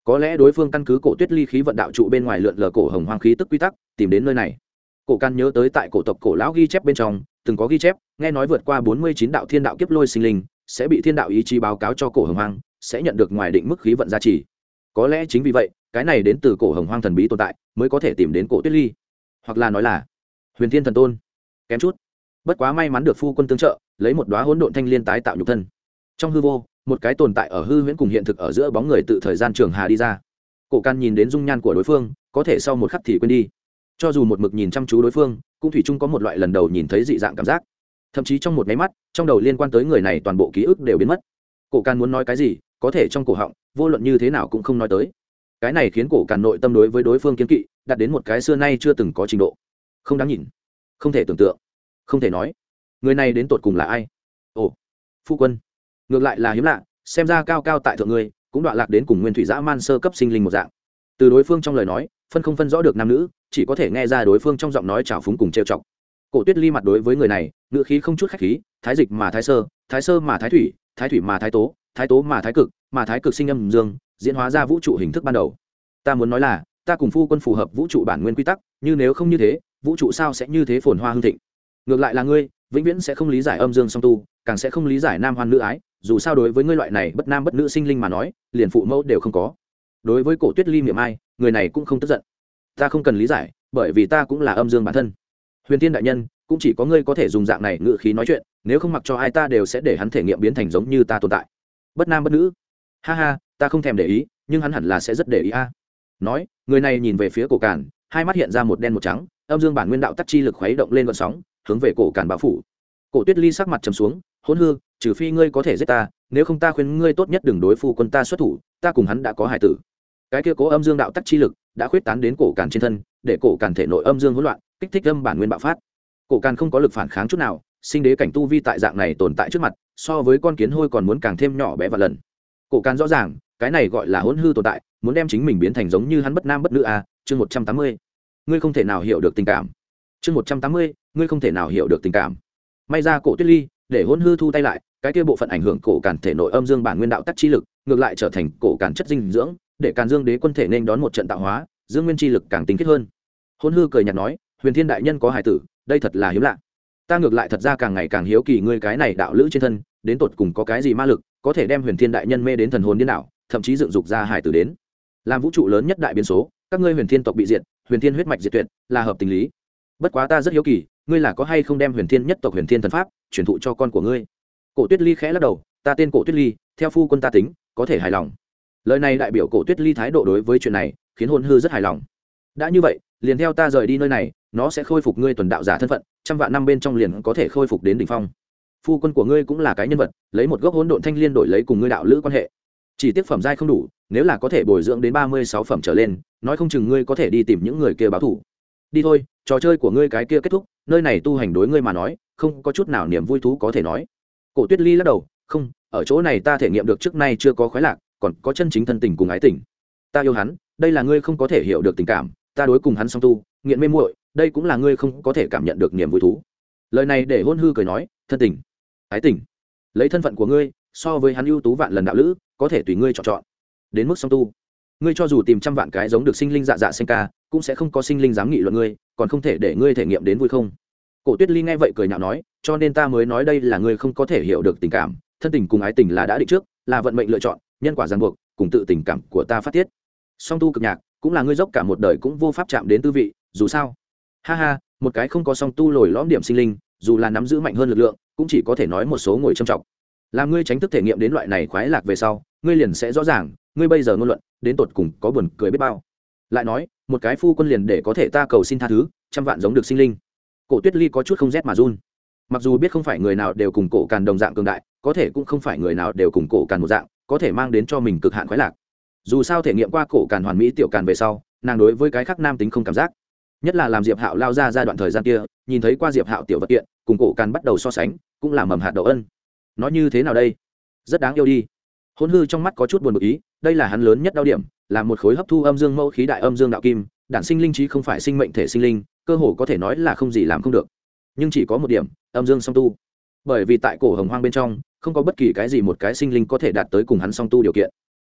có lẽ đối phương căn cứ cổ tuyết ly khí vận đạo trụ bên ngoài lượn lờ cổ hồng hoang khí tức quy tắc tìm đến nơi này. Cổ Can nhớ tới tại cổ tộc cổ lão ghi chép bên trong từng có ghi chép, nghe nói vượt qua bốn mươi chín đạo thiên đạo kiếp lôi sinh linh sẽ bị thiên đạo ý chí báo cáo cho cổ hồng hoang, sẽ nhận được ngoài định mức khí vận gia trì. Có lẽ chính vì vậy, cái này đến từ cổ hồng hoang thần bí tồn tại mới có thể tìm đến cổ tuyết ly, hoặc là nói là huyền thiên thần tôn. Kém chút, bất quá may mắn được phu quân tương trợ, lấy một đóa hỗn độn thanh liên tái tạo nhục thân. Trong hư vô, một cái tồn tại ở hư huyễn cùng hiện thực ở giữa bóng người tự thời gian trường hà đi ra. Cổ Can nhìn đến dung nhan của đối phương, có thể sau một khắc thì quên đi. Cho dù một mực nhìn chăm chú đối phương, cũng thủy chung có một loại lần đầu nhìn thấy dị dạng cảm giác. Thậm chí trong một cái mắt, trong đầu liên quan tới người này toàn bộ ký ức đều biến mất. Cổ Can muốn nói cái gì, có thể trong cổ họng, vô luận như thế nào cũng không nói tới. Cái này khiến Cổ Can nội tâm đối với đối phương kiên kỵ, đạt đến một cái xưa nay chưa từng có trình độ. Không đáng nhìn, không thể tưởng tượng, không thể nói. Người này đến tột cùng là ai? Ồ, phu quân. Ngược lại là hiếm lạ, xem ra cao cao tại thượng ngươi, cũng đoạn lạc đến cùng nguyên thủy dã man sơ cấp sinh linh một dạng. Từ đối phương trong lời nói, phân không phân rõ được nam nữ, chỉ có thể nghe ra đối phương trong giọng nói trào phúng cùng trêu chọc. Cổ Tuyết Ly mặt đối với người này, ngữ khí không chút khách khí, thái dịch mà thái sơ, thái sơ mà thái thủy, thái thủy mà thái tố, thái tố mà thái cực, mà thái cực sinh âm dương, diễn hóa ra vũ trụ hình thức ban đầu. Ta muốn nói là, ta cùng phu quân phù hợp vũ trụ bản nguyên quy tắc, như nếu không như thế, vũ trụ sao sẽ như thế phồn hoa hưng thịnh? Ngược lại là ngươi, vĩnh viễn sẽ không lý giải âm dương song tu, càng sẽ không lý giải nam hoan nữ ái, dù sao đối với ngươi loại này bất nam bất nữ sinh linh mà nói, liền phụ mẫu đều không có. Đối với Cổ Tuyết Ly miệng ai, người này cũng không tức giận. Ta không cần lý giải, bởi vì ta cũng là âm dương bản thân. Huyền Tiên đại nhân, cũng chỉ có ngươi có thể dùng dạng này ngữ khí nói chuyện, nếu không mặc cho ai ta đều sẽ để hắn thể nghiệm biến thành giống như ta tồn tại. Bất nam bất nữ. Ha ha, ta không thèm để ý, nhưng hắn hẳn là sẽ rất để ý a. Nói, người này nhìn về phía Cổ Càn, hai mắt hiện ra một đen một trắng, âm dương bản nguyên đạo tắc chi lực khuấy động lên gợn sóng, hướng về Cổ Càn bao phủ. Cổ Tuyết Ly sắc mặt trầm xuống, hỗn hư, trừ phi ngươi có thể giết ta, nếu không ta khuyên ngươi tốt nhất đừng đối phu quân ta xuất thủ, ta cùng hắn đã có hài tử. Cái kia cố âm dương đạo tắc chi lực đã khuyết tán đến Cổ Càn trên thân, để Cổ Càn thể nội âm dương hỗn loạn, kích thích âm bản nguyên bạo phát. Cổ Càn không có lực phản kháng chút nào, sinh đế cảnh tu vi tại dạng này tồn tại trước mặt, so với con kiến hôi còn muốn càng thêm nhỏ bé và lần. Cổ Càn rõ ràng, cái này gọi là hỗn hư tồn tại, muốn đem chính mình biến thành giống như hắn bất nam bất nữ a. Chương một trăm tám mươi, ngươi không thể nào hiểu được tình cảm. Chương một trăm tám mươi, ngươi không thể nào hiểu được tình cảm. May ra Cổ Tuyết Ly để hỗn hư thu tay lại, cái kia bộ phận ảnh hưởng Cổ Càn thể nội âm dương bản nguyên đạo tắc chi lực, ngược lại trở thành Cổ Càn chất dinh dưỡng, để Càn Dương Đế quân thể nên đón một trận tạo hóa, dương nguyên chi lực càng tinh khiết hơn. Hỗn hư cười nhạt nói, Huyền Thiên đại nhân có hài tử, đây thật là hiếm lạ. Ta ngược lại thật ra càng ngày càng hiếu kỳ ngươi cái này đạo lữ trên thân, đến tột cùng có cái gì ma lực, có thể đem Huyền Thiên đại nhân mê đến thần hồn điên đảo, thậm chí dựng dục ra hài tử đến. Làm vũ trụ lớn nhất đại biến số, các ngươi Huyền Thiên tộc bị diệt, Huyền Thiên huyết mạch diệt tuyệt, là hợp tình lý. Bất quá ta rất hiếu kỳ, ngươi là có hay không đem Huyền Thiên nhất tộc Huyền Thiên thần pháp truyền thụ cho con của ngươi? Cổ Tuyết Ly khẽ lắc đầu, ta tên Cổ Tuyết Ly, theo phu quân ta tính, có thể hài lòng. Lời này đại biểu Cổ Tuyết Ly thái độ đối với chuyện này, khiến hôn hư rất hài lòng. Đã như vậy, liền theo ta rời đi nơi này, nó sẽ khôi phục ngươi tuần đạo giả thân phận, trăm vạn năm bên trong liền có thể khôi phục đến đỉnh phong. Phu quân của ngươi cũng là cái nhân vật, lấy một gốc hỗn độn thanh liên đổi lấy cùng ngươi đạo lữ quan hệ. Chỉ tiếc phẩm giai không đủ, nếu là có thể bồi dưỡng đến ba mươi sáu phẩm trở lên, nói không chừng ngươi có thể đi tìm những người kia báo thù. Đi thôi, trò chơi của ngươi cái kia kết thúc, nơi này tu hành đối ngươi mà nói, không có chút nào niềm vui thú có thể nói. Cổ Tuyết Ly lắc đầu, không, ở chỗ này ta thể nghiệm được trước nay chưa có khoái lạc, còn có chân chính thân tình cùng ái tình. Ta yêu hắn, đây là ngươi không có thể hiểu được tình cảm, ta đối cùng hắn song tu, nghiện mê muội, đây cũng là ngươi không có thể cảm nhận được niềm vui thú. Lời này để hôn hư cười nói, thân tình, ái tình, lấy thân phận của ngươi, so với hắn ưu tú vạn lần đạo lữ, có thể tùy ngươi chọn chọn. Đến mức song tu, ngươi cho dù tìm trăm vạn cái giống được sinh linh dạ dạ sinh ca, cũng sẽ không có sinh linh dám nghị luận ngươi, còn không thể để ngươi thể nghiệm đến vui không? Cổ Tuyết Ly nghe vậy cười nhạo nói, cho nên ta mới nói đây là ngươi không có thể hiểu được tình cảm, thân tình cùng ái tình là đã định trước, là vận mệnh lựa chọn, nhân quả ràng buộc, cùng tự tình cảm của ta phát tiết. Song tu cực nhạc, cũng là ngươi dốc cả một đời cũng vô pháp chạm đến tư vị, dù sao. Ha ha, một cái không có song tu lồi lõm điểm sinh linh, dù là nắm giữ mạnh hơn lực lượng, cũng chỉ có thể nói một số ngồi trầm trọng. Làm ngươi tránh thức thể nghiệm đến loại này khoái lạc về sau, ngươi liền sẽ rõ ràng, ngươi bây giờ ngôn luận, đến tột cùng có buồn cười biết bao. Lại nói, một cái phu quân liền để có thể ta cầu xin tha thứ, trăm vạn giống được sinh linh. Cổ Tuyết Ly có chút không rét mà run. Mặc dù biết không phải người nào đều cùng Cổ Càn đồng dạng cường đại, có thể cũng không phải người nào đều cùng Cổ Càn một dạng, có thể mang đến cho mình cực hạn khoái lạc. Dù sao thể nghiệm qua Cổ Càn hoàn mỹ tiểu Càn về sau, nàng đối với cái khác nam tính không cảm giác. Nhất là làm Diệp Hạo lao ra giai đoạn thời gian kia, nhìn thấy qua Diệp Hạo tiểu vật kiện, cùng Cổ Càn bắt đầu so sánh, cũng là mầm hạt đậu ân. Nói như thế nào đây? Rất đáng yêu đi. Hôn hư trong mắt có chút buồn bực ý, đây là hắn lớn nhất đau điểm, là một khối hấp thu âm dương mẫu khí đại âm dương đạo kim, đản sinh linh trí không phải sinh mệnh thể sinh linh, cơ hồ có thể nói là không gì làm không được. Nhưng chỉ có một điểm, âm dương song tu. Bởi vì tại cổ hồng hoang bên trong, không có bất kỳ cái gì một cái sinh linh có thể đạt tới cùng hắn song tu điều kiện.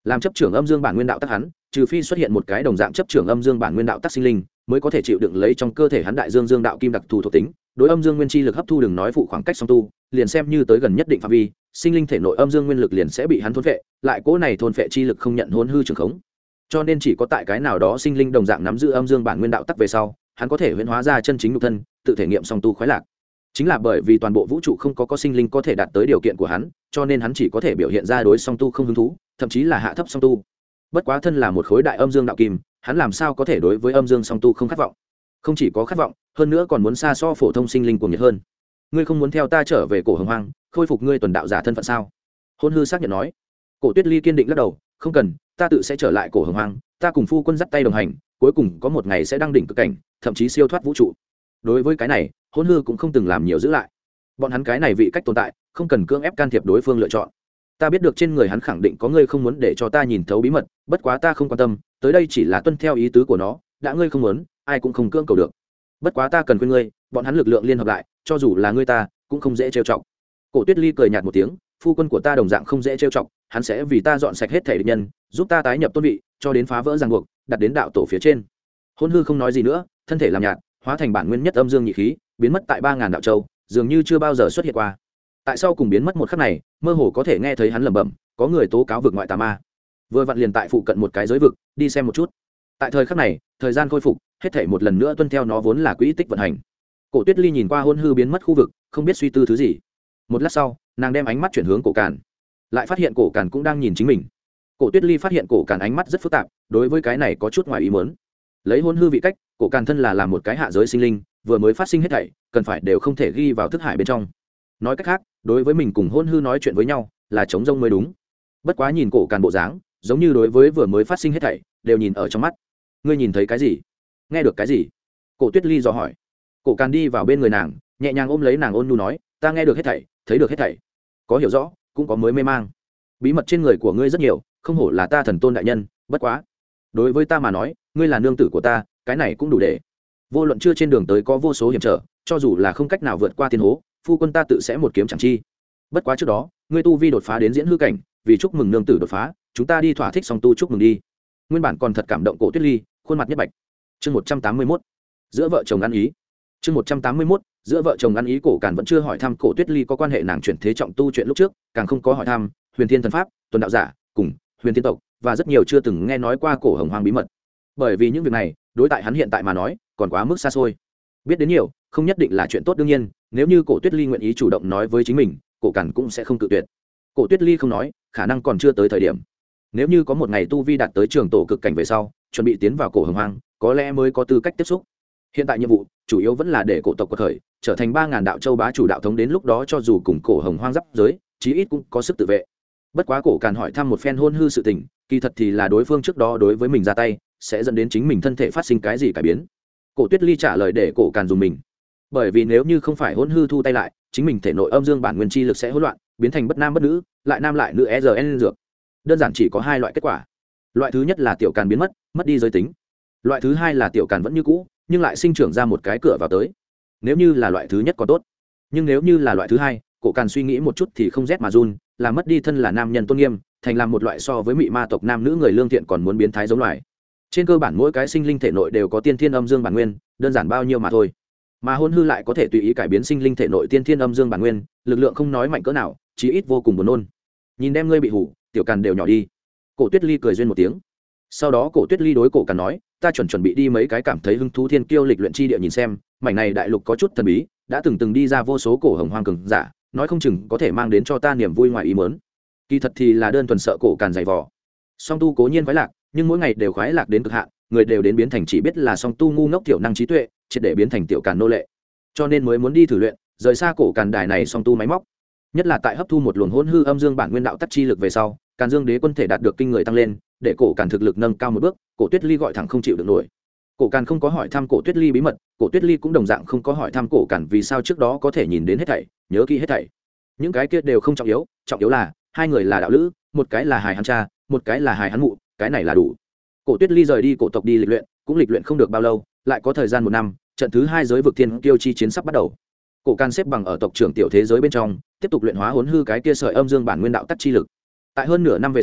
làm chấp trưởng âm dương bản nguyên đạo tắc hắn trừ phi xuất hiện một cái đồng dạng chấp trưởng âm dương bản nguyên đạo tắc sinh linh mới có thể chịu đựng lấy trong cơ thể hắn đại dương dương đạo kim đặc thù thuộc tính. Đối âm dương nguyên chi lực hấp thu đừng nói phụ khoảng cách song tu, liền xem như tới gần nhất định phạm vi, sinh linh thể nội âm dương nguyên lực liền sẽ bị hắn thôn phệ, lại cỗ này thôn phệ chi lực không nhận hôn hư trường khống. Cho nên chỉ có tại cái nào đó sinh linh đồng dạng nắm giữ âm dương bản nguyên đạo tắc về sau, hắn có thể huyễn hóa ra chân chính nhục thân, tự thể nghiệm song tu khoái lạc. Chính là bởi vì toàn bộ vũ trụ không có có sinh linh có thể đạt tới điều kiện của hắn, cho nên hắn chỉ có thể biểu hiện ra đối song tu không hứng thú, thậm chí là hạ thấp song tu. Bất quá thân là một khối đại âm dương đạo kim, hắn làm sao có thể đối với âm dương song tu không khát vọng? Không chỉ có khát vọng, hơn nữa còn muốn xa so phổ thông sinh linh cuồng nhiệt hơn. Ngươi không muốn theo ta trở về cổ hồng hoang, khôi phục ngươi tuần đạo giả thân phận sao? Hôn hư xác nhận nói. Cổ Tuyết Ly kiên định lắc đầu, không cần, ta tự sẽ trở lại cổ hồng hoang, ta cùng phu quân dắt tay đồng hành, cuối cùng có một ngày sẽ đăng đỉnh cực cảnh, thậm chí siêu thoát vũ trụ. Đối với cái này, Hôn hư cũng không từng làm nhiều giữ lại. Bọn hắn cái này vị cách tồn tại, không cần cưỡng ép can thiệp đối phương lựa chọn. Ta biết được trên người hắn khẳng định có ngươi không muốn để cho ta nhìn thấu bí mật, bất quá ta không quan tâm, tới đây chỉ là tuân theo ý tứ của nó, đã ngươi không muốn, ai cũng không cưỡng cầu được. Bất quá ta cần khuyên ngươi, bọn hắn lực lượng liên hợp lại, cho dù là ngươi ta, cũng không dễ trêu chọc. Cổ Tuyết Ly cười nhạt một tiếng, phu quân của ta đồng dạng không dễ trêu chọc, hắn sẽ vì ta dọn sạch hết thể địch nhân, giúp ta tái nhập tôn vị, cho đến phá vỡ ràng buộc, đặt đến đạo tổ phía trên. Hôn hư không nói gì nữa, thân thể làm nhạt, hóa thành bản nguyên nhất âm dương nhị khí, biến mất tại ba ngàn đạo châu, dường như chưa bao giờ xuất hiện qua. Tại sao cùng biến mất một khắc này, mơ hồ có thể nghe thấy hắn lẩm bẩm, có người tố cáo vực ngoại tà ma. Vừa vặn liền tại phụ cận một cái giới vực, đi xem một chút. Tại thời khắc này, thời gian khôi phục, hết thảy một lần nữa tuân theo nó vốn là quỹ tích vận hành. Cổ Tuyết Ly nhìn qua Hôn hư biến mất khu vực, không biết suy tư thứ gì. Một lát sau, nàng đem ánh mắt chuyển hướng Cổ Càn, lại phát hiện Cổ Càn cũng đang nhìn chính mình. Cổ Tuyết Ly phát hiện Cổ Càn ánh mắt rất phức tạp, đối với cái này có chút ngoài ý muốn. Lấy Hôn hư vị cách, Cổ Càn thân là làm một cái hạ giới sinh linh, vừa mới phát sinh hết thảy, cần phải đều không thể ghi vào thức hải bên trong. Nói cách khác, đối với mình cùng Hôn hư nói chuyện với nhau, là chống rông mới đúng. Bất quá nhìn Cổ Càn bộ dáng, giống như đối với vừa mới phát sinh hết thảy, đều nhìn ở trong mắt. Ngươi nhìn thấy cái gì? Nghe được cái gì? Cổ Tuyết Ly dò hỏi. Cổ Càn đi vào bên người nàng, nhẹ nhàng ôm lấy nàng ôn nhu nói, ta nghe được hết thảy, thấy được hết thảy, có hiểu rõ, cũng có mới mê mang. Bí mật trên người của ngươi rất nhiều, không hổ là ta thần tôn đại nhân, bất quá, đối với ta mà nói, ngươi là nương tử của ta, cái này cũng đủ để. Vô luận chưa trên đường tới có vô số hiểm trở, cho dù là không cách nào vượt qua tiên hố, phu quân ta tự sẽ một kiếm chẳng chi. Bất quá trước đó, ngươi tu vi đột phá đến diễn hư cảnh, vì chúc mừng nương tử đột phá, chúng ta đi thỏa thích song tu chúc mừng đi. Nguyên bản còn thật cảm động Cổ Tuyết Ly, khuôn mặt nhất bạch. Chương một trăm tám mươi mốt, giữa vợ chồng ăn ý. Chương một trăm tám mươi mốt, giữa vợ chồng ăn ý. Cổ Càn vẫn chưa hỏi thăm Cổ Tuyết Ly có quan hệ nàng chuyển thế trọng tu chuyện lúc trước, càng không có hỏi thăm Huyền Thiên thần pháp, tuần đạo giả, cùng Huyền Thiên tộc, và rất nhiều chưa từng nghe nói qua cổ hồng hoang bí mật. Bởi vì những việc này, đối tại hắn hiện tại mà nói, còn quá mức xa xôi. Biết đến nhiều, không nhất định là chuyện tốt đương nhiên, nếu như Cổ Tuyết Ly nguyện ý chủ động nói với chính mình, Cổ Càn cũng sẽ không cự tuyệt. Cổ Tuyết Ly không nói, khả năng còn chưa tới thời điểm. Nếu như có một ngày tu vi đạt tới trường tổ cực cảnh về sau, chuẩn bị tiến vào cổ hồng hoang, có lẽ mới có tư cách tiếp xúc. Hiện tại nhiệm vụ chủ yếu vẫn là để cổ tộc quật khởi, trở thành ba ngàn đạo châu bá chủ đạo thống, đến lúc đó cho dù cùng cổ hồng hoang giáp giới, chí ít cũng có sức tự vệ. Bất quá Cổ Càn hỏi thăm một phen Hôn hư sự tình, kỳ thật thì là đối phương trước đó đối với mình ra tay, sẽ dẫn đến chính mình thân thể phát sinh cái gì cải biến. Cổ Tuyết Ly trả lời để Cổ Càn dùng mình. Bởi vì nếu như không phải Hôn hư thu tay lại, chính mình thể nội âm dương bản nguyên chi lực sẽ hỗn loạn, biến thành bất nam bất nữ, lại nam lại nữ e rờ en dược. Đơn giản chỉ có hai loại kết quả. Loại thứ nhất là tiểu Càn biến mất, mất đi giới tính. Loại thứ hai là tiểu Càn vẫn như cũ, nhưng lại sinh trưởng ra một cái cửa vào tới. Nếu như là loại thứ nhất còn tốt, nhưng nếu như là loại thứ hai, Cổ Càn suy nghĩ một chút thì không rét mà run, là mất đi thân là nam nhân tôn nghiêm, thành làm một loại so với mị ma tộc nam nữ người lương thiện còn muốn biến thái giống loài. Trên cơ bản mỗi cái sinh linh thể nội đều có tiên thiên âm dương bản nguyên, đơn giản bao nhiêu mà thôi. Mà Hôn hư lại có thể tùy ý cải biến sinh linh thể nội tiên thiên âm dương bản nguyên, lực lượng không nói mạnh cỡ nào, chí ít vô cùng buồn nôn. Nhìn đem ngươi bị hủ, tiểu Càn đều nhỏ đi. Cổ Tuyết Ly cười duyên một tiếng. Sau đó Cổ Tuyết Ly đối Cổ Càn nói, ta chuẩn chuẩn bị đi mấy cái cảm thấy hứng thú thiên kiêu lịch luyện chi địa nhìn xem, mảnh này đại lục có chút thần bí, đã từng từng đi ra vô số cổ hồng hoang cường giả, nói không chừng có thể mang đến cho ta niềm vui ngoài ý muốn. Kỳ thật thì là đơn thuần sợ Cổ Càn dày vò. Song tu cố nhiên khoái lạc, nhưng mỗi ngày đều khoái lạc đến cực hạn, người đều đến biến thành chỉ biết là song tu ngu ngốc thiểu năng trí tuệ, triệt để biến thành tiểu Càn nô lệ. Cho nên mới muốn đi thử luyện, rời xa Cổ Càn đài này song tu máy móc. Nhất là tại hấp thu một luồng hỗn hư âm dương bản nguyên đạo tắc chi lực về sau, Càn Dương Đế quân thể đạt được kinh người tăng lên, để Cổ Càn thực lực nâng cao một bước. Cổ Tuyết Ly gọi thẳng không chịu được nổi. Cổ Càn không có hỏi thăm Cổ Tuyết Ly bí mật, Cổ Tuyết Ly cũng đồng dạng không có hỏi thăm Cổ Càn vì sao trước đó có thể nhìn đến hết thảy, nhớ kỹ hết thảy. Những cái kia đều không trọng yếu, trọng yếu là hai người là đạo lữ, một cái là hài hắn cha, một cái là hài hắn mụ, cái này là đủ. Cổ Tuyết Ly rời đi cổ tộc đi lịch luyện, cũng lịch luyện không được bao lâu, lại có thời gian một năm, trận thứ hai giới vực thiên kiêu chi chiến sắp bắt đầu. Cổ Càn xếp bằng ở tộc trưởng tiểu thế giới bên trong, tiếp tục luyện hóa hỗn hư cái kia sợi âm dương bản nguyên đạo tắc chi lực. Tại hơn nửa năm về sau,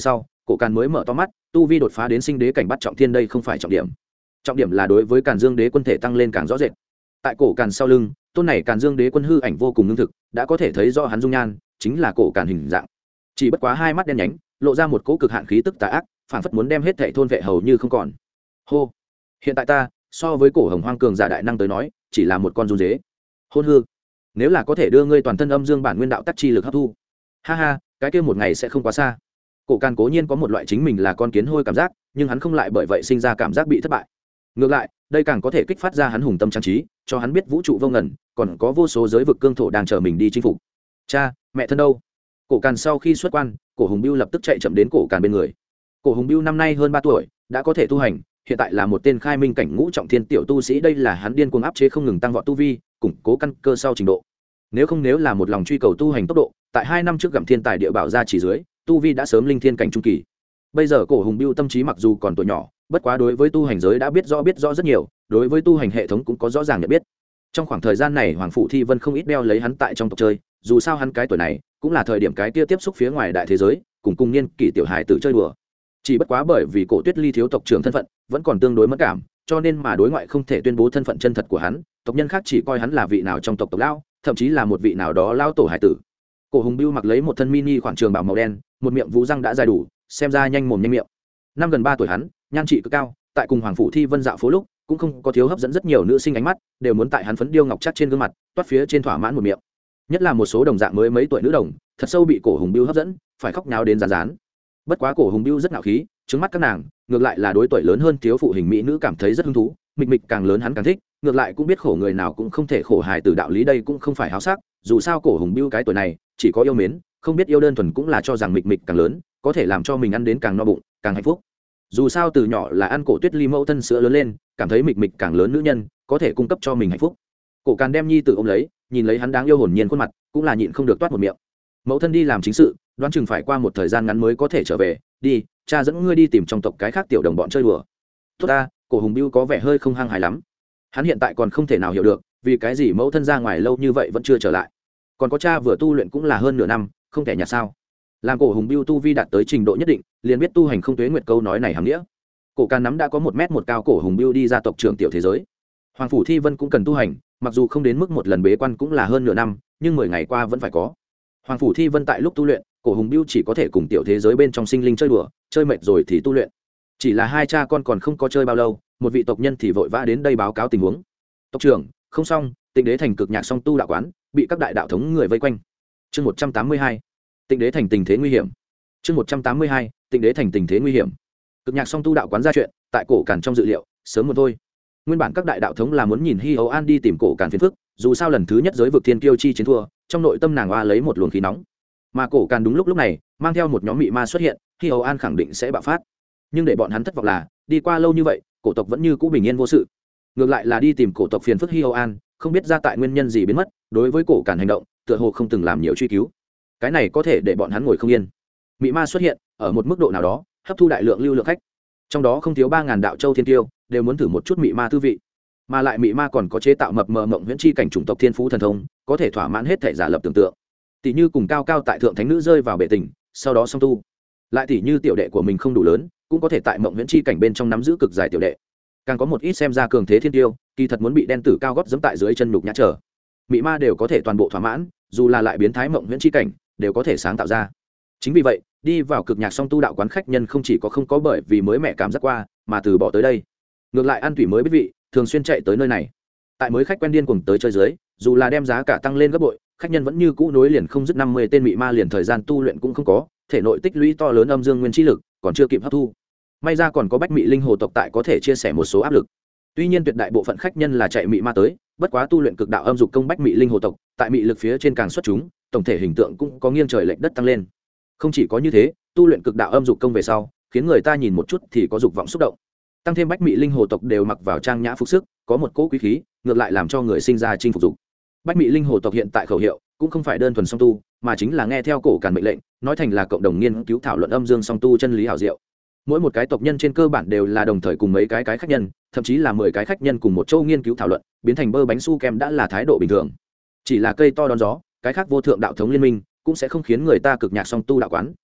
cổ càn mới mở to mắt, tu vi đột phá đến sinh đế cảnh bắt trọng thiên, đây không phải trọng điểm. Trọng điểm là đối với Càn Dương Đế quân thể tăng lên càng rõ rệt. Tại cổ càn sau lưng, tôn này Càn Dương Đế quân hư ảnh vô cùng ngưng thực, đã có thể thấy rõ hắn dung nhan, chính là cổ càn hình dạng. Chỉ bất quá hai mắt đen nhánh, lộ ra một cỗ cực hạn khí tức tà ác, phản phất muốn đem hết thảy thôn vệ hầu như không còn. Hô, hiện tại ta, so với cổ hồng hoang cường giả đại năng tới nói, chỉ là một con run dế. Hôn hư, nếu là có thể đưa ngươi toàn thân âm dương bản nguyên đạo tắc chi lực hấp thu, ha ha, cái kia một ngày sẽ không quá xa. Cổ càn cố nhiên có một loại chính mình là con kiến hôi cảm giác, nhưng hắn không lại bởi vậy sinh ra cảm giác bị thất bại. Ngược lại, đây càng có thể kích phát ra hắn hùng tâm trang trí, cho hắn biết vũ trụ vô ngần, còn có vô số giới vực cương thổ đang chờ mình đi chinh phục. Cha, mẹ thân đâu? Cổ càn sau khi xuất quan, cổ hùng biêu lập tức chạy chậm đến cổ càn bên người. Cổ hùng biêu năm nay hơn ba tuổi, đã có thể tu hành, hiện tại là một tên khai minh cảnh ngũ trọng thiên tiểu tu sĩ, đây là hắn điên cuồng áp chế không ngừng tăng vọt tu vi, củng cố căn cơ sau trình độ. Nếu không nếu là một lòng truy cầu tu hành tốc độ, tại hai năm trước gặm thiên tài địa bảo ra chỉ dưới, tu vi đã sớm linh thiên cảnh trung kỳ. Bây giờ cổ hùng biêu tâm trí mặc dù còn tuổi nhỏ, bất quá đối với tu hành giới đã biết rõ biết rõ rất nhiều, đối với tu hành hệ thống cũng có rõ ràng nhận biết. Trong khoảng thời gian này Hoàng Phủ Thi Vân không ít đeo lấy hắn tại trong tộc chơi, dù sao hắn cái tuổi này cũng là thời điểm cái kia tiếp xúc phía ngoài đại thế giới, cùng cùng niên kỷ tiểu hài tự chơi đùa. Chỉ bất quá bởi vì cổ Tuyết Ly thiếu tộc trưởng thân phận, vẫn còn tương đối mất cảm, cho nên mà đối ngoại không thể tuyên bố thân phận chân thật của hắn, tộc nhân khác chỉ coi hắn là vị nào trong tộc tộc lão, thậm chí là một vị nào đó lão tổ hải tử. Cổ Hùng Bưu mặc lấy một thân mini khoảng trường bào màu đen, một miệng vũ răng đã dài đủ, xem ra nhanh mồm nhanh miệng. Năm gần ba tuổi hắn, nhan trị cực cao, tại cùng Hoàng Phủ Thi Vân dạo phố lúc, cũng không có thiếu hấp dẫn rất nhiều nữ sinh ánh mắt, đều muốn tại hắn phấn điêu ngọc chắc trên gương mặt, toát phía trên thỏa mãn một miệng. Nhất là một số đồng dạng mới mấy tuổi nữ đồng, thật sâu bị Cổ Hùng Bưu hấp dẫn, phải khóc nháo đến rán rán. Bất quá Cổ Hùng Bưu rất ngạo khí, trứng mắt các nàng, ngược lại là đối tuổi lớn hơn thiếu phụ hình mỹ nữ cảm thấy rất hứng thú, mịch mịch càng lớn hắn càng thích, ngược lại cũng biết khổ người nào cũng không thể khổ hài từ đạo lý, đây cũng không phải háo sắc, dù sao Cổ Hùng Bưu cái tuổi này, chỉ có yêu mến, không biết yêu đơn thuần cũng là cho rằng mịch mịch càng lớn, có thể làm cho mình ăn đến càng no bụng, càng hạnh phúc. Dù sao từ nhỏ là ăn Cổ Tuyết Ly mẫu thân sữa lớn lên, cảm thấy mịch mịch càng lớn nữ nhân, có thể cung cấp cho mình hạnh phúc. Cổ Càn đem nhi tử ôm lấy, nhìn lấy hắn đáng yêu hồn nhiên khuôn mặt, cũng là nhịn không được toát một miệng. Mẫu thân đi làm chính sự, đoán chừng phải qua một thời gian ngắn mới có thể trở về, đi, cha dẫn ngươi đi tìm trong tộc cái khác tiểu đồng bọn chơi đùa. Tốt ta, Cổ Hùng Bưu có vẻ hơi không hăng hài lắm. Hắn hiện tại còn không thể nào hiểu được, vì cái gì mẫu thân ra ngoài lâu như vậy vẫn chưa trở lại. Còn có cha vừa tu luyện cũng là hơn nửa năm, không thể nhạt sao? Làm Cổ Hùng Bưu tu vi đạt tới trình độ nhất định, liền biết tu hành không tuế nguyệt câu nói này hàm nghĩa. Cổ Càn nắm đã có một mét một cao Cổ Hùng Bưu đi ra tộc trưởng tiểu thế giới. Hoàng Phủ Thi Vân cũng cần tu hành, mặc dù không đến mức một lần bế quan cũng là hơn nửa năm, nhưng mười ngày qua vẫn phải có. Hoàng Phủ Thi Vân tại lúc tu luyện, Cổ Hùng Bưu chỉ có thể cùng tiểu thế giới bên trong sinh linh chơi đùa, chơi mệt rồi thì tu luyện. Chỉ là hai cha con còn không có chơi bao lâu, một vị tộc nhân thì vội vã đến đây báo cáo tình huống. Tộc trưởng, không xong, Tịnh Đế thành cực nhạc song tu đạo quán, bị các đại đạo thống người vây quanh. Chương một trăm tám mươi hai, Tịnh Đế thành tình thế nguy hiểm. Chương một trăm tám mươi hai, Tịnh Đế thành tình thế nguy hiểm. Cực nhạc song tu đạo quán ra chuyện, tại Cổ Càn trong dự liệu, sớm một thôi. Nguyên bản các đại đạo thống là muốn nhìn Hi Âu An đi tìm Cổ Càn phiền phức, dù sao lần thứ nhất giới vực thiên kiêu chi chiến thua, trong nội tâm nàng oa lấy một luồng khí nóng. Mà Cổ Càn đúng lúc lúc này, mang theo một nhóm mị ma xuất hiện, Hi Âu An khẳng định sẽ bạo phát. Nhưng để bọn hắn thất vọng là, đi qua lâu như vậy, cổ tộc vẫn như cũ bình yên vô sự. Ngược lại là đi tìm cổ tộc phiền phức Hi Âu An, không biết ra tại nguyên nhân gì biến mất, đối với Cổ Càn hành động, tựa hồ không từng làm nhiều truy cứu. Cái này có thể để bọn hắn ngồi không yên. Mị ma xuất hiện, ở một mức độ nào đó, hấp thu đại lượng lưu lượng khách. Trong đó không thiếu ba ngàn đạo châu thiên tiêu, đều muốn thử một chút mị ma tư vị. Mà lại mị ma còn có chế tạo mập mờ mộng huyễn chi cảnh chủng tộc thiên phú thần thông, có thể thỏa mãn hết thể giả lập tưởng tượng. Tỷ như cùng cao cao tại thượng thánh nữ rơi vào bể tình, sau đó song tu. Lại tỷ như tiểu đệ của mình không đủ lớn, cũng có thể tại mộng huyễn chi cảnh bên trong nắm giữ cực dài tiểu đệ. Càng có một ít xem ra cường thế thiên tiêu, kỳ thật muốn bị đen tử cao gót giẫm tại dưới chân nhục nhã trở. Mị ma đều có thể toàn bộ thỏa mãn, dù là lại biến thái mộng huyễn chi cảnh, đều có thể sáng tạo ra. Chính vì vậy, đi vào cực nhạc song tu đạo quán khách nhân không chỉ có không có bởi vì mới mẹ cảm giác qua, mà từ bỏ tới đây. Ngược lại ăn tủy mới biết vị, thường xuyên chạy tới nơi này. Tại mới khách quen điên cuồng tới chơi dưới, dù là đem giá cả tăng lên gấp bội, khách nhân vẫn như cũ nối liền không dứt, năm mươi tên mị ma liền thời gian tu luyện cũng không có, thể nội tích lũy to lớn âm dương nguyên chi lực, còn chưa kịp hấp thu. May ra còn có bách mị linh hồ tộc tại có thể chia sẻ một số áp lực. Tuy nhiên tuyệt đại bộ phận khách nhân là chạy mị ma tới, bất quá tu luyện cực đạo âm dục công bách mị linh hồ tộc, tại mị lực phía trên càng xuất chúng, tổng thể hình tượng cũng có nghiêng trời lệch đất tăng lên. Không chỉ có như thế, tu luyện cực đạo âm dục công về sau, khiến người ta nhìn một chút thì có dục vọng xúc động. Tăng thêm bách mị linh hồ tộc đều mặc vào trang nhã phục sức, có một cỗ quý khí, ngược lại làm cho người sinh ra chinh phục dục. Bách mị linh hồ tộc hiện tại khẩu hiệu cũng không phải đơn thuần song tu, mà chính là nghe theo Cổ Càn mệnh lệnh, nói thành là cộng đồng nghiên cứu thảo luận âm dương song tu chân lý hảo diệu. Mỗi một cái tộc nhân trên cơ bản đều là đồng thời cùng mấy cái cái khách nhân, thậm chí là mười cái khách nhân cùng một châu nghiên cứu thảo luận, biến thành bơ bánh su kem đã là thái độ bình thường. Chỉ là cây to đón gió, cái khác vô thượng đạo thống liên minh cũng sẽ không khiến người ta cực nhạc song tu đạo quán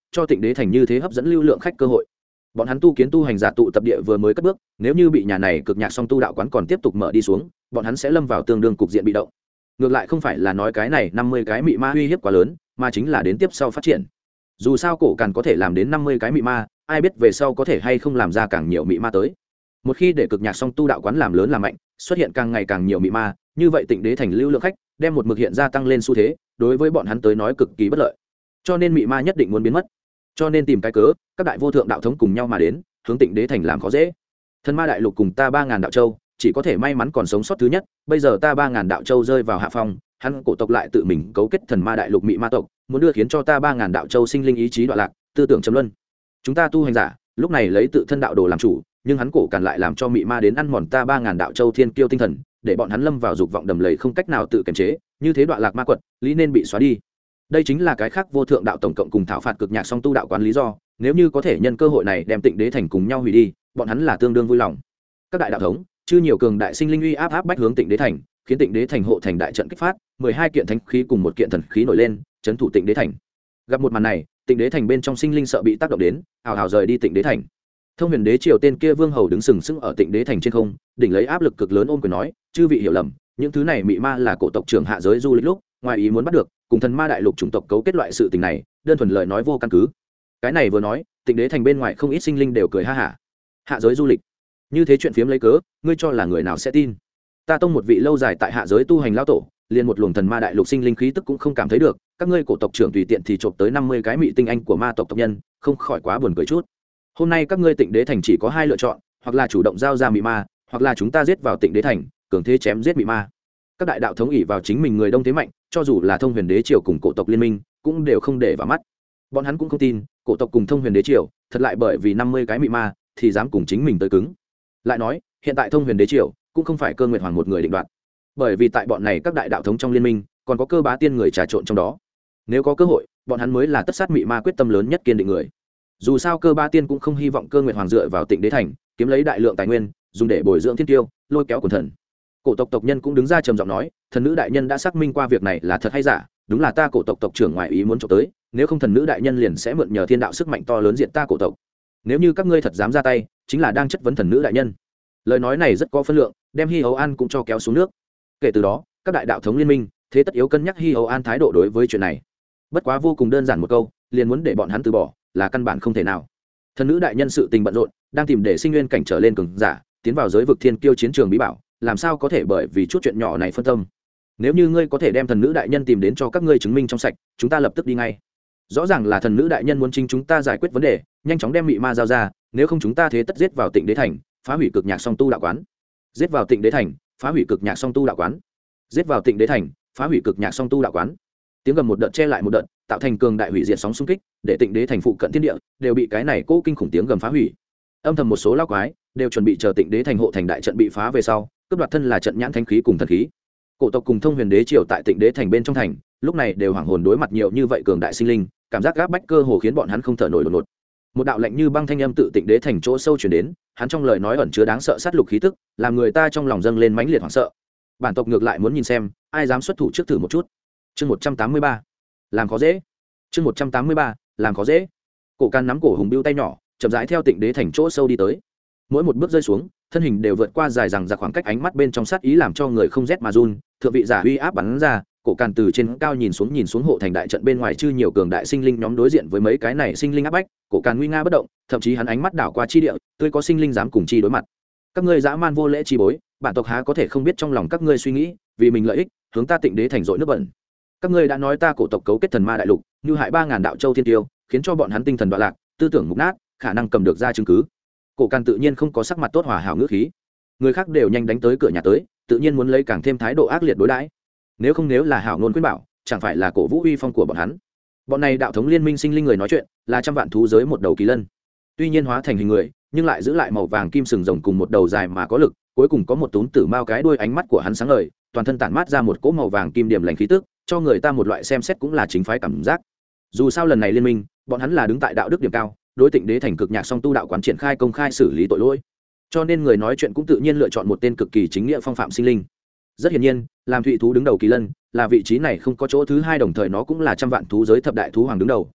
cho Tịnh Đế thành như thế hấp dẫn lưu lượng khách cơ hội. Bọn hắn tu kiến tu hành giả tụ tập địa vừa mới cất bước, nếu như bị nhà này cực nhạc song tu đạo quán còn tiếp tục mở đi xuống, bọn hắn sẽ lâm vào tương đương cục diện bị động. Ngược lại không phải là nói cái này năm mươi cái mị ma uy hiếp quá lớn, mà chính là đến tiếp sau phát triển. Dù sao Cổ Càn có thể làm đến năm mươi cái mị ma, ai biết về sau có thể hay không làm ra càng nhiều mị ma tới. Một khi để cực nhạc song tu đạo quán làm lớn làm mạnh, xuất hiện càng ngày càng nhiều mị ma, như vậy Tịnh Đế thành lưu lượng khách đem một mực hiện ra tăng lên xu thế, đối với bọn hắn tới nói cực kỳ bất lợi. Cho nên mị ma nhất định muốn biến mất. Cho nên tìm cái cớ, các đại vô thượng đạo thống cùng nhau mà đến, hướng Tịnh Đế thành làm khó dễ. Thần ma đại lục cùng ta ba ngàn đạo châu, chỉ có thể may mắn còn sống sót thứ nhất, bây giờ ta ba ngàn đạo châu rơi vào hạ phong, hắn Cổ tộc lại tự mình cấu kết thần ma đại lục mị ma tộc, muốn đưa khiến cho ta ba ngàn đạo châu sinh linh ý chí đoạn lạc, tư tưởng trầm luân. Chúng ta tu hành giả, lúc này lấy tự thân đạo đồ làm chủ, nhưng hắn Cổ Càn lại làm cho mị ma đến ăn mòn ta ba ngàn đạo châu thiên kiêu tinh thần, để bọn hắn lâm vào dục vọng đầm lầy không cách nào tự kiềm chế, như thế đoạn lạc ma quật, lý nên bị xóa đi. Đây chính là cái khác vô thượng đạo tổng cộng cùng thảo phạt cực nhạc song tu đạo quán lý do, nếu như có thể nhân cơ hội này đem Tịnh Đế thành cùng nhau hủy đi, bọn hắn là tương đương vui lòng. Các đại đạo thống, chư nhiều cường đại sinh linh uy áp áp bách hướng Tịnh Đế thành, khiến Tịnh Đế thành hộ thành đại trận kích phát, mười hai kiện thánh khí cùng một kiện thần khí nổi lên, trấn thủ Tịnh Đế thành. Gặp một màn này, Tịnh Đế thành bên trong sinh linh sợ bị tác động đến, hào hào rời đi Tịnh Đế thành. Thông Huyền Đế triều tên kia vương hầu đứng sừng sững ở Tịnh Đế thành trên không, đỉnh lấy áp lực cực lớn ôm quyền nói, chư vị hiểu lầm, những thứ này mị ma là cổ tộc trưởng hạ giới du lịch lúc, ngoài ý muốn bắt được, cùng thần ma đại lục chủng tộc cấu kết loại sự tình này, đơn thuần lời nói vô căn cứ. Cái này vừa nói, Tịnh Đế thành bên ngoài không ít sinh linh đều cười ha hả. Hạ giới du lịch, như thế chuyện phiếm lấy cớ, ngươi cho là người nào sẽ tin? Ta tông một vị lâu dài tại hạ giới tu hành lão tổ, liền một luồng thần ma đại lục sinh linh khí tức cũng không cảm thấy được, các ngươi cổ tộc trưởng tùy tiện thì chộp tới năm mươi cái mị tinh anh của ma tộc tộc nhân, không khỏi quá buồn cười chút. Hôm nay các ngươi Tịnh Đế thành chỉ có hai lựa chọn, hoặc là chủ động giao ra mị ma, hoặc là chúng ta giết vào Tịnh Đế thành, cường thế chém giết mị ma. Các đại đạo thống ỷ vào chính mình người đông thế mạnh, cho dù là Thông Huyền Đế triều cùng cổ tộc liên minh, cũng đều không để vào mắt. Bọn hắn cũng không tin, cổ tộc cùng Thông Huyền Đế triều, thật lại bởi vì năm mươi cái mị ma, thì dám cùng chính mình tới cứng. Lại nói, hiện tại Thông Huyền Đế triều cũng không phải Cơ Nguyệt Hoàng một người định đoạt, bởi vì tại bọn này các đại đạo thống trong liên minh, còn có Cơ Bá Tiên người trà trộn trong đó. Nếu có cơ hội, bọn hắn mới là tất sát mị ma quyết tâm lớn nhất kiên định người. Dù sao Cơ Bá Tiên cũng không hy vọng Cơ Nguyệt Hoàng dựa vào Tịnh Đế thành, kiếm lấy đại lượng tài nguyên, dùng để bồi dưỡng thiên tiêu, lôi kéo quần thần. Cổ tộc tộc nhân cũng đứng ra trầm giọng nói, thần nữ đại nhân đã xác minh qua việc này là thật hay giả, đúng là ta cổ tộc tộc trưởng ngoại ý muốn trộm tới, nếu không thần nữ đại nhân liền sẽ mượn nhờ thiên đạo sức mạnh to lớn diện ta cổ tộc. Nếu như các ngươi thật dám ra tay, chính là đang chất vấn thần nữ đại nhân. Lời nói này rất có phân lượng, đem Hi Hầu An cũng cho kéo xuống nước. Kể từ đó, các đại đạo thống liên minh thế tất yếu cân nhắc Hi Hầu An thái độ đối với chuyện này. Bất quá vô cùng đơn giản một câu, liền muốn để bọn hắn từ bỏ, là căn bản không thể nào. Thần nữ đại nhân sự tình bận rộn, đang tìm để sinh nguyên cảnh trở lên cường giả, tiến vào giới vực thiên kiêu chiến trường bí bảo, làm sao có thể bởi vì chút chuyện nhỏ này phân tâm. Nếu như ngươi có thể đem thần nữ đại nhân tìm đến cho các ngươi chứng minh trong sạch, chúng ta lập tức đi ngay. Rõ ràng là thần nữ đại nhân muốn chính chúng ta giải quyết vấn đề, nhanh chóng đem mị ma giao ra, nếu không chúng ta thế tất giết vào Tịnh Đế thành, phá hủy cực nhạc song tu đạo quán. Giết vào Tịnh Đế thành, phá hủy cực nhạc song tu đạo quán. Giết vào Tịnh Đế thành, phá hủy cực nhạc song tu đạo quán. Tiếng gầm một đợt che lại một đợt, tạo thành cường đại hủy diệt sóng xung kích, để Tịnh Đế thành phụ cận thiên địa đều bị cái này cố kinh khủng tiếng gầm phá hủy. Âm thầm một số lão quái đều chuẩn bị chờ Tịnh Đế thành hộ thành đại trận bị phá về sau, cướp đoạt thân là trận nhãn thanh khí cùng thần khí. Cổ tộc cùng Thông Huyền Đế triều tại Tịnh Đế thành bên trong thành, lúc này đều hoảng hồn đối mặt nhiều như vậy cường đại sinh linh, cảm giác gáp bách cơ hồ khiến bọn hắn không thở nổi đột ngột. Một đạo lạnh như băng thanh âm tự Tịnh Đế thành chỗ sâu truyền đến, hắn trong lời nói ẩn chứa đáng sợ sát lục khí tức, làm người ta trong lòng dâng lên mãnh liệt hoảng sợ. Bản tộc ngược lại muốn nhìn xem, ai dám xuất thủ trước thử một chút. Chương một trăm tám mươi ba, làm khó dễ. Chương một trăm tám mươi ba, làm khó dễ. Cổ Can nắm cổ Hùng Bưu tay nhỏ, chậm rãi theo Tịnh Đế thành chỗ sâu đi tới. Mỗi một bước rơi xuống, thân hình đều vượt qua dài rằng ra khoảng cách, ánh mắt bên trong sát ý làm cho người không rét mà run. Thượng vị giả uy áp bắn ra, Cổ Càn từ trên cao nhìn xuống nhìn xuống hộ thành đại trận bên ngoài, chư nhiều cường đại sinh linh nhóm đối diện với mấy cái này sinh linh áp bách, Cổ Càn nguy nga bất động, thậm chí hắn ánh mắt đảo qua chi địa, tươi có sinh linh dám cùng chi đối mặt. Các ngươi dã man vô lễ chi bối, bản tộc há có thể không biết trong lòng các ngươi suy nghĩ, vì mình lợi ích, hướng ta Tịnh Đế thành dội nước bẩn. Các ngươi đã nói ta cổ tộc cấu kết thần ma đại lục, như hại ba ngàn đạo châu thiên tiêu, khiến cho bọn hắn tinh thần đoạn lạc, tư tưởng mục nát, khả năng cầm được ra chứng cứ. Cổ Càn tự nhiên không có sắc mặt tốt hòa hảo ngữ khí, người khác đều nhanh đánh tới cửa nhà tới, tự nhiên muốn lấy càng thêm thái độ ác liệt đối đãi. Nếu không nếu là hảo ngôn khuyên bảo, chẳng phải là cổ vũ uy phong của bọn hắn. Bọn này đạo thống liên minh sinh linh người nói chuyện, là trăm vạn thú giới một đầu kỳ lân, tuy nhiên hóa thành hình người, nhưng lại giữ lại màu vàng kim sừng rồng cùng một đầu dài mà có lực, cuối cùng có một túm tử mao cái đuôi, ánh mắt của hắn sáng ngời, toàn thân tản mát ra một cỗ màu vàng kim điểm lành khí tức, cho người ta một loại xem xét cũng là chính phái cảm giác. Dù sao lần này liên minh, bọn hắn là đứng tại đạo đức điểm cao, đối Tịnh Đế thành cực nhạc song tu đạo quán triển khai công khai xử lý tội lỗi, cho nên người nói chuyện cũng tự nhiên lựa chọn một tên cực kỳ chính nghĩa phong phạm sinh linh. Rất hiển nhiên, làm thụy thú đứng đầu kỳ lân, là vị trí này không có chỗ thứ hai, đồng thời nó cũng là trăm vạn thú giới thập đại thú hoàng đứng đầu,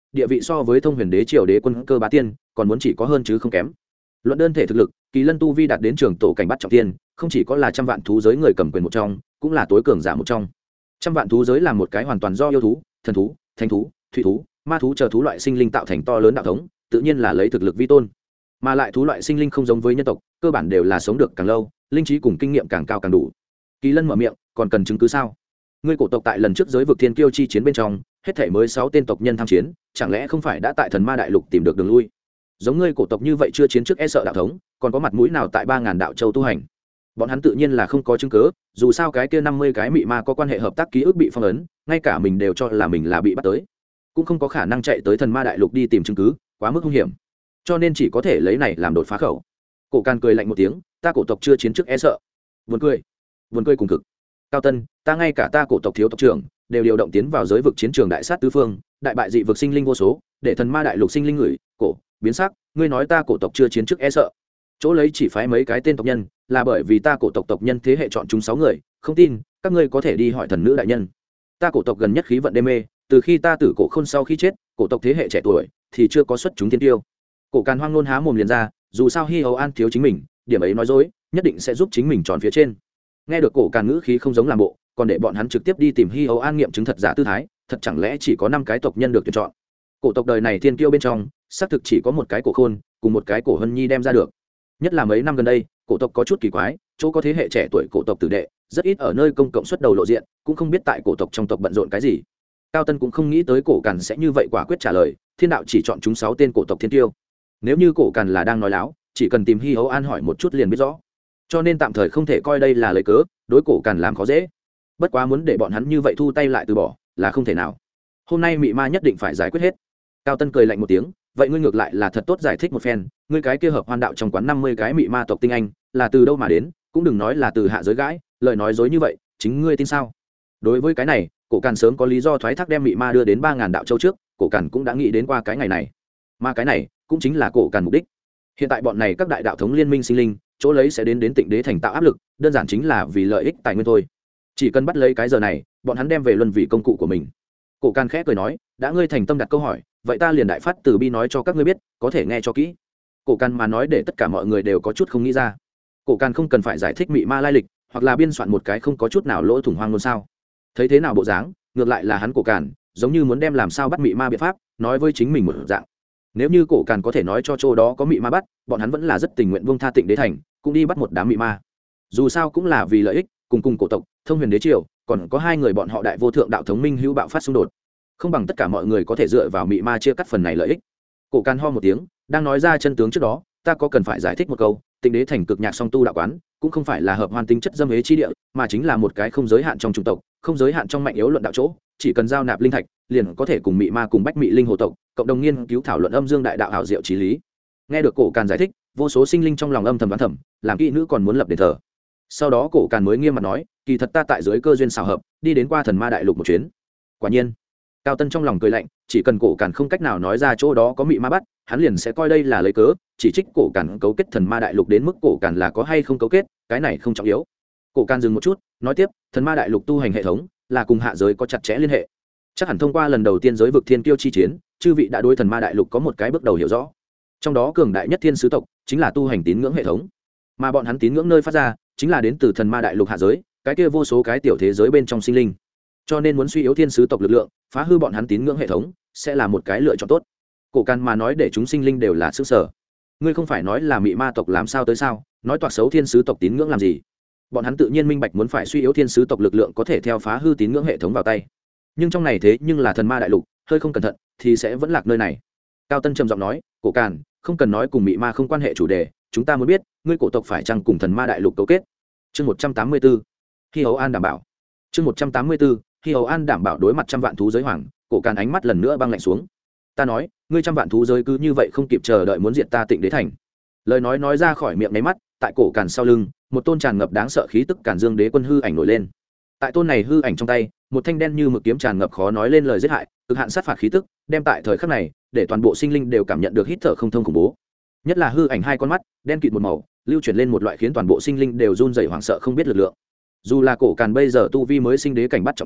địa vị so với thông huyền đế triều đế quân cơ bá tiên còn muốn chỉ có hơn chứ không kém. Luận đơn thể thực lực, kỳ lân tu vi đạt đến trường tổ cảnh bắt trọng tiên, không chỉ có là trăm vạn thú giới người cầm quyền một trong, cũng là tối cường giả một trong. Trăm vạn thú giới là một cái hoàn toàn do yêu thú, thần thú, thánh thú, thủy thú, ma thú chờ thú loại sinh linh tạo thành to lớn đạo thống, tự nhiên là lấy thực lực vi tôn. Mà lại thú loại sinh linh không giống với nhân tộc, cơ bản đều là sống được càng lâu, linh trí cùng kinh nghiệm càng cao càng đủ. Kỳ lân mở miệng, còn cần chứng cứ sao? Ngươi cổ tộc tại lần trước giới vực thiên kiêu chi chiến bên trong, hết thảy mới sáu tên tộc nhân tham chiến, chẳng lẽ không phải đã tại thần ma đại lục tìm được đường lui? Giống ngươi cổ tộc như vậy chưa chiến trước e sợ đạo thống, còn có mặt mũi nào tại ba ngàn đạo châu tu hành? Bọn hắn tự nhiên là không có chứng cứ, dù sao cái kia năm mươi cái mị ma có quan hệ hợp tác ký ức bị phong ấn, ngay cả mình đều cho là mình là bị bắt tới, cũng không có khả năng chạy tới thần ma đại lục đi tìm chứng cứ, quá mức hung hiểm, cho nên chỉ có thể lấy này làm đột phá khẩu. Cổ Càn cười lạnh một tiếng, ta cổ tộc chưa chiến trước e sợ. Buồn cười, buồn cười cùng cực. Cao Tân, ta ngay cả ta cổ tộc thiếu tộc trưởng đều điều động tiến vào giới vực chiến trường đại sát tứ phương, đại bại dị vực sinh linh vô số, để thần ma đại lục sinh linh người cổ biến sắc, ngươi nói ta cổ tộc chưa chiến trước e sợ? Chỗ lấy chỉ phái mấy cái tên tộc nhân, là bởi vì ta cổ tộc tộc nhân thế hệ chọn chúng sáu người, không tin, các ngươi có thể đi hỏi thần nữ đại nhân. Ta cổ tộc gần nhất khí vận đê mê, từ khi ta tử cổ khôn sau khi chết, cổ tộc thế hệ trẻ tuổi thì chưa có xuất chúng tiên tiêu. Cổ Càn hoang ngôn há mồm liền ra, dù sao Hi Hầu An thiếu chính mình, điểm ấy nói dối, nhất định sẽ giúp chính mình tròn phía trên. Nghe được Cổ Càn ngữ khí không giống làm bộ, còn để bọn hắn trực tiếp đi tìm Hi Hầu An nghiệm chứng thật giả tư thái, thật chẳng lẽ chỉ có năm cái tộc nhân được tuyển chọn? Cổ tộc đời này thiên kiêu bên trong, xác thực chỉ có một cái Cổ Khôn, cùng một cái Cổ Hân Nhi đem ra được. Nhất là mấy năm gần đây, cổ tộc có chút kỳ quái, chỗ có thế hệ trẻ tuổi cổ tộc tử đệ, rất ít ở nơi công cộng xuất đầu lộ diện, cũng không biết tại cổ tộc trong tộc bận rộn cái gì. Cao Tân cũng không nghĩ tới Cổ Càn sẽ như vậy quả quyết trả lời, thiên đạo chỉ chọn chúng sáu tên cổ tộc thiên tiêu. Nếu như Cổ Càn là đang nói láo, chỉ cần tìm Hi Hầu An hỏi một chút liền biết rõ. Cho nên tạm thời không thể coi đây là lời cớ, đối Cổ Càn làm khó dễ. Bất quá muốn để bọn hắn như vậy thu tay lại từ bỏ, là không thể nào. Hôm nay mị ma nhất định phải giải quyết hết. Cao Tân cười lạnh một tiếng, vậy ngươi ngược lại là thật tốt giải thích một phen, ngươi cái kia hợp hoan đạo trong quán năm mươi cái mị ma tộc tinh anh, là từ đâu mà đến, cũng đừng nói là từ hạ giới gãi, lời nói dối như vậy, chính ngươi tin sao? Đối với cái này, Cổ Càn sớm có lý do thoái thác đem mị ma đưa đến ba ngàn đạo châu trước, Cổ Càn cũng đã nghĩ đến qua cái ngày này. Mà cái này, cũng chính là Cổ Càn mục đích. Hiện tại bọn này các đại đạo thống liên minh sinh linh, chỗ lấy sẽ đến đến Tịnh Đế thành tạo áp lực, đơn giản chính là vì lợi ích tài nguyên thôi. Chỉ cần bắt lấy cái giờ này, bọn hắn đem về luân vị công cụ của mình. Cổ Càn khẽ cười nói, đã ngươi thành tâm đặt câu hỏi, vậy ta liền đại phát từ bi nói cho các ngươi biết, có thể nghe cho kỹ. Cổ Càn mà nói để tất cả mọi người đều có chút không nghĩ ra. Cổ Càn không cần phải giải thích mị ma lai lịch, hoặc là biên soạn một cái không có chút nào lỗ thủng hoang ngôn sao? Thấy thế nào bộ dáng, ngược lại là hắn Cổ Càn, giống như muốn đem làm sao bắt mị ma biện pháp, nói với chính mình một dạng. Nếu như Cổ Càn có thể nói cho chỗ đó có mị ma bắt, bọn hắn vẫn là rất tình nguyện buông tha Tịnh Đế thành, cũng đi bắt một đám mị ma. Dù sao cũng là vì lợi ích, cùng cùng cổ tộc, thông huyền đế triều, còn có hai người bọn họ đại vô thượng đạo thống minh hữu bạo phát xung đột. Không bằng tất cả mọi người có thể dựa vào mị ma chia cắt phần này lợi ích. Cổ Càn ho một tiếng, đang nói ra chân tướng trước đó, ta có cần phải giải thích một câu, Tịnh Đế thành cực nhạc song tu đạo quán, cũng không phải là hợp hoan tính chất dâm ế chi địa, mà chính là một cái không giới hạn trong chủng tộc, không giới hạn trong mạnh yếu luận đạo chỗ, chỉ cần giao nạp linh thạch, liền có thể cùng mị ma cùng bách mị linh hồ tộc, cộng đồng nghiên cứu thảo luận âm dương đại đạo hảo diệu chí lý. Nghe được Cổ Càn giải thích, vô số sinh linh trong lòng âm thầm đoán thầm, làm kỹ nữ còn muốn lập đền thờ. Sau đó Cổ Càn mới nghiêm mặt nói, kỳ thật ta tại dưới cơ duyên xảo hợp, đi đến qua thần ma đại lục một chuyến. Quả nhiên, Cao Tân trong lòng cười lạnh, chỉ cần Cổ Càn không cách nào nói ra chỗ đó có mị ma bắt, hắn liền sẽ coi đây là lấy cớ, chỉ trích Cổ Càn cấu kết thần ma đại lục, đến mức Cổ Càn là có hay không cấu kết, cái này không trọng yếu. Cổ Càn dừng một chút, nói tiếp, thần ma đại lục tu hành hệ thống là cùng hạ giới có chặt chẽ liên hệ. Chắc hẳn thông qua lần đầu tiên giới vực thiên kiêu chi chiến, chư vị đã đối thần ma đại lục có một cái bước đầu hiểu rõ. Trong đó cường đại nhất thiên sứ tộc chính là tu hành tín ngưỡng hệ thống, mà bọn hắn tín ngưỡng nơi phát ra chính là đến từ thần ma đại lục hạ giới, cái kia vô số cái tiểu thế giới bên trong sinh linh. Cho nên muốn suy yếu thiên sứ tộc lực lượng, phá hư bọn hắn tín ngưỡng hệ thống, sẽ là một cái lựa chọn tốt. Cổ Càn mà nói để chúng sinh linh đều là sức sở. Ngươi không phải nói là mị ma tộc làm sao tới sao, nói toạc xấu thiên sứ tộc tín ngưỡng làm gì? Bọn hắn tự nhiên minh bạch muốn phải suy yếu thiên sứ tộc lực lượng có thể theo phá hư tín ngưỡng hệ thống vào tay. Nhưng trong này thế nhưng là thần ma đại lục, hơi không cẩn thận thì sẽ vẫn lạc nơi này. Cao Tân trầm giọng nói, Cổ Càn, không cần nói cùng mị ma không quan hệ chủ đề, chúng ta muốn biết, ngươi cổ tộc phải chăng cùng thần ma đại lục cấu kết? Chương một trăm tám mươi tư, Hi Hầu An đảm bảo. Chương một trăm tám mươi tư, Hi Hầu An đảm bảo đối mặt trăm vạn thú giới hoàng, Cổ Càn ánh mắt lần nữa băng lạnh xuống. Ta nói, ngươi trăm vạn thú giới cứ như vậy không kịp chờ đợi muốn diệt ta Tịnh Đế thành. Lời nói nói ra khỏi miệng nháy mắt, tại Cổ Càn sau lưng, một tôn tràn ngập đáng sợ khí tức Càn Dương Đế quân hư ảnh nổi lên. Tại tôn này hư ảnh trong tay, một thanh đen như mực kiếm tràn ngập khó nói lên lời giết hại, cực hạn sát phạt khí tức, đem tại thời khắc này, để toàn bộ sinh linh đều cảm nhận được hít thở không thông khủng bố. Nhất là hư ảnh hai con mắt, đen kịt một màu, lưu chuyển lên một loại khiến toàn bộ sinh linh đều run rẩy hoảng sợ không biết lực lượng. Dù là Cổ Càn bây giờ tu vi mới sinh đế cảnh bắt trọng thiên,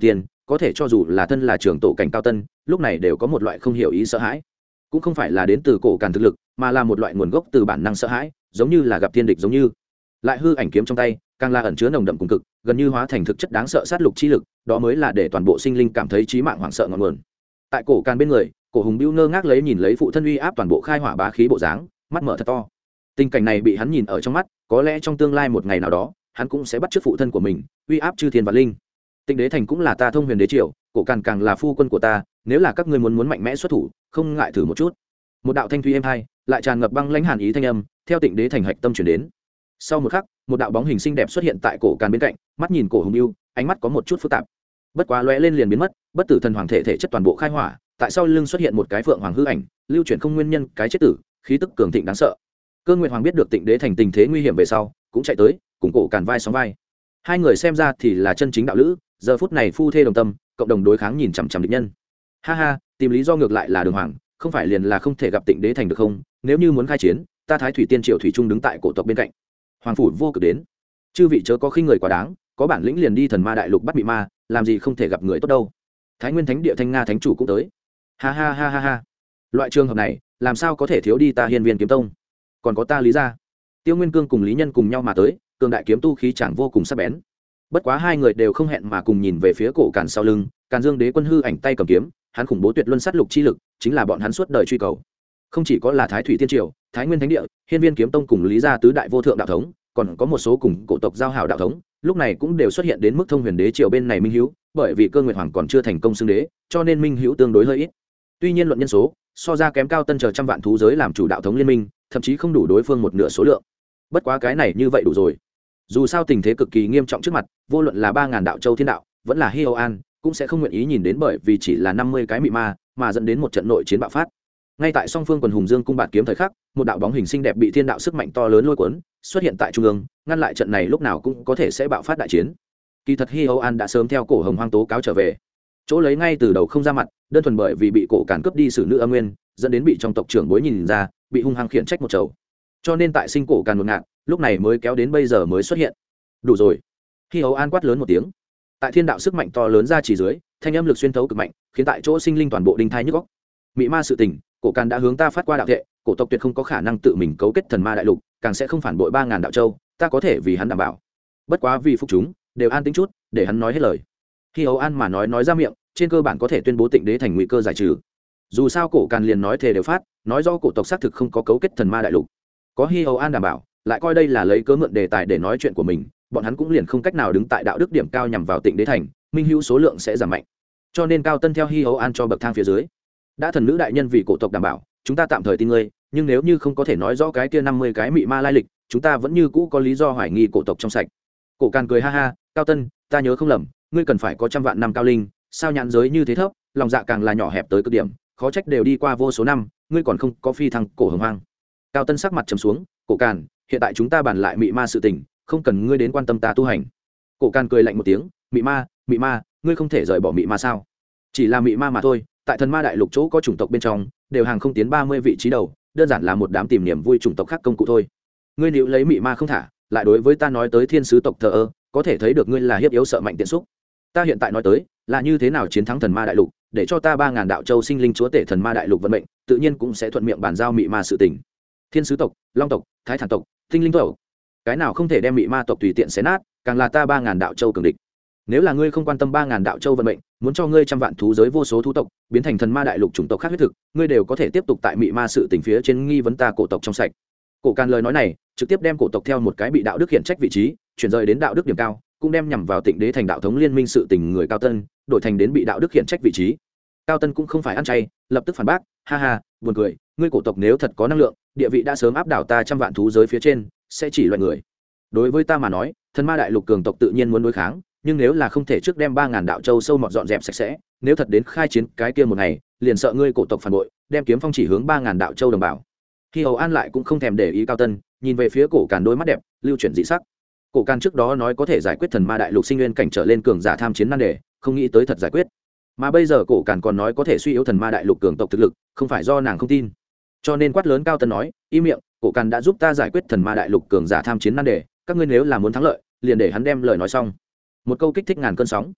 có thể cho dù là thân là trưởng tổ cảnh cao tân lúc này đều có một loại không hiểu ý sợ hãi, cũng không phải là đến từ cổ càn thực lực mà là một loại nguồn gốc từ bản năng sợ hãi, giống như là gặp thiên địch, giống như lại hư ảnh kiếm trong tay càng là ẩn chứa nồng đậm cùng cực, gần như hóa thành thực chất đáng sợ sát lục chi lực, đó mới là để toàn bộ sinh linh cảm thấy chí mạng hoảng sợ ngọn nguồn. Tại cổ càn bên người, cổ hùng bưu ngơ ngác lấy nhìn lấy phụ thân uy áp toàn bộ khai hỏa bá khí bộ dáng, mắt mở thật to. Tình cảnh này bị hắn nhìn ở trong mắt, có lẽ trong tương lai một ngày nào đó hắn cũng sẽ bắt chước phụ thân của mình uy áp chư thiên và linh. Tịnh đế thành cũng là ta thông huyền đế triều, cổ càn càng là phu quân của ta, nếu là các ngươi muốn muốn mạnh mẽ xuất thủ, không ngại thử một chút. Một đạo thanh thủy êm hai lại tràn ngập băng lãnh hàn ý thanh âm theo Tịnh đế thành hạch tâm truyền đến. Sau một khắc, một đạo bóng hình xinh đẹp xuất hiện tại cổ càn bên cạnh, mắt nhìn cổ hùng bưu, ánh mắt có một chút phức tạp, bất quá lóe lên liền biến mất. Bất tử thần hoàng thể thể chất toàn bộ khai hỏa, tại sau lưng xuất hiện một cái phượng hoàng hư ảnh, lưu chuyển không nguyên nhân cái chết tử, khí tức cường thịnh đáng sợ. Cơ Nguyệt Hoàng biết được Tịnh đế thành tình thế nguy hiểm về sau, cũng chạy tới, cùng cổ càn vai sóng vai. Hai người xem ra thì là chân chính đạo lữ, giờ phút này phu thê đồng tâm, cộng đồng đối kháng nhìn chằm chằm địch nhân. Ha ha, tìm lý do ngược lại là Đường Hoàng, không phải liền là không thể gặp Tịnh đế thành được không? Nếu như muốn khai chiến, ta Thái Thủy Tiên Triều thủy trung đứng tại cổ tộc bên cạnh. Hoàng phủ vô cực đến, chư vị chớ có khinh người quá đáng, có bản lĩnh liền đi thần ma đại lục bắt bị ma, làm gì không thể gặp người tốt đâu. Thái Nguyên Thánh Địa Thanh Nga Thánh chủ cũng tới. Ha ha ha ha ha, loại trường hợp này làm sao có thể thiếu đi ta Hiên Viên Kiếm Tông, còn có ta Lý gia. Tiêu Nguyên Cương cùng Lý Nhân cùng nhau mà tới, cường đại kiếm tu khí chẳng vô cùng sắc bén. Bất quá hai người đều không hẹn mà cùng nhìn về phía cổ càn sau lưng, Càn Dương Đế Quân hư ảnh tay cầm kiếm, hắn khủng bố tuyệt luân sát lục chi lực, chính là bọn hắn suốt đời truy cầu. Không chỉ có là Thái Thủy Tiên Triều, Thái Nguyên Thánh Địa, Hiên Viên Kiếm Tông cùng Lý gia tứ đại vô thượng đạo thống, còn có một số cùng cổ tộc giao hảo đạo thống, lúc này cũng đều xuất hiện đến mức thông huyền đế triều bên này minh hữu, bởi vì Cơ Nguyệt Hoàng còn chưa thành công xưng đế, cho nên minh hữu tương đối hơi ít. Tuy nhiên luận nhân số, so ra kém cao tân chờ trăm vạn thú giới làm chủ đạo thống liên minh, thậm chí không đủ đối phương một nửa số lượng. Bất quá cái này như vậy đủ rồi. Dù sao tình thế cực kỳ nghiêm trọng trước mặt, vô luận là ba ngàn đạo châu thiên đạo, vẫn là Hi Âu An, cũng sẽ không nguyện ý nhìn đến bởi vì chỉ là năm mươi cái mị ma, mà dẫn đến một trận nội chiến bạo phát. Ngay tại song phương quần hùng dương cung bạt kiếm thời khắc, một đạo bóng hình xinh đẹp bị thiên đạo sức mạnh to lớn lôi cuốn, xuất hiện tại trung ương, ngăn lại trận này lúc nào cũng có thể sẽ bạo phát đại chiến. Kỳ thật Hi Âu An đã sớm theo cổ hồng hoang tố cáo trở về, chỗ lấy ngay từ đầu không ra mặt, đơn thuần bởi vì bị cổ càn cướp đi xử nữ âm nguyên, dẫn đến bị trong tộc trưởng bối nhìn ra, bị hung hăng khiển trách một chầu. Cho nên tại sinh cổ càn một ngạn, lúc này mới kéo đến bây giờ mới xuất hiện. Đủ rồi. Hi Âu An quát lớn một tiếng. Tại thiên đạo sức mạnh to lớn ra chỉ dưới, thanh âm lực xuyên thấu cực mạnh, khiến tại chỗ sinh linh toàn bộ đinh thai nhức óc. Mị ma sự tình, cổ càn đã hướng ta phát qua đạo thệ, cổ tộc tuyệt không có khả năng tự mình cấu kết thần ma đại lục, càng sẽ không phản bội ba ngàn đạo châu, ta có thể vì hắn đảm bảo. Bất quá vì phục chúng, đều an tĩnh chút, để hắn nói hết lời. Hi Âu An mà nói nói ra miệng, trên cơ bản có thể tuyên bố Tịnh đế thành nguy cơ giải trừ. Dù sao cổ càn liền nói thề đều phát, nói do cổ tộc xác thực không có cấu kết thần ma đại lục, có Hi Âu An đảm bảo, lại coi đây là lấy cớ mượn đề tài để nói chuyện của mình, bọn hắn cũng liền không cách nào đứng tại đạo đức điểm cao nhằm vào Tịnh đế thành, minh hữu số lượng sẽ giảm mạnh. Cho nên cao tân theo Hi Âu An cho bậc thang phía dưới. Đã thần nữ đại nhân vì cổ tộc đảm bảo, chúng ta tạm thời tin ngươi, nhưng nếu như không có thể nói rõ cái kia năm mươi cái mị ma lai lịch, chúng ta vẫn như cũ có lý do hoài nghi cổ tộc trong sạch. Cổ càn cười ha ha, cao tân, ta nhớ không lầm, ngươi cần phải có trăm vạn năm cao linh, sao nhãn giới như thế thấp, lòng dạ càng là nhỏ hẹp tới cực điểm, khó trách đều đi qua vô số năm, ngươi còn không có phi thăng cổ hồng hoang. Cao tân sắc mặt trầm xuống, cổ càn, hiện tại chúng ta bàn lại mị ma sự tình, không cần ngươi đến quan tâm ta tu hành. Cổ càn cười lạnh một tiếng, mị ma, mị ma, ngươi không thể rời bỏ mị ma sao? Chỉ là mị ma mà thôi, tại thần ma đại lục chỗ có chủng tộc bên trong, đều hàng không tiến ba mươi vị trí đầu, đơn giản là một đám tìm niềm vui chủng tộc khác công cụ thôi. Ngươi níu lấy mị ma không thả, lại đối với ta nói tới thiên sứ tộc thờ ơ, có thể thấy được ngươi là hiếp yếu sợ mạnh tiện xúc. Ta hiện tại nói tới là như thế nào chiến thắng thần ma đại lục, để cho ta ba ngàn đạo châu sinh linh chúa tể thần ma đại lục vận mệnh, tự nhiên cũng sẽ thuận miệng bàn giao mị ma sự tình. Thiên sứ tộc, long tộc, thái thản tộc, tinh linh tộc, cái nào không thể đem mị ma tộc tùy tiện xé nát, càng là ta ba ngàn đạo châu cường địch. Nếu là ngươi không quan tâm ba ngàn đạo châu vận mệnh, muốn cho ngươi trăm vạn thú giới vô số thú tộc biến thành thần ma đại lục chủng tộc khác huyết thực, ngươi đều có thể tiếp tục tại mị ma sự tình phía trên nghi vấn ta cổ tộc trong sạch. Cổ Càn lời nói này trực tiếp đem cổ tộc theo một cái bị đạo đức khiển trách vị trí chuyển rời đến đạo đức điểm cao, cũng đem nhằm vào Tịnh đế thành đạo thống liên minh sự tình người cao tân đổi thành đến bị đạo đức khiển trách vị trí. Cao tân cũng không phải ăn chay, lập tức phản bác, ha ha, buồn cười, ngươi cổ tộc nếu thật có năng lượng, địa vị đã sớm áp đảo ta trăm vạn thú giới phía trên, sẽ chỉ loại người. Đối với ta mà nói, thần ma đại lục cường tộc tự nhiên muốn đối kháng, nhưng nếu là không thể trước đem ba ngàn đạo châu sâu mọt dọn dẹp sạch sẽ, nếu thật đến khai chiến cái kia một ngày, liền sợ ngươi cổ tộc phản bội, đem kiếm phong chỉ hướng ba ngàn đạo châu đồng bào. Khi Hầu An lại cũng không thèm để ý Cao Tân, nhìn về phía Cổ Càn đôi mắt đẹp, lưu chuyển dị sắc. Cổ Càn trước đó nói có thể giải quyết thần ma đại lục sinh nguyên cảnh trở lên cường giả tham chiến nan đề, không nghĩ tới thật giải quyết. Mà bây giờ Cổ Càn còn nói có thể suy yếu thần ma đại lục cường tộc thực lực, không phải do nàng không tin. Cho nên quát lớn Cao Tân nói, im miệng, Cổ Càn đã giúp ta giải quyết thần ma đại lục cường giả tham chiến nan đề, các ngươi nếu là muốn thắng lợi, liền để hắn đem lời nói xong. Một câu kích thích ngàn cơn sóng.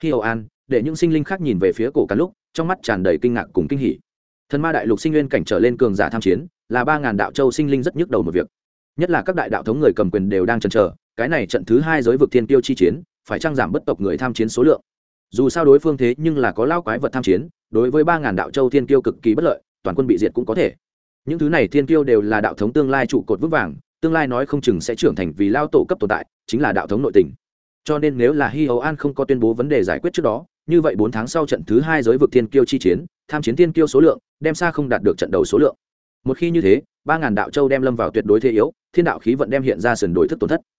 hi âu an để những sinh linh khác nhìn về phía cổ càn lúc trong mắt tràn đầy kinh ngạc cùng kinh hỉ. Thần ma đại lục sinh nguyên cảnh trở lên cường giả tham chiến là ba ngàn đạo châu sinh linh rất nhức đầu một việc, nhất là các đại đạo thống người cầm quyền đều đang chần chờ cái này trận thứ hai giới vực thiên tiêu chi chiến phải trang giảm bất tộc người tham chiến số lượng. Dù sao đối phương thế nhưng là có lao quái vật tham chiến, đối với ba ngàn đạo châu thiên tiêu cực kỳ bất lợi, toàn quân bị diệt cũng có thể. Những thứ này thiên tiêu đều là đạo thống tương lai trụ cột vững vàng, tương lai nói không chừng sẽ trưởng thành vì lao tổ cấp tồn tại, chính là đạo thống nội tình. Cho nên nếu là Hi Âu An không có tuyên bố vấn đề giải quyết trước đó, như vậy bốn tháng sau trận thứ hai giới vực thiên kiêu chi chiến, tham chiến thiên kiêu số lượng đem xa không đạt được trận đầu số lượng. Một khi như thế, ba ngàn đạo châu đem lâm vào tuyệt đối thế yếu, thiên đạo khí vận đem hiện ra sườn đổi thức tổn thất.